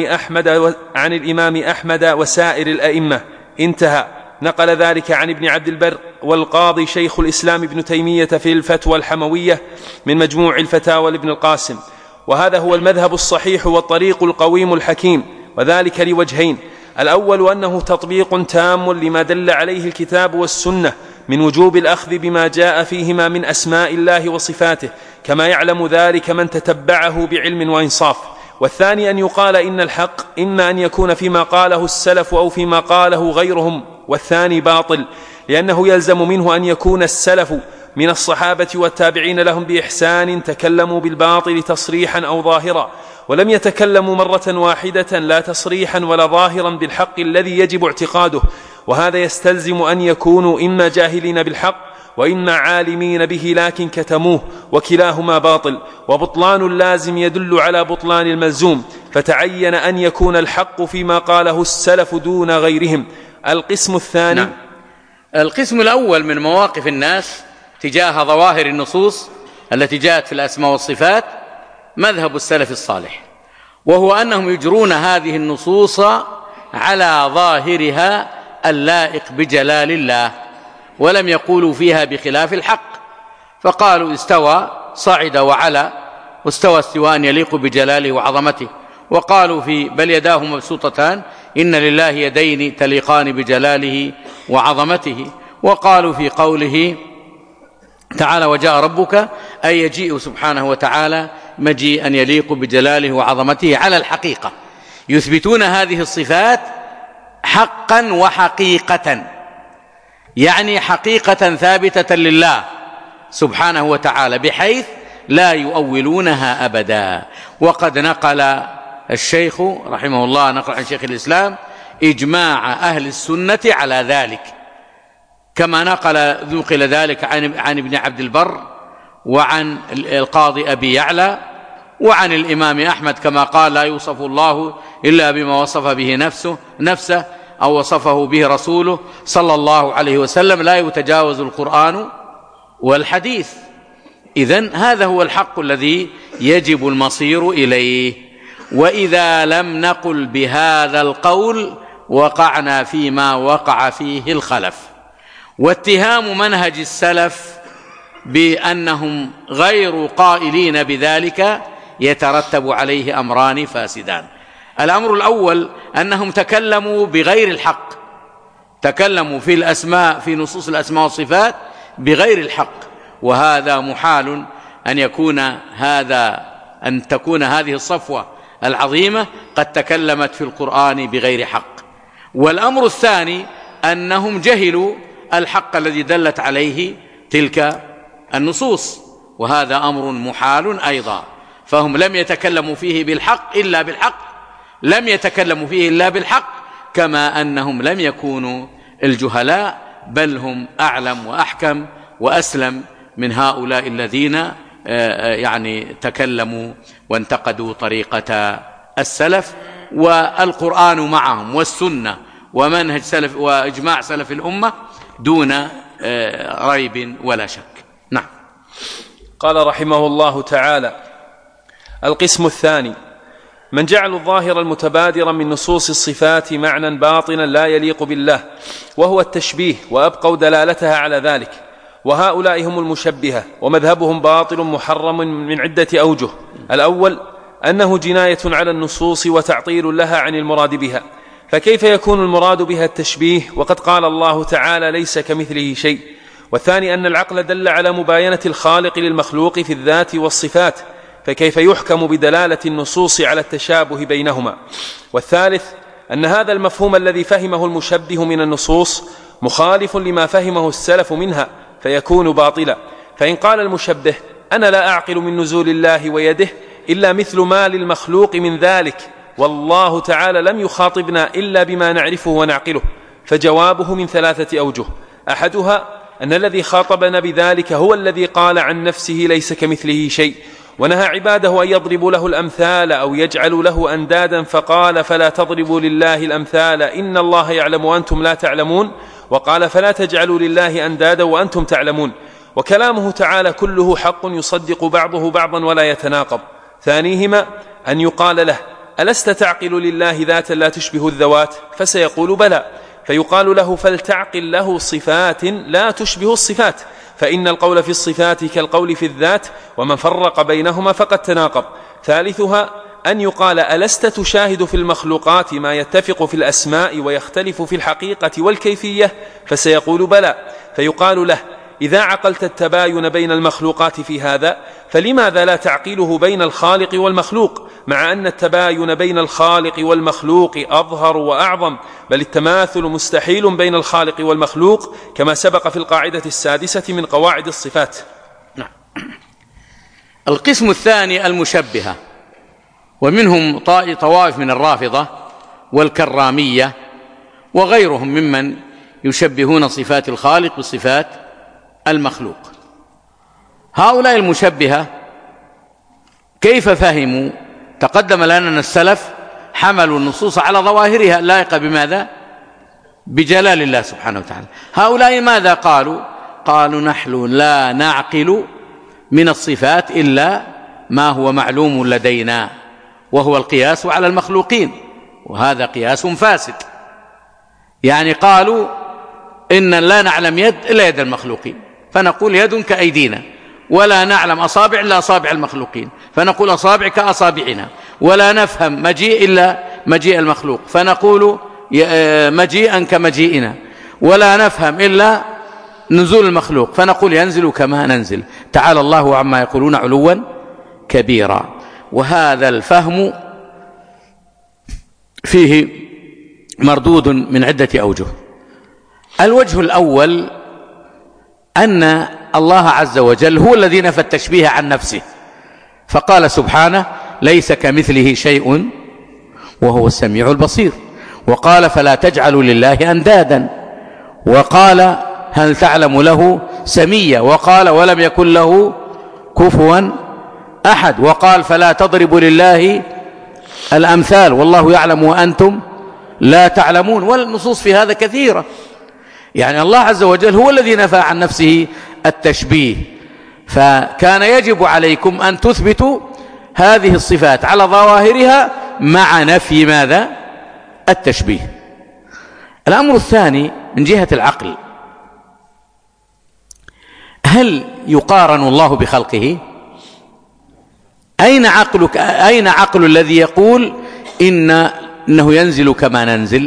الإمام أحمد وسائر الأئمة. انتهى. نقل ذلك عن ابن عبد البر والقاضي شيخ الإسلام ابن تيمية في الفتوى الحموية من مجموع الفتاوى لابن القاسم. وهذا هو المذهب الصحيح والطريق القويم الحكيم، وذلك لوجهين: الأول أنه تطبيق تام لما دل عليه الكتاب والسنة من وجوب الأخذ بما جاء فيهما من أسماء الله وصفاته، كما يعلم ذلك من تتبعه بعلم وإنصاف. والثاني أن يقال إن الحق إما أن يكون فيما قاله السلف أو فيما قاله غيرهم، والثاني باطل، لأنه يلزم منه أن يكون السلف من الصحابة والتابعين لهم بإحسان تكلموا بالباطل تصريحا أو ظاهرا، ولم يتكلموا مرة واحدة لا تصريحا ولا ظاهرا بالحق الذي يجب اعتقاده، وهذا يستلزم أن يكونوا إما جاهلين بالحق وإما عالمين به لكن كتموه، وكلاهما باطل، وبطلان اللازم يدل على بطلان الملزوم، فتعين أن يكون الحق فيما قاله السلف دون غيرهم. القسم الثاني. نعم. القسم الأول من مواقف الناس تجاه ظواهر النصوص التي جاءت في الأسماء والصفات مذهب السلف الصالح، وهو أنهم يجرون هذه النصوص على ظاهرها اللائق بجلال الله، ولم يقولوا فيها بخلاف الحق، فقالوا استوى صعد وعلى، واستوى استواء يليق بجلاله وعظمته، وقالوا في بل يداه مبسوطتان إن لله يدين تليقان بجلاله وعظمته، وقالوا في قوله تعالى وجاء ربك أي يجيء سبحانه وتعالى مجيئا يليق بجلاله وعظمته على الحقيقة، يثبتون هذه الصفات حقا وحقيقة، يعني حقيقة ثابتة لله سبحانه وتعالى بحيث لا يؤولونها أبدا. وقد نقل الشيخ رحمه الله، نقل عن شيخ الإسلام إجماع أهل السنة على ذلك، كما نقل ذلك عن ابن عبد البر وعن القاضي أبي يعلى وعن الإمام أحمد، كما قال لا يوصف الله إلا بما وصف به نفسه أو وصفه به رسوله صلى الله عليه وسلم، لا يتجاوز القرآن والحديث. إذن هذا هو الحق الذي يجب المصير إليه، وإذا لم نقل بهذا القول وقعنا فيما وقع فيه الخلف. واتهام منهج السلف بأنهم غير قائلين بذلك يترتب عليه أمران فاسدان. الأمر الأول أنهم تكلموا بغير الحق، تكلموا في الأسماء، في نصوص الأسماء والصفات بغير الحق، وهذا محال أن تكون هذه الصفوة العظيمة قد تكلمت في القرآن بغير حق. والأمر الثاني أنهم جهلوا الحق الذي دلت عليه تلك النصوص، وهذا أمر محال أيضا، فهم لم يتكلموا فيه بالحق إلا بالحق، لم يتكلموا فيه إلا بالحق، كما أنهم لم يكونوا الجهلاء، بل هم أعلم وأحكم وأسلم من هؤلاء الذين يعني تكلموا وانتقدوا طريقة السلف. والقرآن معهم والسنة ومنهج سلف وإجماع سلف الأمة دون ريب ولا شك. نعم. قال رحمه الله تعالى: القسم الثاني: من جعل الظاهر المتبادر من نصوص الصفات معنى باطنا لا يليق بالله، وهو التشبيه، وأبقوا دلالتها على ذلك، وهؤلاء هم المشبهة، ومذهبهم باطل محرم من عدة أوجه. الأول أنه جناية على النصوص وتعطيل لها عن المراد بها، فكيف يكون المراد بها التشبيه وقد قال الله تعالى ليس كمثله شيء؟ والثاني أن العقل دل على مباينة الخالق للمخلوق في الذات والصفات، فكيف يحكم بدلالة النصوص على التشابه بينهما؟ والثالث أن هذا المفهوم الذي فهمه المشبه من النصوص مخالف لما فهمه السلف منها، فيكون باطلا. فإن قال المشبه أنا لا أعقل من نزول الله ويده إلا مثل ما للمخلوق من ذلك، والله تعالى لم يخاطبنا إلا بما نعرفه ونعقله. فجوابه من 3 أوجه: أحدها أن الذي خاطبنا بذلك هو الذي قال عن نفسه ليس كمثله شيء، ونهى عباده أن يضربوا له الأمثال أو يجعلوا له أندادا، فقال: فلا تضربوا لله الأمثال إن الله يعلم وأنتم لا تعلمون، وقال: فلا تجعلوا لله أندادا وأنتم تعلمون. وكلامه تعالى كله حق يصدق بعضه بعضا ولا يتناقض. ثانيهما أن يقال له: ألست تعقل لله ذاتا لا تشبه الذوات؟ فسيقول: بلى. فيقال له: فلتعقل له صفات لا تشبه الصفات، فإن القول في الصفات كالقول في الذات، ومن فرق بينهما فقد تناقض. ثالثها أن يقال: ألست تشاهد في المخلوقات ما يتفق في الأسماء ويختلف في الحقيقة والكيفية؟ فسيقول: بلى. فيقال له: إذا عقلت التباين بين المخلوقات في هذا، فلماذا لا تعقله بين الخالق والمخلوق، مع أن التباين بين الخالق والمخلوق أظهر وأعظم، بل التماثل مستحيل بين الخالق والمخلوق، كما سبق في القاعدة 6 من قواعد الصفات. القسم الثاني المشبهة، ومنهم طوائف من الرافضة والكرامية وغيرهم ممن يشبهون صفات الخالق بصفات المخلوق. هؤلاء المشبهة كيف فهموا؟ تقدم لنا أن السلف حملوا النصوص على ظواهرها اللائقة بماذا؟ بجلال الله سبحانه وتعالى. هؤلاء ماذا قالوا؟ قالوا: نحن لا نعقل من الصفات إلا ما هو معلوم لدينا، وهو القياس على المخلوقين، وهذا قياس فاسد. يعني قالوا إن لا نعلم يد إلا يد المخلوقين، فنقول يد كأيدينا، ولا نعلم أصابع إلا أصابع المخلوقين، فنقول أصابع كأصابعنا، ولا نفهم مجيء إلا مجيء المخلوق، فنقول مجيئا كمجيئنا، ولا نفهم إلا نزول المخلوق، فنقول ينزل كما ننزل. تعالى الله عما يقولون علوا كبيرا. وهذا الفهم فيه مردود من عدة أوجه. الوجه الأول أن الله عز وجل هو الذي نفى التشبيه عن نفسه، فقال سبحانه: ليس كمثله شيء وهو السميع البصير. وقال: فلا تجعلوا لله أندادا. وقال: هل تعلم له سميا. وقال: ولم يكن له كفوا أحد. وقال: فلا تضربوا لله الأمثال والله يعلم وأنتم لا تعلمون. والنصوص في هذا كثيرة. يعني الله عز وجل هو الذي نفى عن نفسه التشبيه، فكان يجب عليكم أن تثبتوا هذه الصفات على ظواهرها مع نفي ماذا؟ التشبيه. الأمر الثاني من جهة العقل: هل يقارن الله بخلقه؟ أين عقلك؟ أين عقل الذي يقول إنه ينزل كما ننزل؟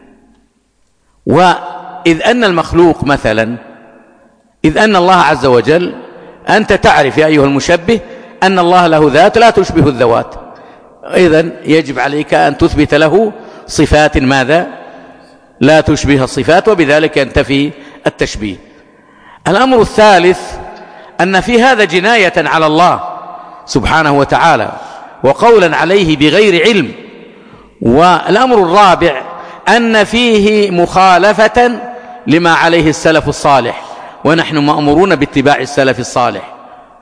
وإذ أن المخلوق مثلا، إذ أن الله عز وجل، أنت تعرف يا أيها المشبه أن الله له ذات لا تشبه الذوات، إذن يجب عليك أن تثبت له صفات ماذا؟ لا تشبه الصفات، وبذلك ينتفي التشبيه. الأمر الثالث أن في هذا جناية على الله سبحانه وتعالى وقولا عليه بغير علم. والأمر الرابع أن فيه مخالفة لما عليه السلف الصالح، ونحن مأمورون باتباع السلف الصالح.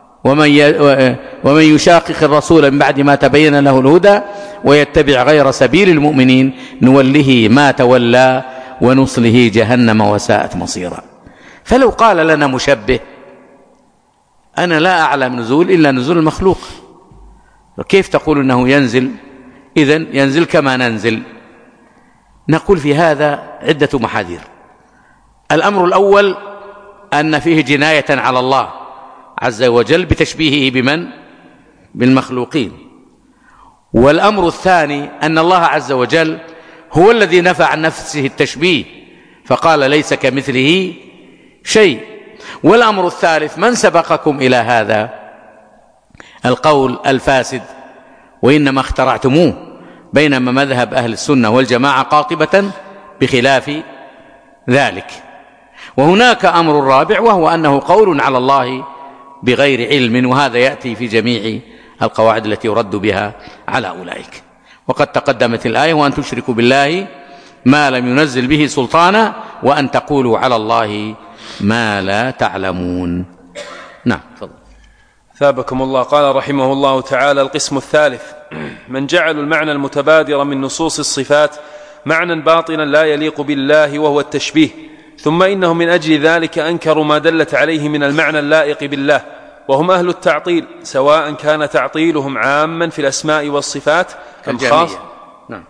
ومن يشاقق الرسول من بعد ما تبين له الهدى ويتبع غير سبيل المؤمنين نوله ما تولى ونصله جهنم وساءت مصيرا. فلو قال لنا مشبه: أنا لا أعلم نزول إلا نزول المخلوق، وكيف تقول أنه ينزل؟ إذن ينزل كما ننزل. نقول في هذا عدة محاذير. الأمر الأول أن فيه جناية على الله عز وجل بتشبيهه بمن؟ بالمخلوقين. والأمر الثاني أن الله عز وجل هو الذي نفى عن نفسه التشبيه، فقال: ليس كمثله شيء. والأمر الثالث: من سبقكم إلى هذا القول الفاسد وإنما اخترعتموه، بينما مذهب أهل السنة والجماعة قاطبة بخلاف ذلك. وهناك أمر رابع، وهو أنه قول على الله بغير علم، وهذا يأتي في جميع القواعد التي يرد بها على أولئك. وقد تقدمت الآية: وأن تشركوا بالله ما لم ينزل به سلطانا وأن تقولوا على الله ما لا تعلمون. نعم، تفضل. ثابكم الله. قال رحمه الله تعالى: القسم الثالث: من جعلوا المعنى المتبادر من نصوص الصفات معنى باطلا لا يليق بالله وهو التشبيه، ثم إنهم من أجل ذلك أنكروا ما دلت عليه من المعنى اللائق بالله، وهم أهل التعطيل، سواء كان تعطيلهم عاما في الأسماء والصفات أم خاص. نعم.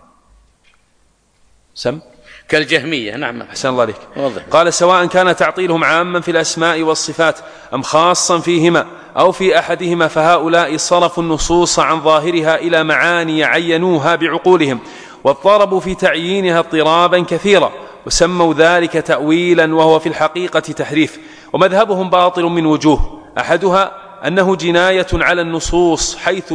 سم كالجهمية. نعم، أحسن الله عليك. قال: سواء كان تعطيلهم عاما في الأسماء والصفات أم خاصا فيهما أو في أحدهما، فهؤلاء صرفوا النصوص عن ظاهرها إلى معاني عينوها بعقولهم، واضطربوا في تعيينها اضطرابا كثيرا، وسموا ذلك تأويلا، وهو في الحقيقة تحريف. ومذهبهم باطل من وجوه: أحدها أنه جناية على النصوص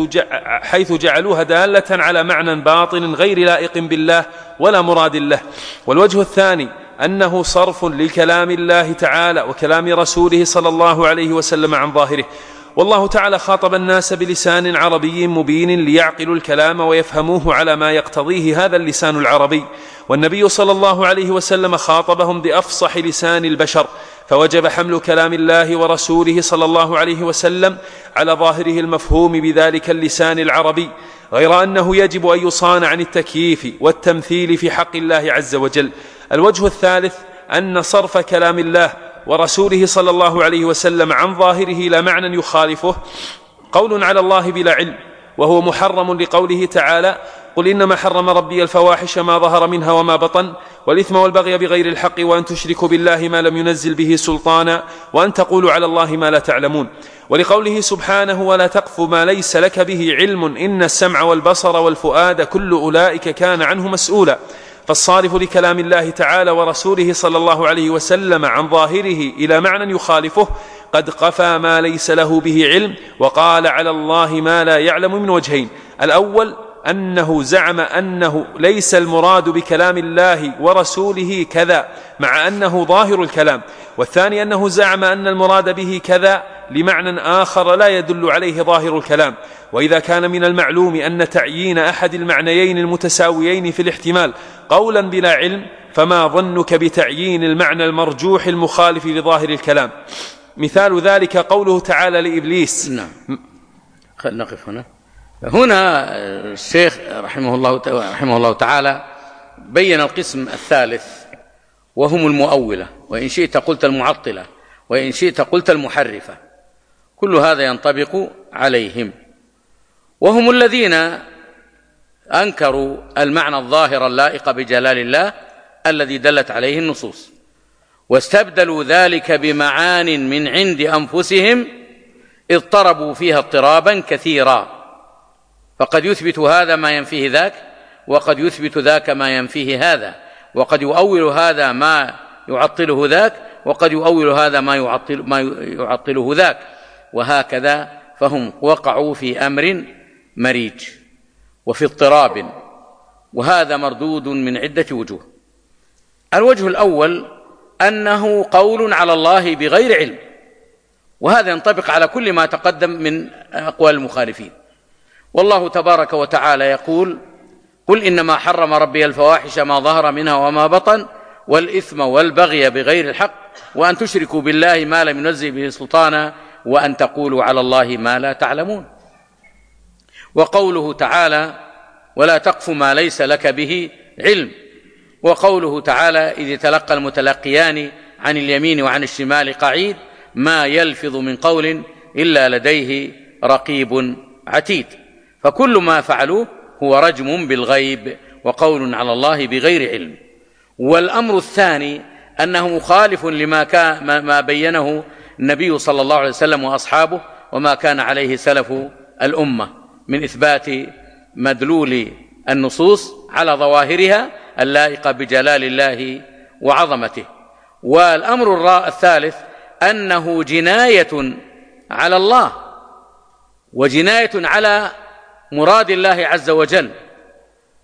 حيث جعلوها دالة على معنى باطل غير لائق بالله ولا مراد له. والوجه الثاني أنه صرف لكلام الله تعالى وكلام رسوله صلى الله عليه وسلم عن ظاهره. والله تعالى خاطب الناس بلسان عربي مبين ليعقلوا الكلام ويفهموه على ما يقتضيه هذا اللسان العربي، والنبي صلى الله عليه وسلم خاطبهم بأفصح لسان البشر، فوجب حمل كلام الله ورسوله صلى الله عليه وسلم على ظاهره المفهوم بذلك اللسان العربي، غير أنه يجب أن يصان عن التكييف والتمثيل في حق الله عز وجل. الوجه الثالث أن صرف كلام الله ورسوله صلى الله عليه وسلم عن ظاهره لا معنى يخالفه قول على الله بلا علم، وهو محرم لقوله تعالى: قل إنما حرم ربي الفواحش ما ظهر منها وما بطن والإثم والبغي بغير الحق وأن تشركوا بالله ما لم ينزل به سلطانا وأن تقولوا على الله ما لا تعلمون. ولقوله سبحانه: ولا تقف ما ليس لك به علم إن السمع والبصر والفؤاد كل أولئك كان عنه مسؤولا. فالصارف لكلام الله تعالى ورسوله صلى الله عليه وسلم عن ظاهره إلى معنى يخالفه قد قفى ما ليس له به علم وقال على الله ما لا يعلم من وجهين: الأول أنه زعم أنه ليس المراد بكلام الله ورسوله كذا مع أنه ظاهر الكلام، والثاني أنه زعم أن المراد به كذا لمعنى آخر لا يدل عليه ظاهر الكلام. وإذا كان من المعلوم أن تعيين أحد المعنيين المتساويين في الاحتمال قولا بلا علم، فما ظنك بتعيين المعنى المرجوح المخالف لظاهر الكلام؟ مثال ذلك قوله تعالى لإبليس. نعم، خلنا نقف هنا. هنا الشيخ رحمه الله تعالى بين القسم الثالث، وهم المؤولة، وإن شئت قلت المعطلة، وإن شئت قلت المحرفة، كل هذا ينطبق عليهم، وهم الذين أنكروا المعنى الظاهر اللائق بجلال الله الذي دلت عليه النصوص، واستبدلوا ذلك بمعان من عند أنفسهم اضطربوا فيها اضطرابا كثيرا، فقد يثبت هذا ما ينفيه ذاك، وقد يثبت ذاك ما ينفيه هذا، وقد يؤول هذا ما يعطله ذاك، وقد يؤول هذا ما يعطله ذاك، وهكذا، فهم وقعوا في أمر مريج وفي اضطراب، وهذا مردود من عدة وجوه. الوجه الأول أنه قول على الله بغير علم، وهذا ينطبق على كل ما تقدم من أقوال المخالفين. والله تبارك وتعالى يقول: قل إنما حرم ربي الفواحش ما ظهر منها وما بطن والإثم والبغي بغير الحق وأن تشركوا بالله ما لم ينزل به سلطانا وأن تقولوا على الله ما لا تعلمون. وقوله تعالى: ولا تقف ما ليس لك به علم. وقوله تعالى: إذ يتلقى المتلقيان عن اليمين وعن الشمال قعيد ما يلفظ من قول إلا لديه رقيب عتيد. فكل ما فعلوه هو رجم بالغيب وقول على الله بغير علم. والأمر الثاني أنه مخالف ما بينه النبي صلى الله عليه وسلم وأصحابه وما كان عليه سلف الأمة من إثبات مدلول النصوص على ظواهرها اللائقة بجلال الله وعظمته. والأمر الثالث أنه جناية على الله وجناية على مراد الله عز وجل،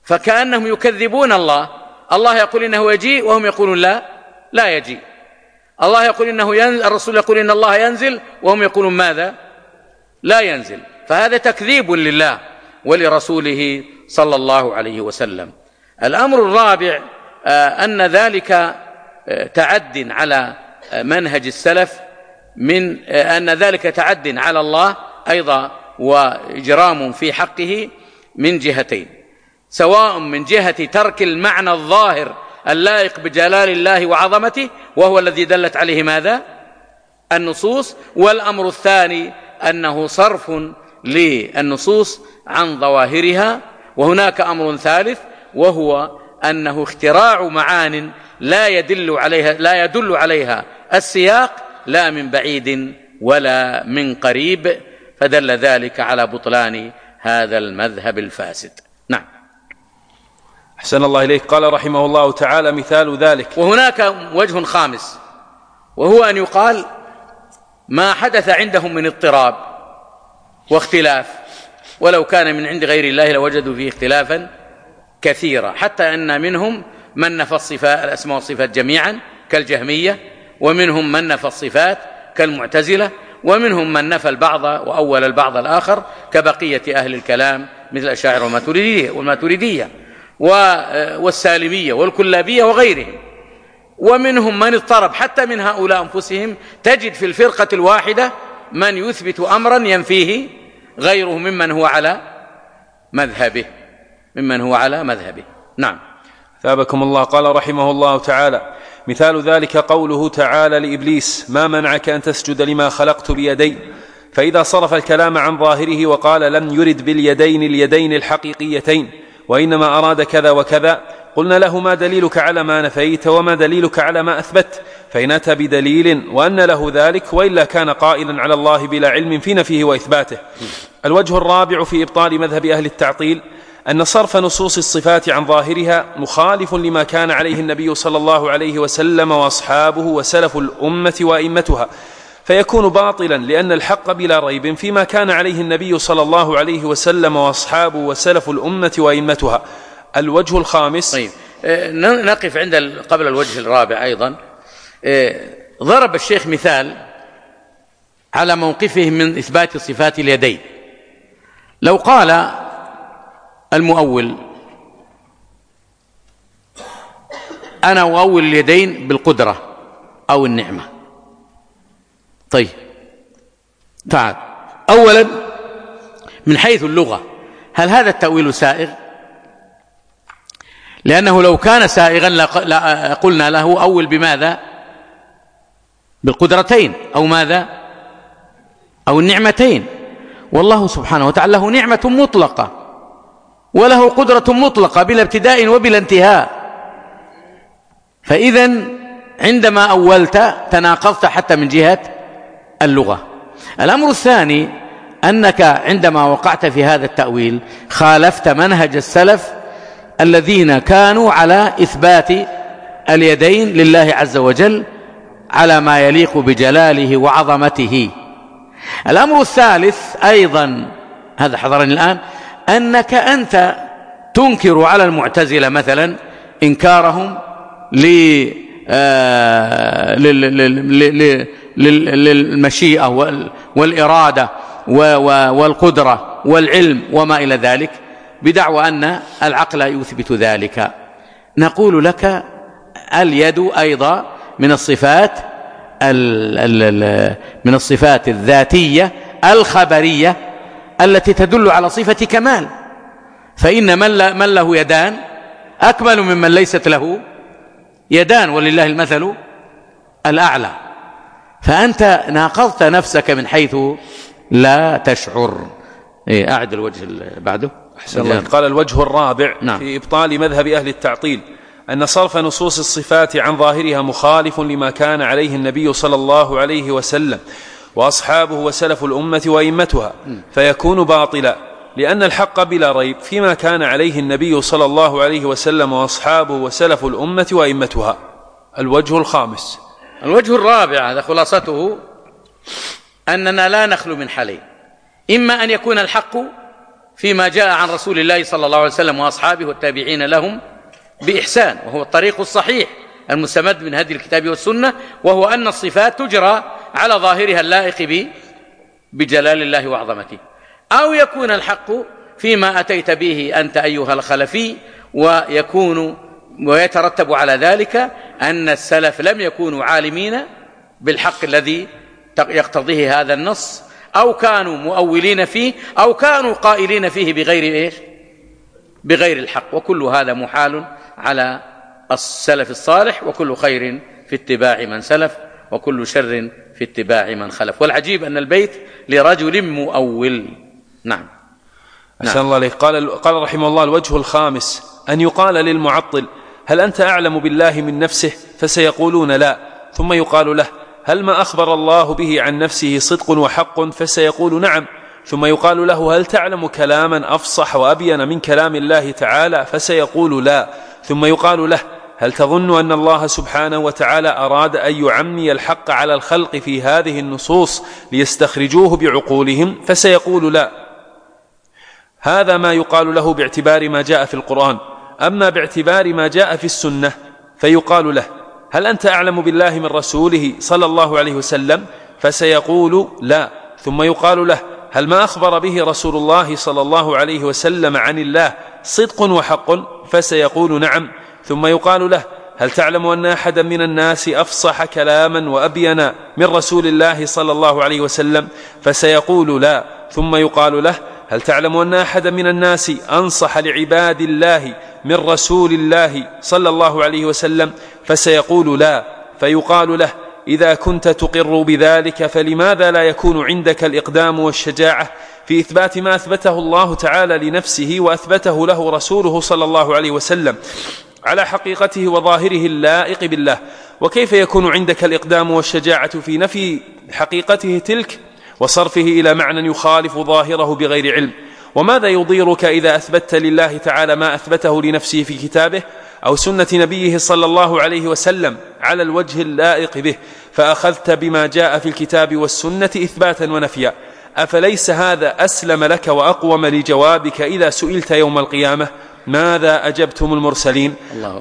فكأنهم يكذبون الله. الله يقول إنه يجيء وهم يقولون لا يجيء. الله يقول إنه ينزل، الرسول يقول إن الله ينزل، وهم يقولون ماذا؟ لا ينزل. فهذا تكذيب لله ولرسوله صلى الله عليه وسلم. الأمر الرابع أن ذلك تعد على منهج السلف، من أن ذلك تعد على الله أيضا وإجرام في حقه من جهتين، سواء من جهة ترك المعنى الظاهر اللائق بجلال الله وعظمته، وهو الذي دلت عليه ماذا؟ النصوص. والأمر الثاني أنه صرف للنصوص عن ظواهرها. وهناك أمر ثالث، وهو أنه اختراع معان لا يدل عليها السياق، لا من بعيد ولا من قريب، فدل ذلك على بطلان هذا المذهب الفاسد. نعم. أحسن الله إليك. قال رحمه الله تعالى: مثال ذلك. وهناك وجه خامس، وهو أن يقال ما حدث عندهم من اضطراب واختلاف، ولو كان من عند غير الله لوجدوا فيه اختلافا كثيرا، حتى أن منهم من نفى الأسماء والصفات جميعا كالجهمية، ومنهم من نفى الصفات كالمعتزلة، ومنهم من نفى البعض وأول البعض الآخر كبقية أهل الكلام مثل الأشاعرة والماتريدية والسالمية والكلابية وغيرهم. ومنهم من اضطرب حتى من هؤلاء أنفسهم، تجد في الفرقة الواحدة من يثبت أمرا ينفيه غيره ممن هو على مذهبه. نعم. ثابكم الله. قال رحمه الله تعالى: مثال ذلك قوله تعالى لإبليس: ما منعك أن تسجد لما خلقت بيدي؟ فإذا صرف الكلام عن ظاهره وقال لم يرد باليدين اليدين الحقيقيتين، وإنما أراد كذا وكذا، قلنا له: ما دليلك على ما نفيت وما دليلك على ما أثبت؟ فإن أتى بدليل وأن له ذلك، وإلا كان قائلا على الله بلا علم في نفيه وإثباته. الوجه الرابع في إبطال مذهب أهل التعطيل أن صرف نصوص الصفات عن ظاهرها مخالف لما كان عليه النبي صلى الله عليه وسلم وأصحابه وسلف الأمة وأئمتها، فيكون باطلا، لأن الحق بلا ريب فيما كان عليه النبي صلى الله عليه وسلم وأصحابه وسلف الأمة وأئمتها. الوجه الخامس. طيب، نقف قبل الوجه الرابع أيضا. ضرب الشيخ مثال على موقفه من إثبات صفات اليدين. لو قال المؤول: أنا أؤول اليدين بالقدرة أو النعمة. طيب، تعال أولا من حيث اللغة، هل هذا التأويل سائغ؟ لأنه لو كان سائغا قلنا له أول بماذا؟ بالقدرتين، أو ماذا؟ أو النعمتين. والله سبحانه وتعالى له نعمة مطلقة وله قدرة مطلقة بلا ابتداء وبلا انتهاء، فإذا عندما أولت تناقضت حتى من جهة اللغة. الأمر الثاني أنك عندما وقعت في هذا التأويل خالفت منهج السلف الذين كانوا على إثبات اليدين لله عز وجل على ما يليق بجلاله وعظمته. الأمر الثالث أيضا، هذا حضرني الآن، أنك أنت تنكر على المعتزلة مثلا إنكارهم للمشيئة والإرادة والقدرة والعلم وما إلى ذلك، بدعوى أن العقل يثبت ذلك. نقول لك اليد أيضا من الصفات الذاتية الخبرية التي تدل على صفة كمال، فإن من له يدان أكمل ممن ليست له يدان، ولله المثل الأعلى. فأنت ناقضت نفسك من حيث لا تشعر. أعد الوجه بعده. أحسن الله. قال الوجه الرابع. نعم. في إبطال مذهب أهل التعطيل أن صرف نصوص الصفات عن ظاهرها مخالف لما كان عليه النبي صلى الله عليه وسلم وأصحابه وسلف الأمة وأئمتها، فيكون باطلا، لأن الحق بلا ريب فيما كان عليه النبي صلى الله عليه وسلم وأصحابه وسلف الأمة وأئمتها. الوجه الخامس. الوجه الرابع، هذا خلاصته، أننا لا نخلو من حالين: إما أن يكون الحق فيما جاء عن رسول الله صلى الله عليه وسلم وأصحابه والتابعين لهم بإحسان، وهو الطريق الصحيح المستمد من هدي الكتاب والسنة، وهو أن الصفات تجرى على ظاهرها اللائق بجلال الله وعظمته، أو يكون الحق فيما أتيت به أنت أيها الخلفي، ويترتب على ذلك أن السلف لم يكونوا عالمين بالحق الذي يقتضيه هذا النص، أو كانوا مؤولين فيه، أو كانوا قائلين فيه بغير الحق. وكل هذا محال على السلف الصالح، وكل خير في اتباع من سلف، وكل شر في اتباع من خلف. والعجيب أن البيت لرجل مؤول. نعم. أحسن الله عليك. قال رحمه الله: الوجه الخامس أن يقال للمعطل: هل أنت أعلم بالله من نفسه؟ فسيقولون لا. ثم يقال له: هل ما أخبر الله به عن نفسه صدق وحق؟ فسيقول نعم. ثم يقال له: هل تعلم كلاما أفصح وأبين من كلام الله تعالى؟ فسيقول لا. ثم يقال له: هل تظن أن الله سبحانه وتعالى أراد أن يعمي الحق على الخلق في هذه النصوص ليستخرجوه بعقولهم؟ فسيقول لا. هذا ما يقال له باعتبار ما جاء في القرآن. أما باعتبار ما جاء في السنة فيقال له: هل أنت أعلم بالله من رسوله صلى الله عليه وسلم؟ فسيقول لا. ثم يقال له: هل ما أخبر به رسول الله صلى الله عليه وسلم عن الله صدق وحق؟ فسيقول نعم. ثم يقال له: هل تعلم أن أحدا من الناس أفصح كلاما وأبين من رسول الله صلى الله عليه وسلم؟ فسيقول لا. ثم يقال له: هل تعلم أن أحدا من الناس أنصح لعباد الله من رسول الله صلى الله عليه وسلم؟ فسيقول لا. فيقال له: إذا كنت تقر بذلك فلماذا لا يكون عندك الإقدام والشجاعة في إثبات ما أثبته الله تعالى لنفسه وأثبته له رسوله صلى الله عليه وسلم على حقيقته وظاهره اللائق بالله؟ وكيف يكون عندك الإقدام والشجاعة في نفي حقيقته تلك وصرفه إلى معنى يخالف ظاهره بغير علم؟ وماذا يضيرك إذا أثبت لله تعالى ما أثبته لنفسه في كتابه أو سنة نبيه صلى الله عليه وسلم على الوجه اللائق به، فأخذت بما جاء في الكتاب والسنة إثباتا ونفيا؟ أفليس هذا أسلم لك وأقوم لجوابك إذا سئلت يوم القيامة ماذا أجبتم المرسلين؟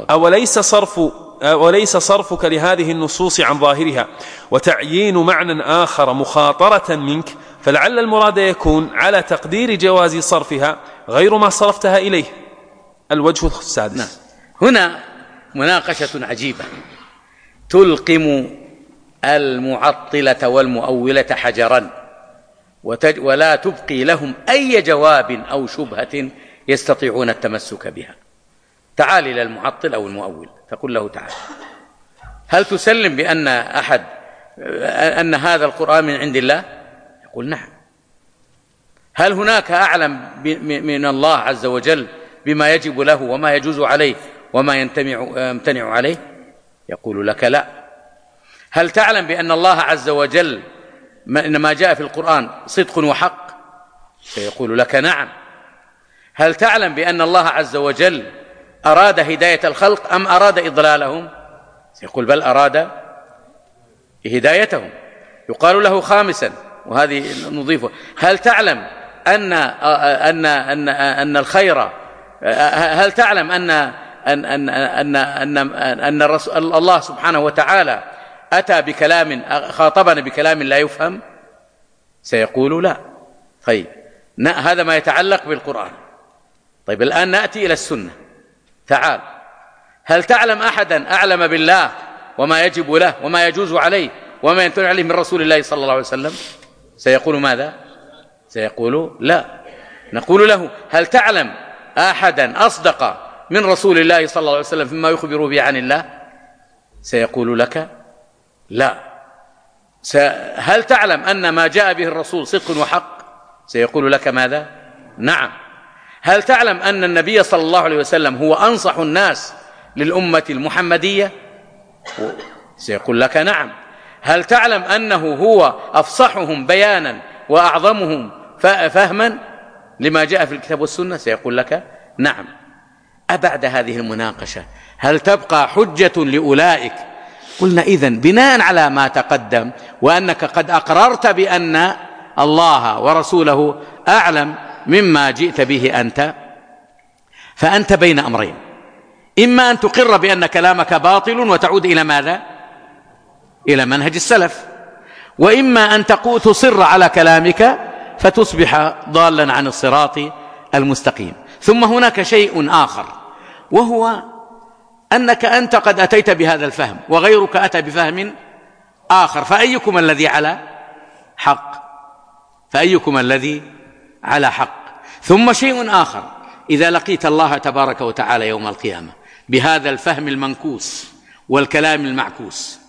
وليس صرفك لهذه النصوص عن ظاهرها وتعيين معنى آخر مخاطرة منك، فلعل المراد يكون على تقدير جواز صرفها غير ما صرفتها إليه. الوجه السادس. نعم. هنا مناقشة عجيبة تلقم المعطلة والمؤولة حجرا، ولا تبقي لهم أي جواب أو شبهة يستطيعون التمسك بها. تعال إلى المعطل أو المؤول تقول له: تعال، هل تسلم بأن أن هذا القرآن من عند الله؟ يقول: نعم. هل هناك أعلم من الله عز وجل بما يجب له وما يجوز عليه وما يمتنع عليه؟ يقول لك: لا. هل تعلم بأن الله عز وجل إن ما جاء في القرآن صدق وحق؟ سيقول لك: نعم. هل تعلم بأن الله عز وجل أراد هداية الخلق أم أراد إضلالهم؟ سيقول: بل أراد هدايتهم. يقال له خامسا، وهذه نضيفه: هل تعلم أن الخير، هل تعلم أن الله سبحانه وتعالى أتى بكلام، خاطبنا بكلام لا يفهم؟ سيقول: لا. طيب، هذا ما يتعلق بالقرآن. طيب، الآن نأتي إلى السنة. تعال، هل تعلم أحدا أعلم بالله وما يجب له وما يجوز عليه وما يمتنع عليه من رسول الله صلى الله عليه وسلم؟ سيقول: ماذا؟ سيقول: لا. نقول له: هل تعلم أحدا أصدق من رسول الله صلى الله عليه وسلم فيما يخبر به عن الله؟ سيقول لك: لا. هل تعلم أن ما جاء به الرسول صدق وحق؟ سيقول لك: ماذا؟ نعم. هل تعلم أن النبي صلى الله عليه وسلم هو أنصح الناس للأمة المحمدية؟ سيقول لك: نعم. هل تعلم أنه هو أفصحهم بيانا وأعظمهم فهما لما جاء في الكتاب والسنة؟ سيقول لك: نعم. أبعد هذه المناقشة هل تبقى حجة لأولئك؟ قلنا: إذن بناء على ما تقدم وأنك قد أقررت بأن الله ورسوله أعلم مما جئت به أنت، فأنت بين أمرين: إما أن تقر بأن كلامك باطل وتعود إلى ماذا؟ إلى منهج السلف، وإما أن تصر على كلامك فتصبح ضالا عن الصراط المستقيم. ثم هناك شيء آخر، وهو أنك أنت قد أتيت بهذا الفهم وغيرك أتى بفهم آخر، فأيكم الذي على حق؟ فأيكم الذي على حق؟ ثم شيء آخر، إذا لقيت الله تبارك وتعالى يوم القيامة بهذا الفهم المنكوس والكلام المعكوس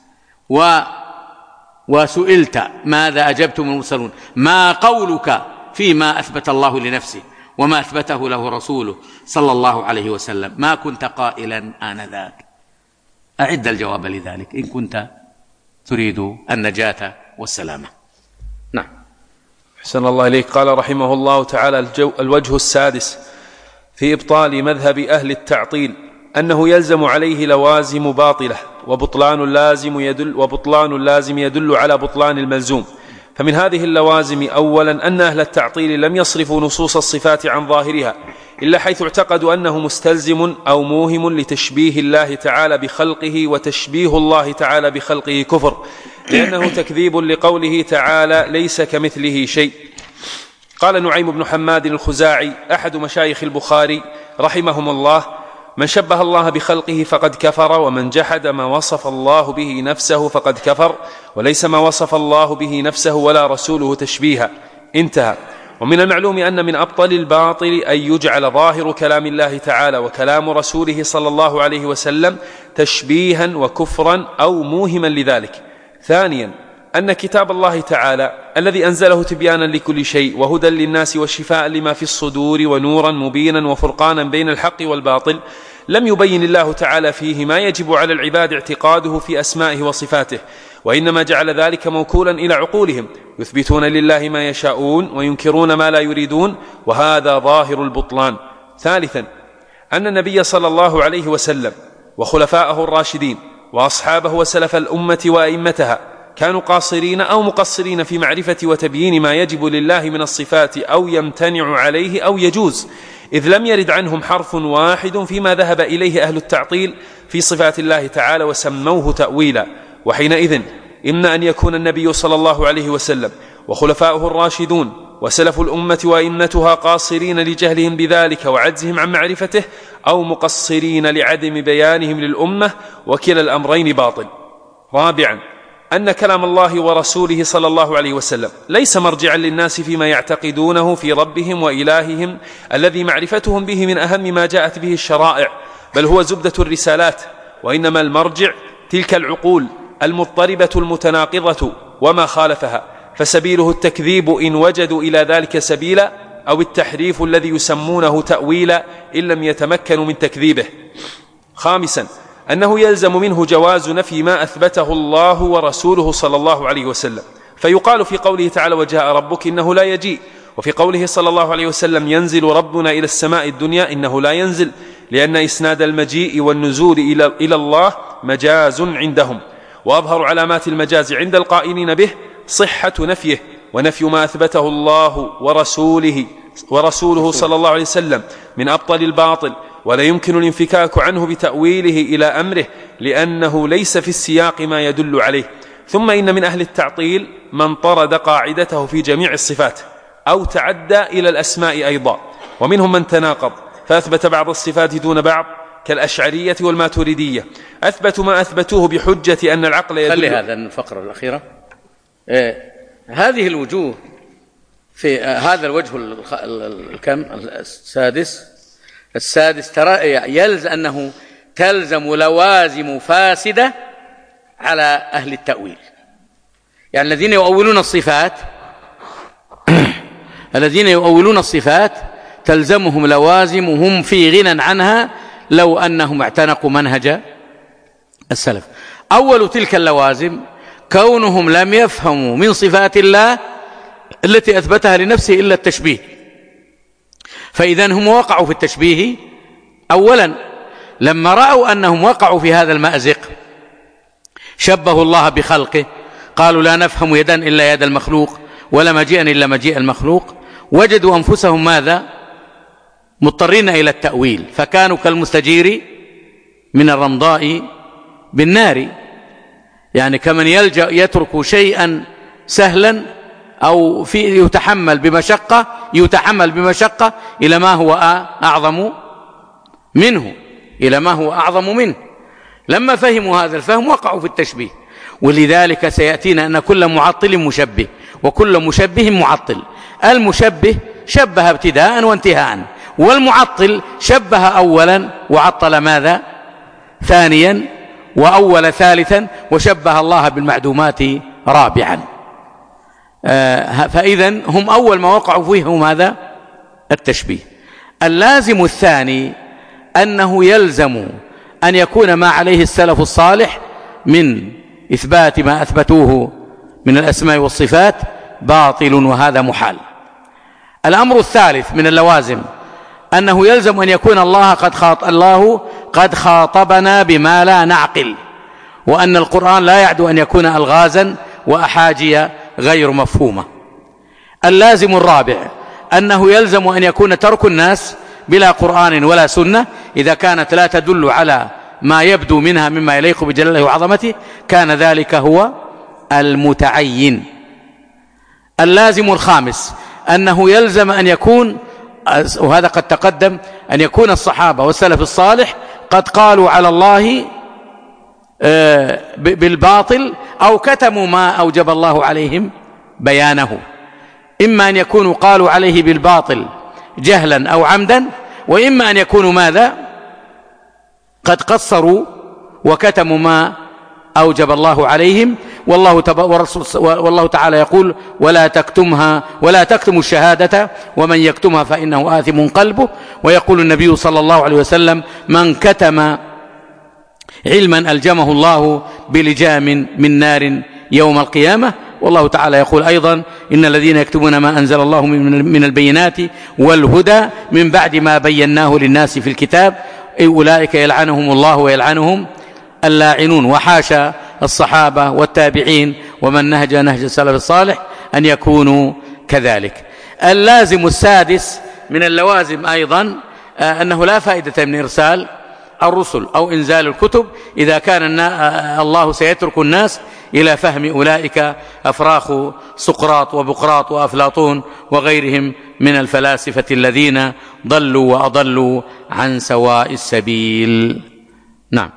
وسئلت ماذا أجبتم المرسلون، ما قولك فيما أثبت الله لنفسه وما أثبته له رسوله صلى الله عليه وسلم؟ ما كنت قائلا آنذاك؟ أعد الجواب لذلك إن كنت تريد النجاة والسلامة. نعم. أحسن الله إليك. قال رحمه الله تعالى: الوجه السادس في إبطال مذهب أهل التعطيل أنه يلزم عليه لوازم باطلة، وبطلان اللازم يدل على بطلان الملزوم. فمن هذه اللوازم أولا أن أهل التعطيل لم يصرفوا نصوص الصفات عن ظاهرها إلا حيث اعتقدوا أنه مستلزم أو موهم لتشبيه الله تعالى بخلقه، وتشبيه الله تعالى بخلقه كفر، لأنه تكذيب لقوله تعالى: ليس كمثله شيء. قال نعيم بن حماد الخزاعي أحد مشايخ البخاري رحمهم الله: من شبه الله بخلقه فقد كفر، ومن جحد ما وصف الله به نفسه فقد كفر، وليس ما وصف الله به نفسه ولا رسوله تشبيها. انتهى. ومن المعلوم أن من أبطل الباطل أن يجعل ظاهر كلام الله تعالى وكلام رسوله صلى الله عليه وسلم تشبيها وكفرا أو موهما لذلك. ثانيا أن كتاب الله تعالى الذي أنزله تبيانا لكل شيء وهدى للناس وشفاء لما في الصدور ونورا مبينا وفرقانا بين الحق والباطل لم يبين الله تعالى فيه ما يجب على العباد اعتقاده في أسمائه وصفاته، وإنما جعل ذلك موكولا إلى عقولهم، يثبتون لله ما يشاءون وينكرون ما لا يريدون، وهذا ظاهر البطلان. ثالثا أن النبي صلى الله عليه وسلم وخلفاءه الراشدين وأصحابه وسلف الأمة وأئمتها كانوا قاصرين أو مقصرين في معرفة وتبيين ما يجب لله من الصفات أو يمتنع عليه أو يجوز، إذ لم يرد عنهم حرف واحد فيما ذهب إليه أهل التعطيل في صفات الله تعالى وسموه تأويلا. وحينئذ إما أن يكون النبي صلى الله عليه وسلم وخلفاؤه الراشدون وسلف الأمة وأئمتها قاصرين لجهلهم بذلك وعجزهم عن معرفته، أو مقصرين لعدم بيانهم للأمة، وكلا الأمرين باطل. رابعا أن كلام الله ورسوله صلى الله عليه وسلم ليس مرجعا للناس فيما يعتقدونه في ربهم وإلههم الذي معرفتهم به من أهم ما جاءت به الشرائع، بل هو زبدة الرسالات، وإنما المرجع تلك العقول المضطربة المتناقضة وما خالفها، فسبيله التكذيب إن وجدوا إلى ذلك سبيلا، أو التحريف الذي يسمونه تأويلا إن لم يتمكنوا من تكذيبه. خامسا أنه يلزم منه جواز نفي ما أثبته الله ورسوله صلى الله عليه وسلم، فيقال في قوله تعالى: وجاء ربك إنه لا يجيء، وفي قوله صلى الله عليه وسلم: ينزل ربنا إلى السماء الدنيا إنه لا ينزل، لأن إسناد المجيء والنزول إلى الله مجاز عندهم، وأظهر علامات المجاز عند القائلين به صحة نفيه، ونفي ما أثبته الله ورسوله صلى الله عليه وسلم من أبطل الباطل، ولا يمكن الانفكاك عنه بتأويله إلى أمره، لأنه ليس في السياق ما يدل عليه. ثم إن من أهل التعطيل من طرد قاعدته في جميع الصفات أو تعدى إلى الأسماء أيضا، ومنهم من تناقض فأثبت بعض الصفات دون بعض كالأشعرية والماتريدية، أثبتوا ما أثبتوه بحجة أن العقل يدل. خلي هذا الفقرة الأخيرة. هذه الوجوه في هذا الوجه الكم السادس ترى يلزم أنه تلزم لوازم فاسدة على أهل التأويل، يعني الذين يؤولون الصفات تلزمهم لوازمهم في غنى عنها لو أنهم اعتنقوا منهج السلف. أول تلك اللوازم كونهم لم يفهموا من صفات الله التي أثبتها لنفسه إلا التشبيه، فإذا هم وقعوا في التشبيه. أولا لما رأوا أنهم وقعوا في هذا المأزق شبهوا الله بخلقه، قالوا لا نفهم يدا إلا يد المخلوق ولا مجيئا إلا مجيء المخلوق، وجدوا أنفسهم ماذا؟ مضطرين إلى التأويل، فكانوا كالمستجير من الرمضاء بالنار، يعني كمن يترك شيئا سهلا أو يتحمل بمشقة إلى ما هو أعظم منه. لما فهموا هذا الفهم وقعوا في التشبيه، ولذلك سيأتينا أن كل معطل مشبه وكل مشبه معطل. المشبه شبه ابتداء وانتهاء، والمعطل شبه أولا وعطل ماذا؟ ثانيا، وأول ثالثا، وشبه الله بالمعدومات رابعا. فإذن هم أول ما وقعوا فيه ماذا؟ التشبيه. اللازم الثاني أنه يلزم أن يكون ما عليه السلف الصالح من إثبات ما أثبتوه من الأسماء والصفات باطل، وهذا محال. الأمر الثالث من اللوازم أنه يلزم أن يكون الله قد خاطبنا بما لا نعقل، وأن القرآن لا يعدو أن يكون ألغازا وأحاجي غير مفهومة. اللازم الرابع أنه يلزم أن يكون ترك الناس بلا قرآن ولا سنة إذا كانت لا تدل على ما يبدو منها مما يليق بجلاله وعظمته كان ذلك هو المتعين. اللازم الخامس أنه يلزم أن يكون، وهذا قد تقدم، أن يكون الصحابة والسلف الصالح قد قالوا على الله بالباطل أو كتموا ما أوجب الله عليهم بيانه، إما أن يكونوا قالوا عليه بالباطل جهلا أو عمدا، وإما أن يكونوا ماذا؟ قد قصروا وكتموا ما أوجب الله عليهم. والله تعالى يقول ولا تكتموا الشهادة ومن يكتمها فإنه آثم قلبه. ويقول النبي صلى الله عليه وسلم من كتم علما ألجمه الله بلجام من نار يوم القيامة. والله تعالى يقول أيضا إن الذين يكتمون ما أنزل الله من البينات والهدى من بعد ما بيناه للناس في الكتاب أولئك يلعنهم الله ويلعنهم اللاعنون. وحاشا الصحابة والتابعين ومن نهج السلف الصالح أن يكونوا كذلك. اللازم السادس من اللوازم أيضا أنه لا فائدة من إرسال الرسل أو إنزال الكتب إذا كان الله سيترك الناس إلى فهم أولئك أفراخ سقراط وبقراط وأفلاطون وغيرهم من الفلاسفة الذين ضلوا وأضلوا عن سواء السبيل. نعم.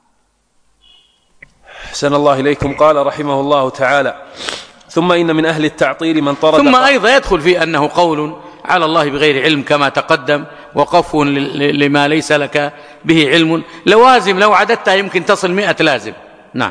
أحسن الله إليكم. قال رحمه الله تعالى ثم إن من أهل التعطيل من طرد. ثم أيضا يدخل في أنه قول على الله بغير علم كما تقدم، وقف لما ليس لك به علم. لوازم لو عددتها يمكن تصل 100 لازم. نعم.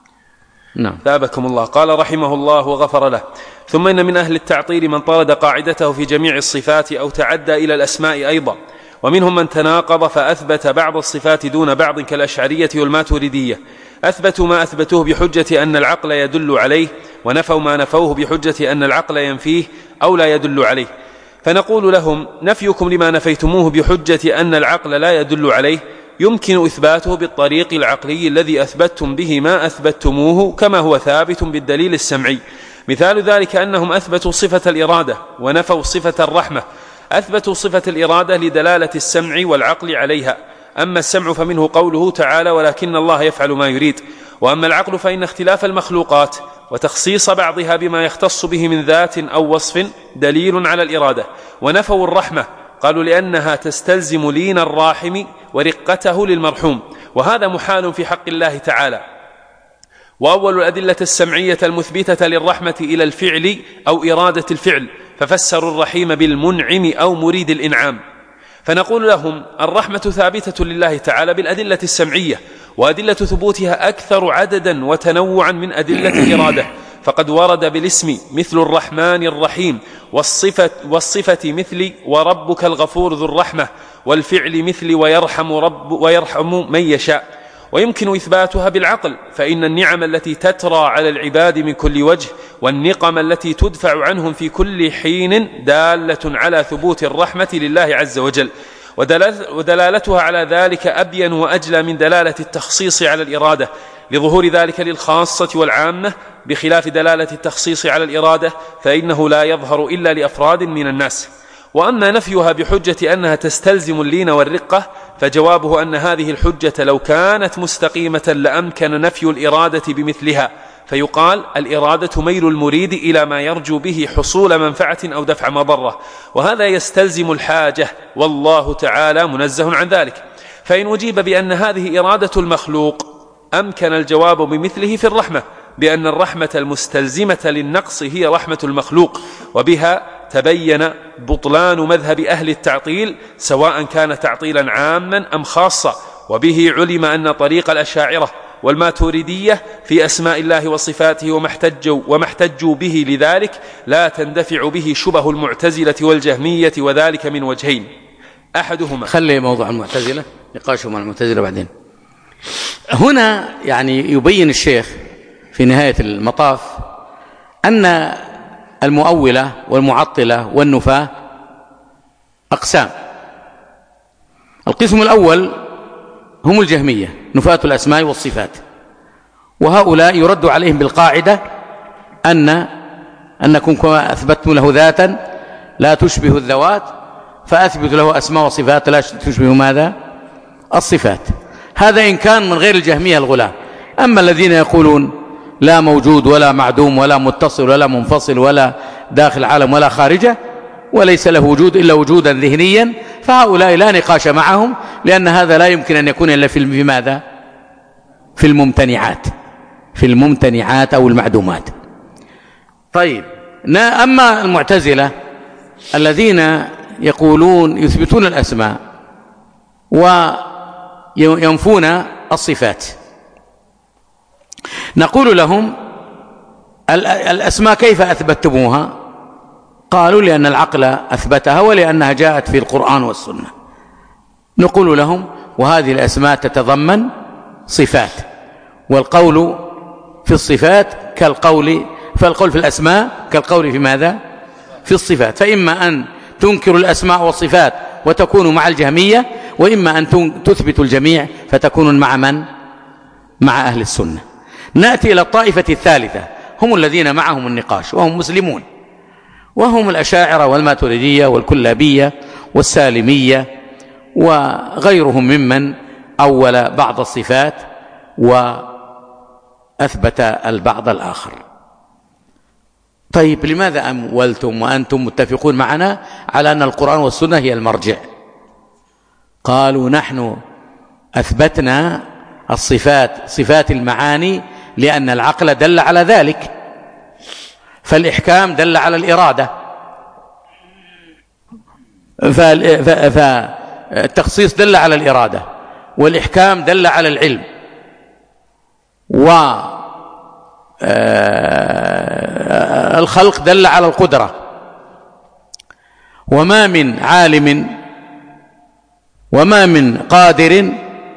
ثابكم الله. قال رحمه الله وغفر له ثم إن من أهل التعطيل من طرد قاعدته في جميع الصفات أو تعدى إلى الأسماء أيضا، ومنهم من تناقض فأثبت بعض الصفات دون بعض كالأشعرية والماتريدية. أثبتوا ما أثبتوه بحجة أن العقل يدل عليه، ونفوا ما نفوه بحجة أن العقل ينفيه أو لا يدل عليه. فنقول لهم نفيكم لما نفيتموه بحجة أن العقل لا يدل عليه يمكن إثباته بالطريق العقلي الذي أثبتتم به ما أثبتموه كما هو ثابت بالدليل السمعي. مثال ذلك أنهم أثبتوا صفة الإرادة ونفوا صفة الرحمة. أثبتوا صفة الإرادة لدلالة السمع والعقل عليها، أما السمع فمنه قوله تعالى ولكن الله يفعل ما يريد، وأما العقل فإن اختلاف المخلوقات وتخصيص بعضها بما يختص به من ذات أو وصف دليل على الإرادة. ونفوا الرحمة قالوا لأنها تستلزم لين الراحم ورقته للمرحوم، وهذا محال في حق الله تعالى. وأول الأدلة السمعية المثبتة للرحمة إلى الفعل أو إرادة الفعل، ففسروا الرحيم بالمنعم أو مريد الإنعام. فنقول لهم الرحمة ثابتة لله تعالى بالأدلة السمعية، وأدلة ثبوتها أكثر عددا وتنوعا من أدلة الإرادة، فقد ورد بالاسم مثل الرحمن الرحيم، والصفة مثل وربك الغفور ذو الرحمة، والفعل مثل ويرحم من يشاء. ويمكن إثباتها بالعقل، فإن النعم التي تترى على العباد من كل وجه والنقم التي تدفع عنهم في كل حين دالة على ثبوت الرحمة لله عز وجل، ودلالتها على ذلك أبين وأجلى من دلالة التخصيص على الإرادة، لظهور ذلك للخاصة والعامة، بخلاف دلالة التخصيص على الإرادة فإنه لا يظهر إلا لأفراد من الناس. وأما نفيها بحجة أنها تستلزم اللين والرقة فجوابه أن هذه الحجة لو كانت مستقيمة لأمكن نفي الإرادة بمثلها، فيقال الإرادة ميل المريد إلى ما يرجو به حصول منفعة أو دفع مضرة، وهذا يستلزم الحاجة، والله تعالى منزه عن ذلك. فإن وجيب بأن هذه إرادة المخلوق أمكن الجواب بمثله في الرحمة، بأن الرحمة المستلزمة للنقص هي رحمة المخلوق، وبها تبين بطلان مذهب أهل التعطيل سواء كان تعطيلا عاما أم خاصا، وبه علم أن طريق الأشاعرة والماتريدية في أسماء الله وصفاته وما احتجوا به لذلك لا تندفع به شبه المعتزلة والجهمية، وذلك من وجهين: أحدهما خلي موضوع المعتزلة نقاشهم عن المعتزلة بعدين. هنا يعني يبين الشيخ في نهاية المطاف أن المؤولة والمعطلة والنفاة أقسام. القسم الأول هم الجهمية نفاة والصفات، وهؤلاء يرد عليهم بالقاعدة أنكم كما أثبتم له ذاتا لا تشبه الذوات فأثبت له أسماء وصفات لا تشبه ماذا؟ الصفات. هذا إن كان من غير الجهمية الغلاة. أما الذين يقولون لا موجود ولا معدوم ولا متصل ولا منفصل ولا داخل عالم ولا خارجه وليس له وجود إلا وجودا ذهنيا، فهؤلاء لا نقاش معهم، لأن هذا لا يمكن أن يكون إلا في ماذا؟ في الممتنعات أو المعدومات. طيب، أما المعتزلة الذين يقولون يثبتون الأسماء وينفون الصفات، نقول لهم الأسماء كيف أثبتموها؟ قالوا لأن العقل أثبتها ولأنها جاءت في القرآن والسنة. نقول لهم وهذه الأسماء تتضمن صفات، والقول في الصفات فالقول في الأسماء كالقول في ماذا؟ في الصفات. فإما أن تنكر الأسماء والصفات وتكون مع الجهمية، وإما أن تثبت الجميع فتكون مع من؟ مع أهل السنة. نأتي إلى الطائفة الثالثة، هم الذين معهم النقاش وهم مسلمون، وهم الأشاعرة والماتريدية والكلابية والسالمية وغيرهم ممن أول بعض الصفات وأثبت البعض الآخر. طيب، لماذا أولتم وأنتم متفقون معنا على أن القرآن والسنة هي المرجع؟ قالوا نحن أثبتنا صفات المعاني لأن العقل دل على ذلك، فالإحكام دل على الإرادة، فالتخصيص دل على الإرادة، والإحكام دل على العلم، والخلق دل على القدرة. وما من عالم وما من قادر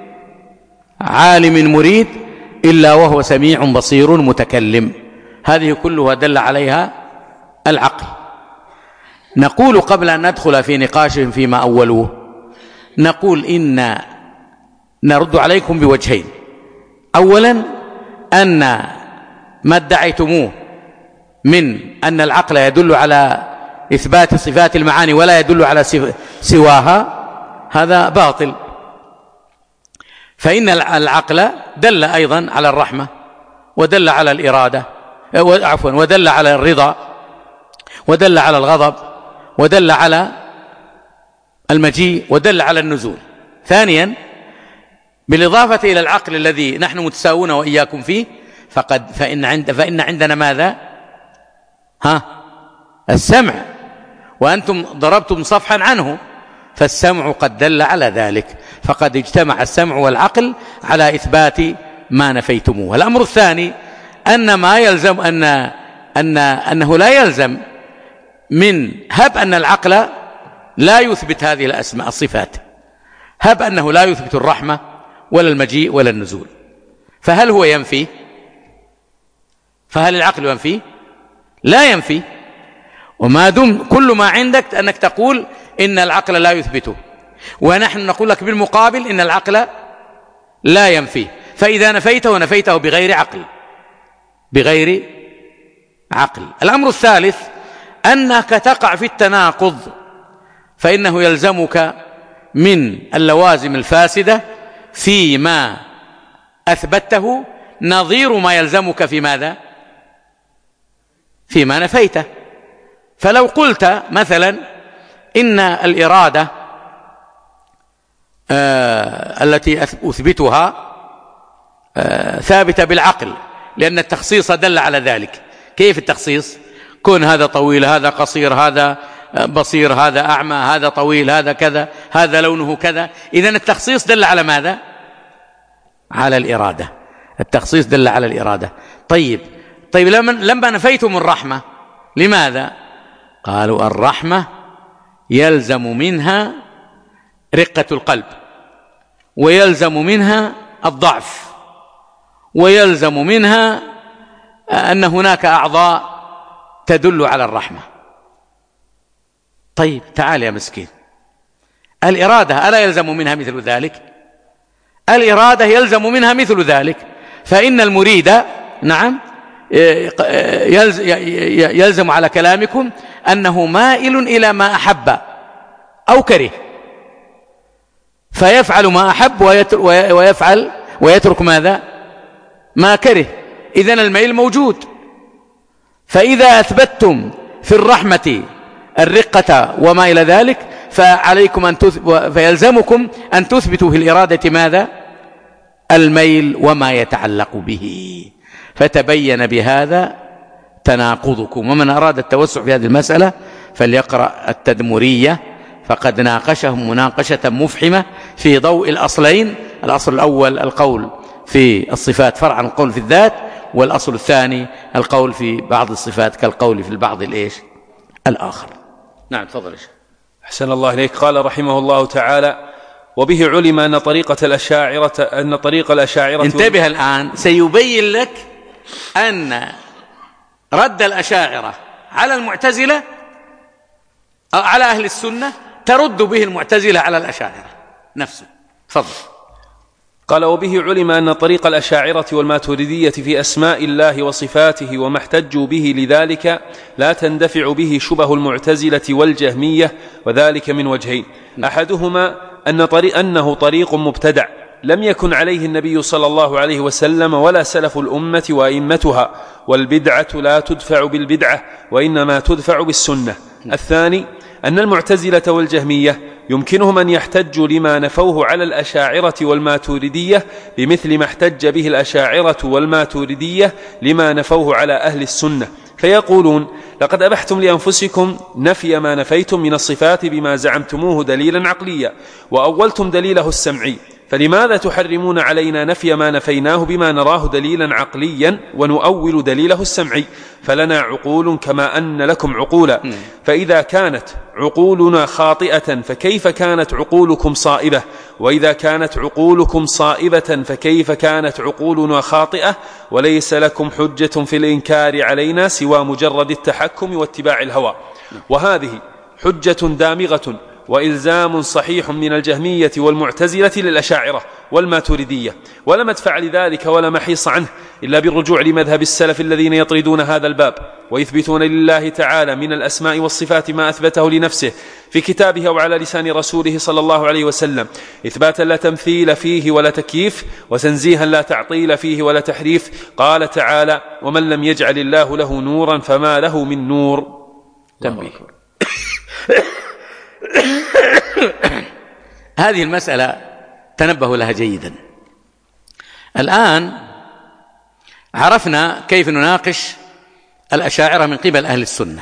عالم مريد إلا وهو سميع بصير متكلم، هذه كلها دل عليها العقل. نقول قبل أن ندخل في نقاشهم فيما أولوه، نقول إن نرد عليكم بوجهين: أولا أن ما ادعيتموه من أن العقل يدل على إثبات صفات المعاني ولا يدل على سواها، هذا باطل، فإن العقل دل أيضا على الرحمة ودل على الإرادة ودل على الرضا ودل على الغضب ودل على المجيء ودل على النزول. ثانيا، بالإضافة إلى العقل الذي نحن متساوون وإياكم فيه فإن عندنا ماذا؟ السمع، وأنتم ضربتم صفحا عنه، فالسمع قد دل على ذلك، فقد اجتمع السمع والعقل على إثبات ما نفيتموه. الأمر الثاني أن ما يلزم أنه لا يلزم من هب أن العقل لا يثبت هذه الأسماء الصفات، هب أنه لا يثبت الرحمة ولا المجيء ولا النزول، فهل هو ينفي؟ فهل العقل ينفي؟ لا ينفي. وما دم كل ما عندك أنك تقول إن العقل لا يثبته، ونحن نقول لك بالمقابل إن العقل لا ينفي، فإذا نفيته بغير عقل. الأمر الثالث أنك تقع في التناقض فإنه يلزمك من اللوازم الفاسدة فيما أثبته نظير ما يلزمك في ماذا؟ فيما نفيته. فلو قلت مثلا إن الإرادة التي أثبتها ثابتة بالعقل لأن التخصيص دل على ذلك. كيف التخصيص؟ كون هذا طويل، هذا قصير، هذا بصير، هذا أعمى، هذا طويل، هذا كذا، هذا لونه كذا. إذن التخصيص دل على ماذا؟ على الإرادة. التخصيص دل على الإرادة. طيب لما نفيتم الرحمة لماذا؟ قالوا الرحمة يلزم منها رقة القلب، ويلزم منها الضعف، ويلزم منها أن هناك أعضاء تدل على الرحمة. طيب تعال يا مسكين، الإرادة ألا يلزم منها مثل ذلك؟ الإرادة يلزم منها مثل ذلك. فإن المريد نعم يلزم على كلامكم أنه مائل إلى ما أحب أو كره، فيفعل ما أحب ويفعل ويترك ماذا؟ ما كره. إذن الميل موجود. فإذا أثبتتم في الرحمة الرقة وما إلى ذلك فعليكم فيلزمكم أن تثبتوا في الإرادة ماذا؟ الميل وما يتعلق به. فتبين بهذا تناقضكم. ومن أراد التوسع في هذه المسألة فليقرأ التدمرية، فقد ناقشهم مناقشة مفحمة في ضوء الأصلين. الأصل الأول القول في الصفات فرع عن القول في الذات، والأصل الثاني القول في بعض الصفات كالقول في البعض الآخر. نعم تفضل يا شيخ. أحسن الله إليك. قال رحمه الله تعالى: وبه علم أن طريق الأشاعرة انتبه الآن، سيبين لك أن رد الأشاعرة على المعتزلة أو على أهل السنة ترد به المعتزلة على الأشاعرة نفسه. تفضل. قال: وبه علم أن طريق الأشاعرة والماتريدية في أسماء الله وصفاته وما احتجوا به لذلك لا تندفع به شبه المعتزلة والجهمية، وذلك من وجهين: أحدهما أنه طريق مبتدع لم يكن عليه النبي صلى الله عليه وسلم ولا سلف الأمة وأئمتها، والبدعة لا تدفع بالبدعة وإنما تدفع بالسنة. الثاني أن المعتزلة والجهمية يمكنهم أن يحتجوا لما نفوه على الأشاعرة والماتريدية بمثل ما احتج به الأشاعرة والماتريدية لما نفوه على أهل السنة، فيقولون: لقد أبحتم لأنفسكم نفي ما نفيتم من الصفات بما زعمتموه دليلا عقليا، وأولتم دليله السمعي، فلماذا تحرمون علينا نفي ما نفيناه بما نراه دليلا عقليا ونؤول دليله السمعي؟ فلنا عقول كما أن لكم عقولا، فإذا كانت عقولنا خاطئة فكيف كانت عقولكم صائبة؟ وإذا كانت عقولكم صائبة فكيف كانت عقولنا خاطئة؟ وليس لكم حجة في الإنكار علينا سوى مجرد التحكم واتباع الهوى. وهذه حجة دامغة وإلزام صحيح من الجهمية والمعتزلة للأشاعرة والماتريدية، ولا مدفع لذلك ولا محيص عنه إلا بالرجوع لمذهب السلف الذين يطردون هذا الباب ويثبتون لله تعالى من الأسماء والصفات ما أثبته لنفسه في كتابه أو على لسان رسوله صلى الله عليه وسلم، إثباتا لا تمثيل فيه ولا تكييف، وتنزيها لا تعطيل فيه ولا تحريف. قال تعالى: ومن لم يجعل الله له نورا فما له من نور. تنبيه. هذه المسألة تنبهوا لها جيدا. الآن عرفنا كيف نناقش الأشاعرة من قبل أهل السنة،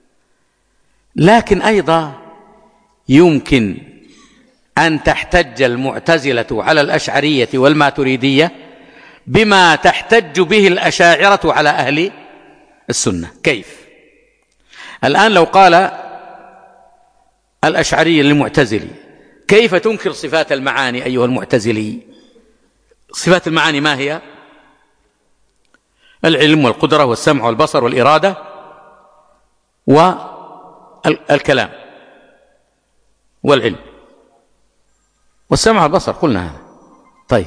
لكن أيضا يمكن أن تحتج المعتزلة على الأشعرية والماتريدية بما تحتج به الأشاعرة على أهل السنة. كيف؟ الآن لو قال الأشعري للمعتزلي: كيف تنكر صفات المعاني أيها المعتزلي؟ صفات المعاني ما هي؟ العلم والقدرة والسمع والبصر والإرادة والكلام والعلم والسمع والبصر، قلنا هذا. طيب،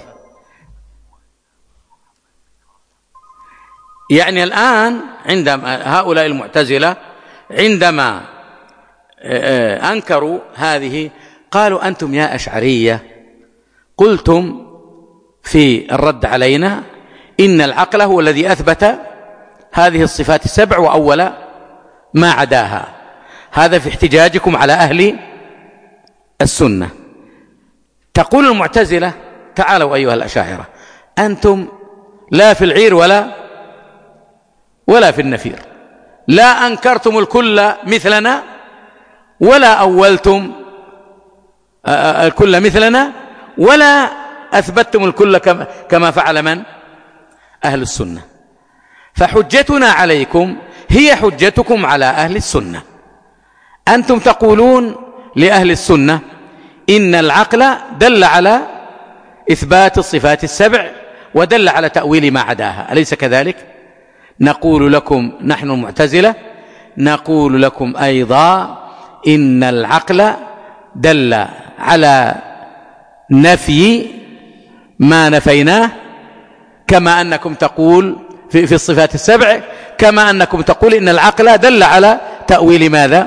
يعني الآن عندما هؤلاء المعتزلة عندما أنكروا هذه قالوا أنتم يا أشعرية قلتم في الرد علينا إن العقل هو الذي أثبت هذه الصفات السبع وأول ما عداها. هذا في احتجاجكم على أهل السنة. تقول المعتزلة تعالوا أيها الأشاعرة أنتم لا في العير ولا في النفير، لا أنكرتم الكل مثلنا ولا أولتم الكل مثلنا ولا أثبتتم الكل كما فعل من؟ أهل السنة. فحجتنا عليكم هي حجتكم على أهل السنة. أنتم تقولون لأهل السنة إن العقل دل على إثبات الصفات السبع ودل على تأويل ما عداها، أليس كذلك؟ نقول لكم نحن المعتزلة نقول لكم أيضا إن العقل دل على نفي ما نفيناه كما أنكم تقول في الصفات السبع، كما أنكم تقول إن العقل دل على تأويل ماذا؟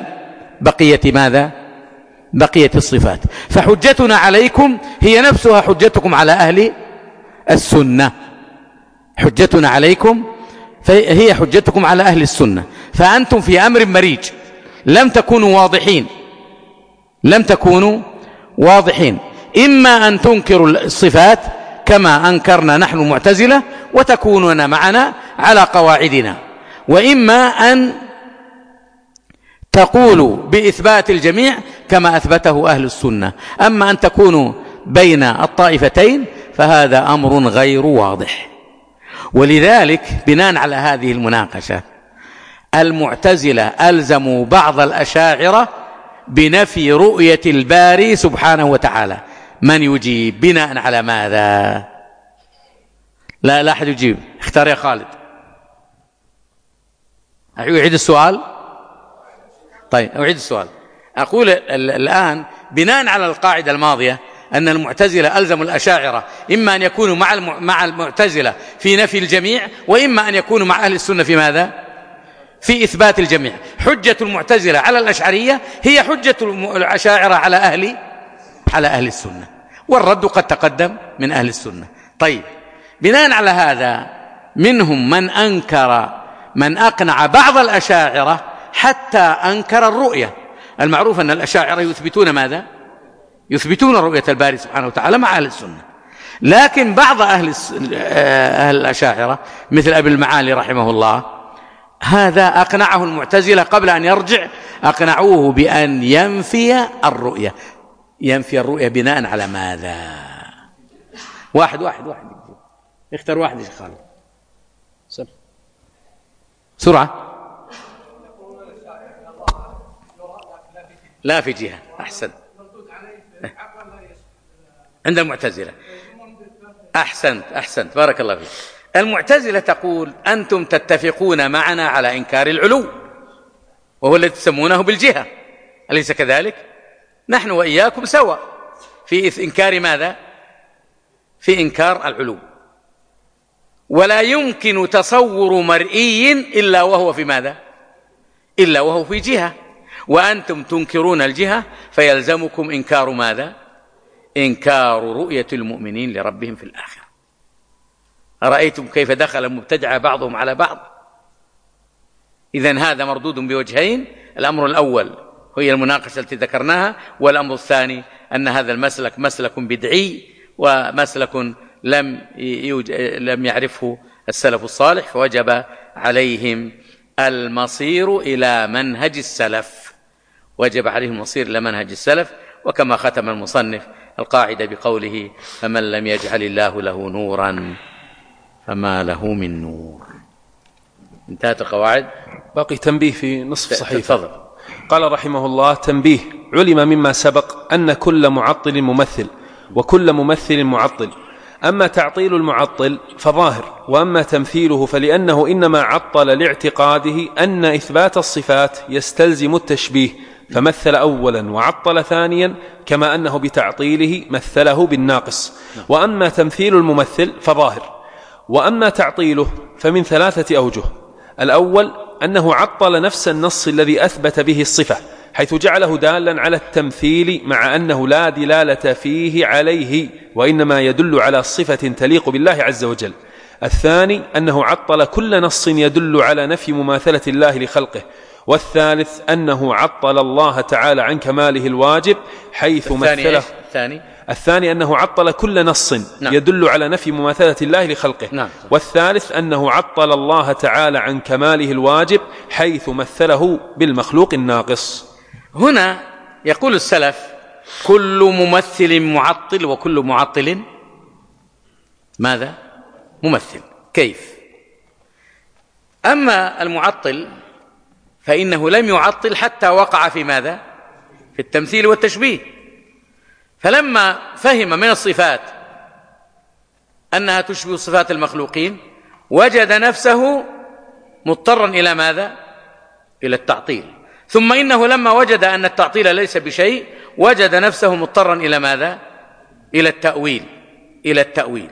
بقية الصفات. فحجتنا عليكم هي نفسها حجتكم على أهل السنة. حجتنا عليكم هي حجتكم على أهل السنة. فأنتم في أمر مريج، لم تكونوا واضحين. إما أن تنكروا الصفات كما أنكرنا نحن المعتزلة وتكونون معنا على قواعدنا، وإما أن تقولوا بإثبات الجميع كما أثبته أهل السنة. أما أن تكونوا بين الطائفتين فهذا أمر غير واضح. ولذلك بناء على هذه المناقشة المعتزلة ألزموا بعض الأشاعرة بنفي رؤية الباري سبحانه وتعالى. من يجيب بناء على ماذا؟ لا أحد يجيب. اختار يا خالد. أعيد السؤال. طيب أعيد السؤال. أقول الآن بناء على القاعدة الماضية أن المعتزلة ألزموا الأشاعرة إما أن يكونوا مع المعتزلة في نفي الجميع، وإما أن يكونوا مع أهل السنة في ماذا؟ في إثبات الجميع. حجة المعتزلة على الأشعرية هي حجة الأشاعرة على أهل السنة، والرد قد تقدم من أهل السنة. طيب بناء على هذا منهم من أقنع بعض الأشاعرة حتى أنكر الرؤية. المعروف أن الأشاعرة يثبتون ماذا؟ يثبتون رؤية الباري سبحانه وتعالى مع أهل السنة. لكن بعض أهل الأشاعرة مثل أبي المعالي رحمه الله هذا أقنعه المعتزلة قبل أن يرجع، أقنعوه بأن ينفي الرؤية بناء على ماذا؟ واحد اختار واحد يا خالد سرعة. لا في جهة. أحسن. عند المعتزلة. أحسنت بارك الله فيك. المعتزلة تقول أنتم تتفقون معنا على إنكار العلو وهو الذي تسمونه بالجهة، أليس كذلك؟ نحن وإياكم سوا في إنكار ماذا؟ في إنكار العلو. ولا يمكن تصور مرئي إلا وهو في ماذا؟ إلا وهو في جهة. وأنتم تنكرون الجهة فيلزمكم إنكار ماذا؟ إنكار رؤية المؤمنين لربهم في الآخرة. أرأيتم كيف دخل المبتدع بعضهم على بعض؟ إذن هذا مردود بوجهين. الأمر الأول هي المناقشة التي ذكرناها، والأمر الثاني أن هذا المسلك مسلك بدعي ومسلك لم يعرفه السلف الصالح، فوجب عليهم المصير إلى منهج السلف. وكما ختم المصنف القاعدة بقوله فمن لم يجعل الله له نورا فما له من نور. انتهت القواعد. باقي تنبيه في نصف صحيفة. تفضل. قال رحمه الله: تنبيه. علم مما سبق أن كل معطل ممثل وكل ممثل معطل. أما تعطيل المعطل فظاهر، وأما تمثيله فلأنه إنما عطل لاعتقاده أن إثبات الصفات يستلزم التشبيه، فمثل أولا وعطل ثانيا، كما أنه بتعطيله مثله بالناقص. وأما تمثيل الممثل فظاهر. وأما تعطيله فمن 3 أوجه. الأول أنه عطل نفس النص الذي أثبت به الصفة، حيث جعله دالا على التمثيل مع أنه لا دلالة فيه عليه، وإنما يدل على صفة تليق بالله عز وجل. الثاني أنه عطل كل نص يدل على نفي مماثلة الله لخلقه. والثالث أنه عطل الله تعالى عن كماله الواجب حيث مثله. الثاني أنه عطل كل نص يدل على نفي مماثلة الله لخلقه. والثالث أنه عطل الله تعالى عن كماله الواجب حيث مثله بالمخلوق الناقص. هنا يقول السلف: كل ممثل معطل وكل معطل ماذا؟ ممثل. كيف؟ أما المعطل فإنه لم يعطل حتى وقع في ماذا؟ في التمثيل والتشبيه. فلما فهم من الصفات أنها تشبه صفات المخلوقين وجد نفسه مضطرا إلى ماذا؟ إلى التعطيل. ثم إنه لما وجد أن التعطيل ليس بشيء وجد نفسه مضطرا إلى ماذا؟ إلى التأويل.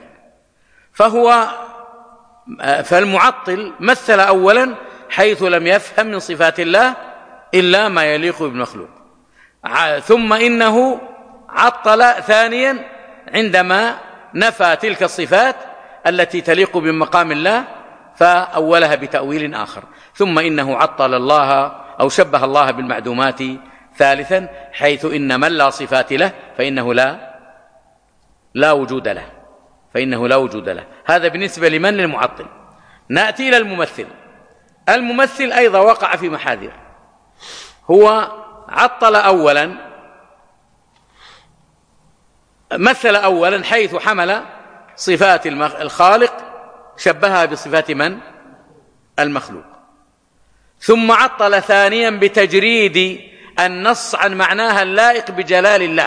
فالمعطل مثل أولا حيث لم يفهم من صفات الله إلا ما يليق بالمخلوق، ثم إنه عطل ثانيا عندما نفى تلك الصفات التي تليق بمقام الله فأولها بتأويل آخر، ثم إنه عطل الله أو شبه الله بالمعدومات ثالثا حيث إن من لا صفات له فإنه لا وجود له. هذا بالنسبة لمن؟ للمعطل. نأتي إلى الممثل أيضا وقع في محاذير. هو عطل أولا، مثل أولا حيث حمل صفات الخالق شبهها بصفات من؟ المخلوق. ثم عطل ثانيا بتجريد النص عن معناها اللائق بجلال الله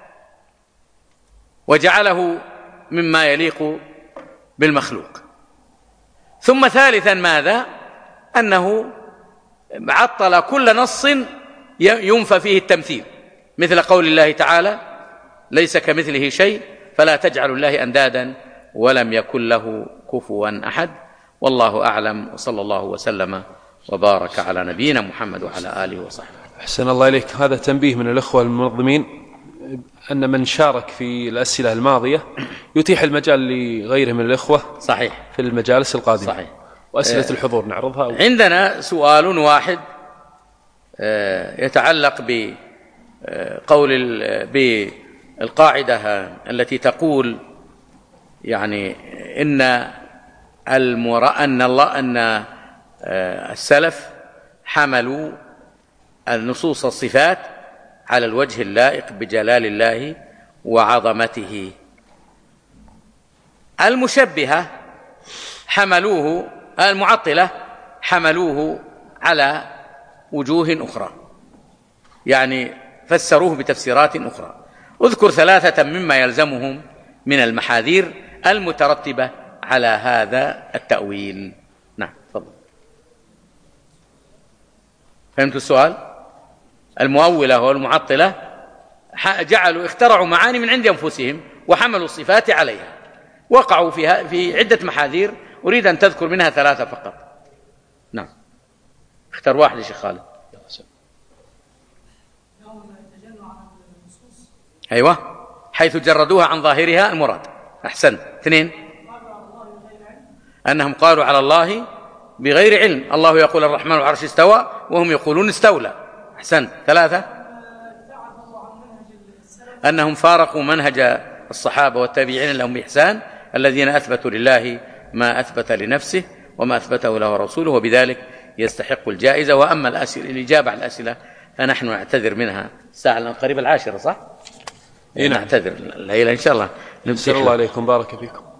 وجعله مما يليق بالمخلوق. ثم ثالثا ماذا؟ أنه عطل كل نص ينفى فيه التمثيل، مثل قول الله تعالى: ليس كمثله شيء فلا تجعلوا الله أندادا ولم يكن له كفوا أحد. والله أعلم، وصلى الله وسلم وبارك على نبينا محمد وعلى آله وصحبه. أحسن الله إليك. هذا تنبيه من الأخوة المنظمين أن من شارك في الأسئلة الماضية يتيح المجال لغيره من الأخوة صحيح في المجالس القادمة. صحيح. وأسئلة الحضور نعرضها. عندنا سؤال واحد يتعلق بالقاعدة التي تقول يعني أن السلف حملوا النصوص الصفات على الوجه اللائق بجلال الله وعظمته. المعطلة حملوه على وجوه أخرى، يعني فسروه بتفسيرات أخرى. اذكر ثلاثة مما يلزمهم من المحاذير المترتبة على هذا التأويل. نعم تفضل. فهمت السؤال؟ المؤولة والمعطلة اخترعوا معاني من عند أنفسهم وحملوا الصفات عليها، وقعوا في عدة محاذير، أريد أن تذكر منها ثلاثة فقط. نعم اختر واحد يا شيخ خالد. أيوة، حيث جردوها عن ظاهرها المراد. أحسن. اثنين، أنهم قالوا على الله بغير علم. الله يقول الرحمن على العرش استوى وهم يقولون استولى. أحسن. ثلاثة، أنهم فارقوا منهج الصحابة والتابعين لهم بإحسان الذين أثبتوا لله ما أثبت لنفسه وما أثبته له رسوله، وبذلك يستحق الجائزة. وأما الإجابة على الأسئلة فنحن نعتذر منها الساعة قريب 10، صح؟ نعتذر الليلة إن شاء الله. نسأل الله عليكم، بارك فيكم.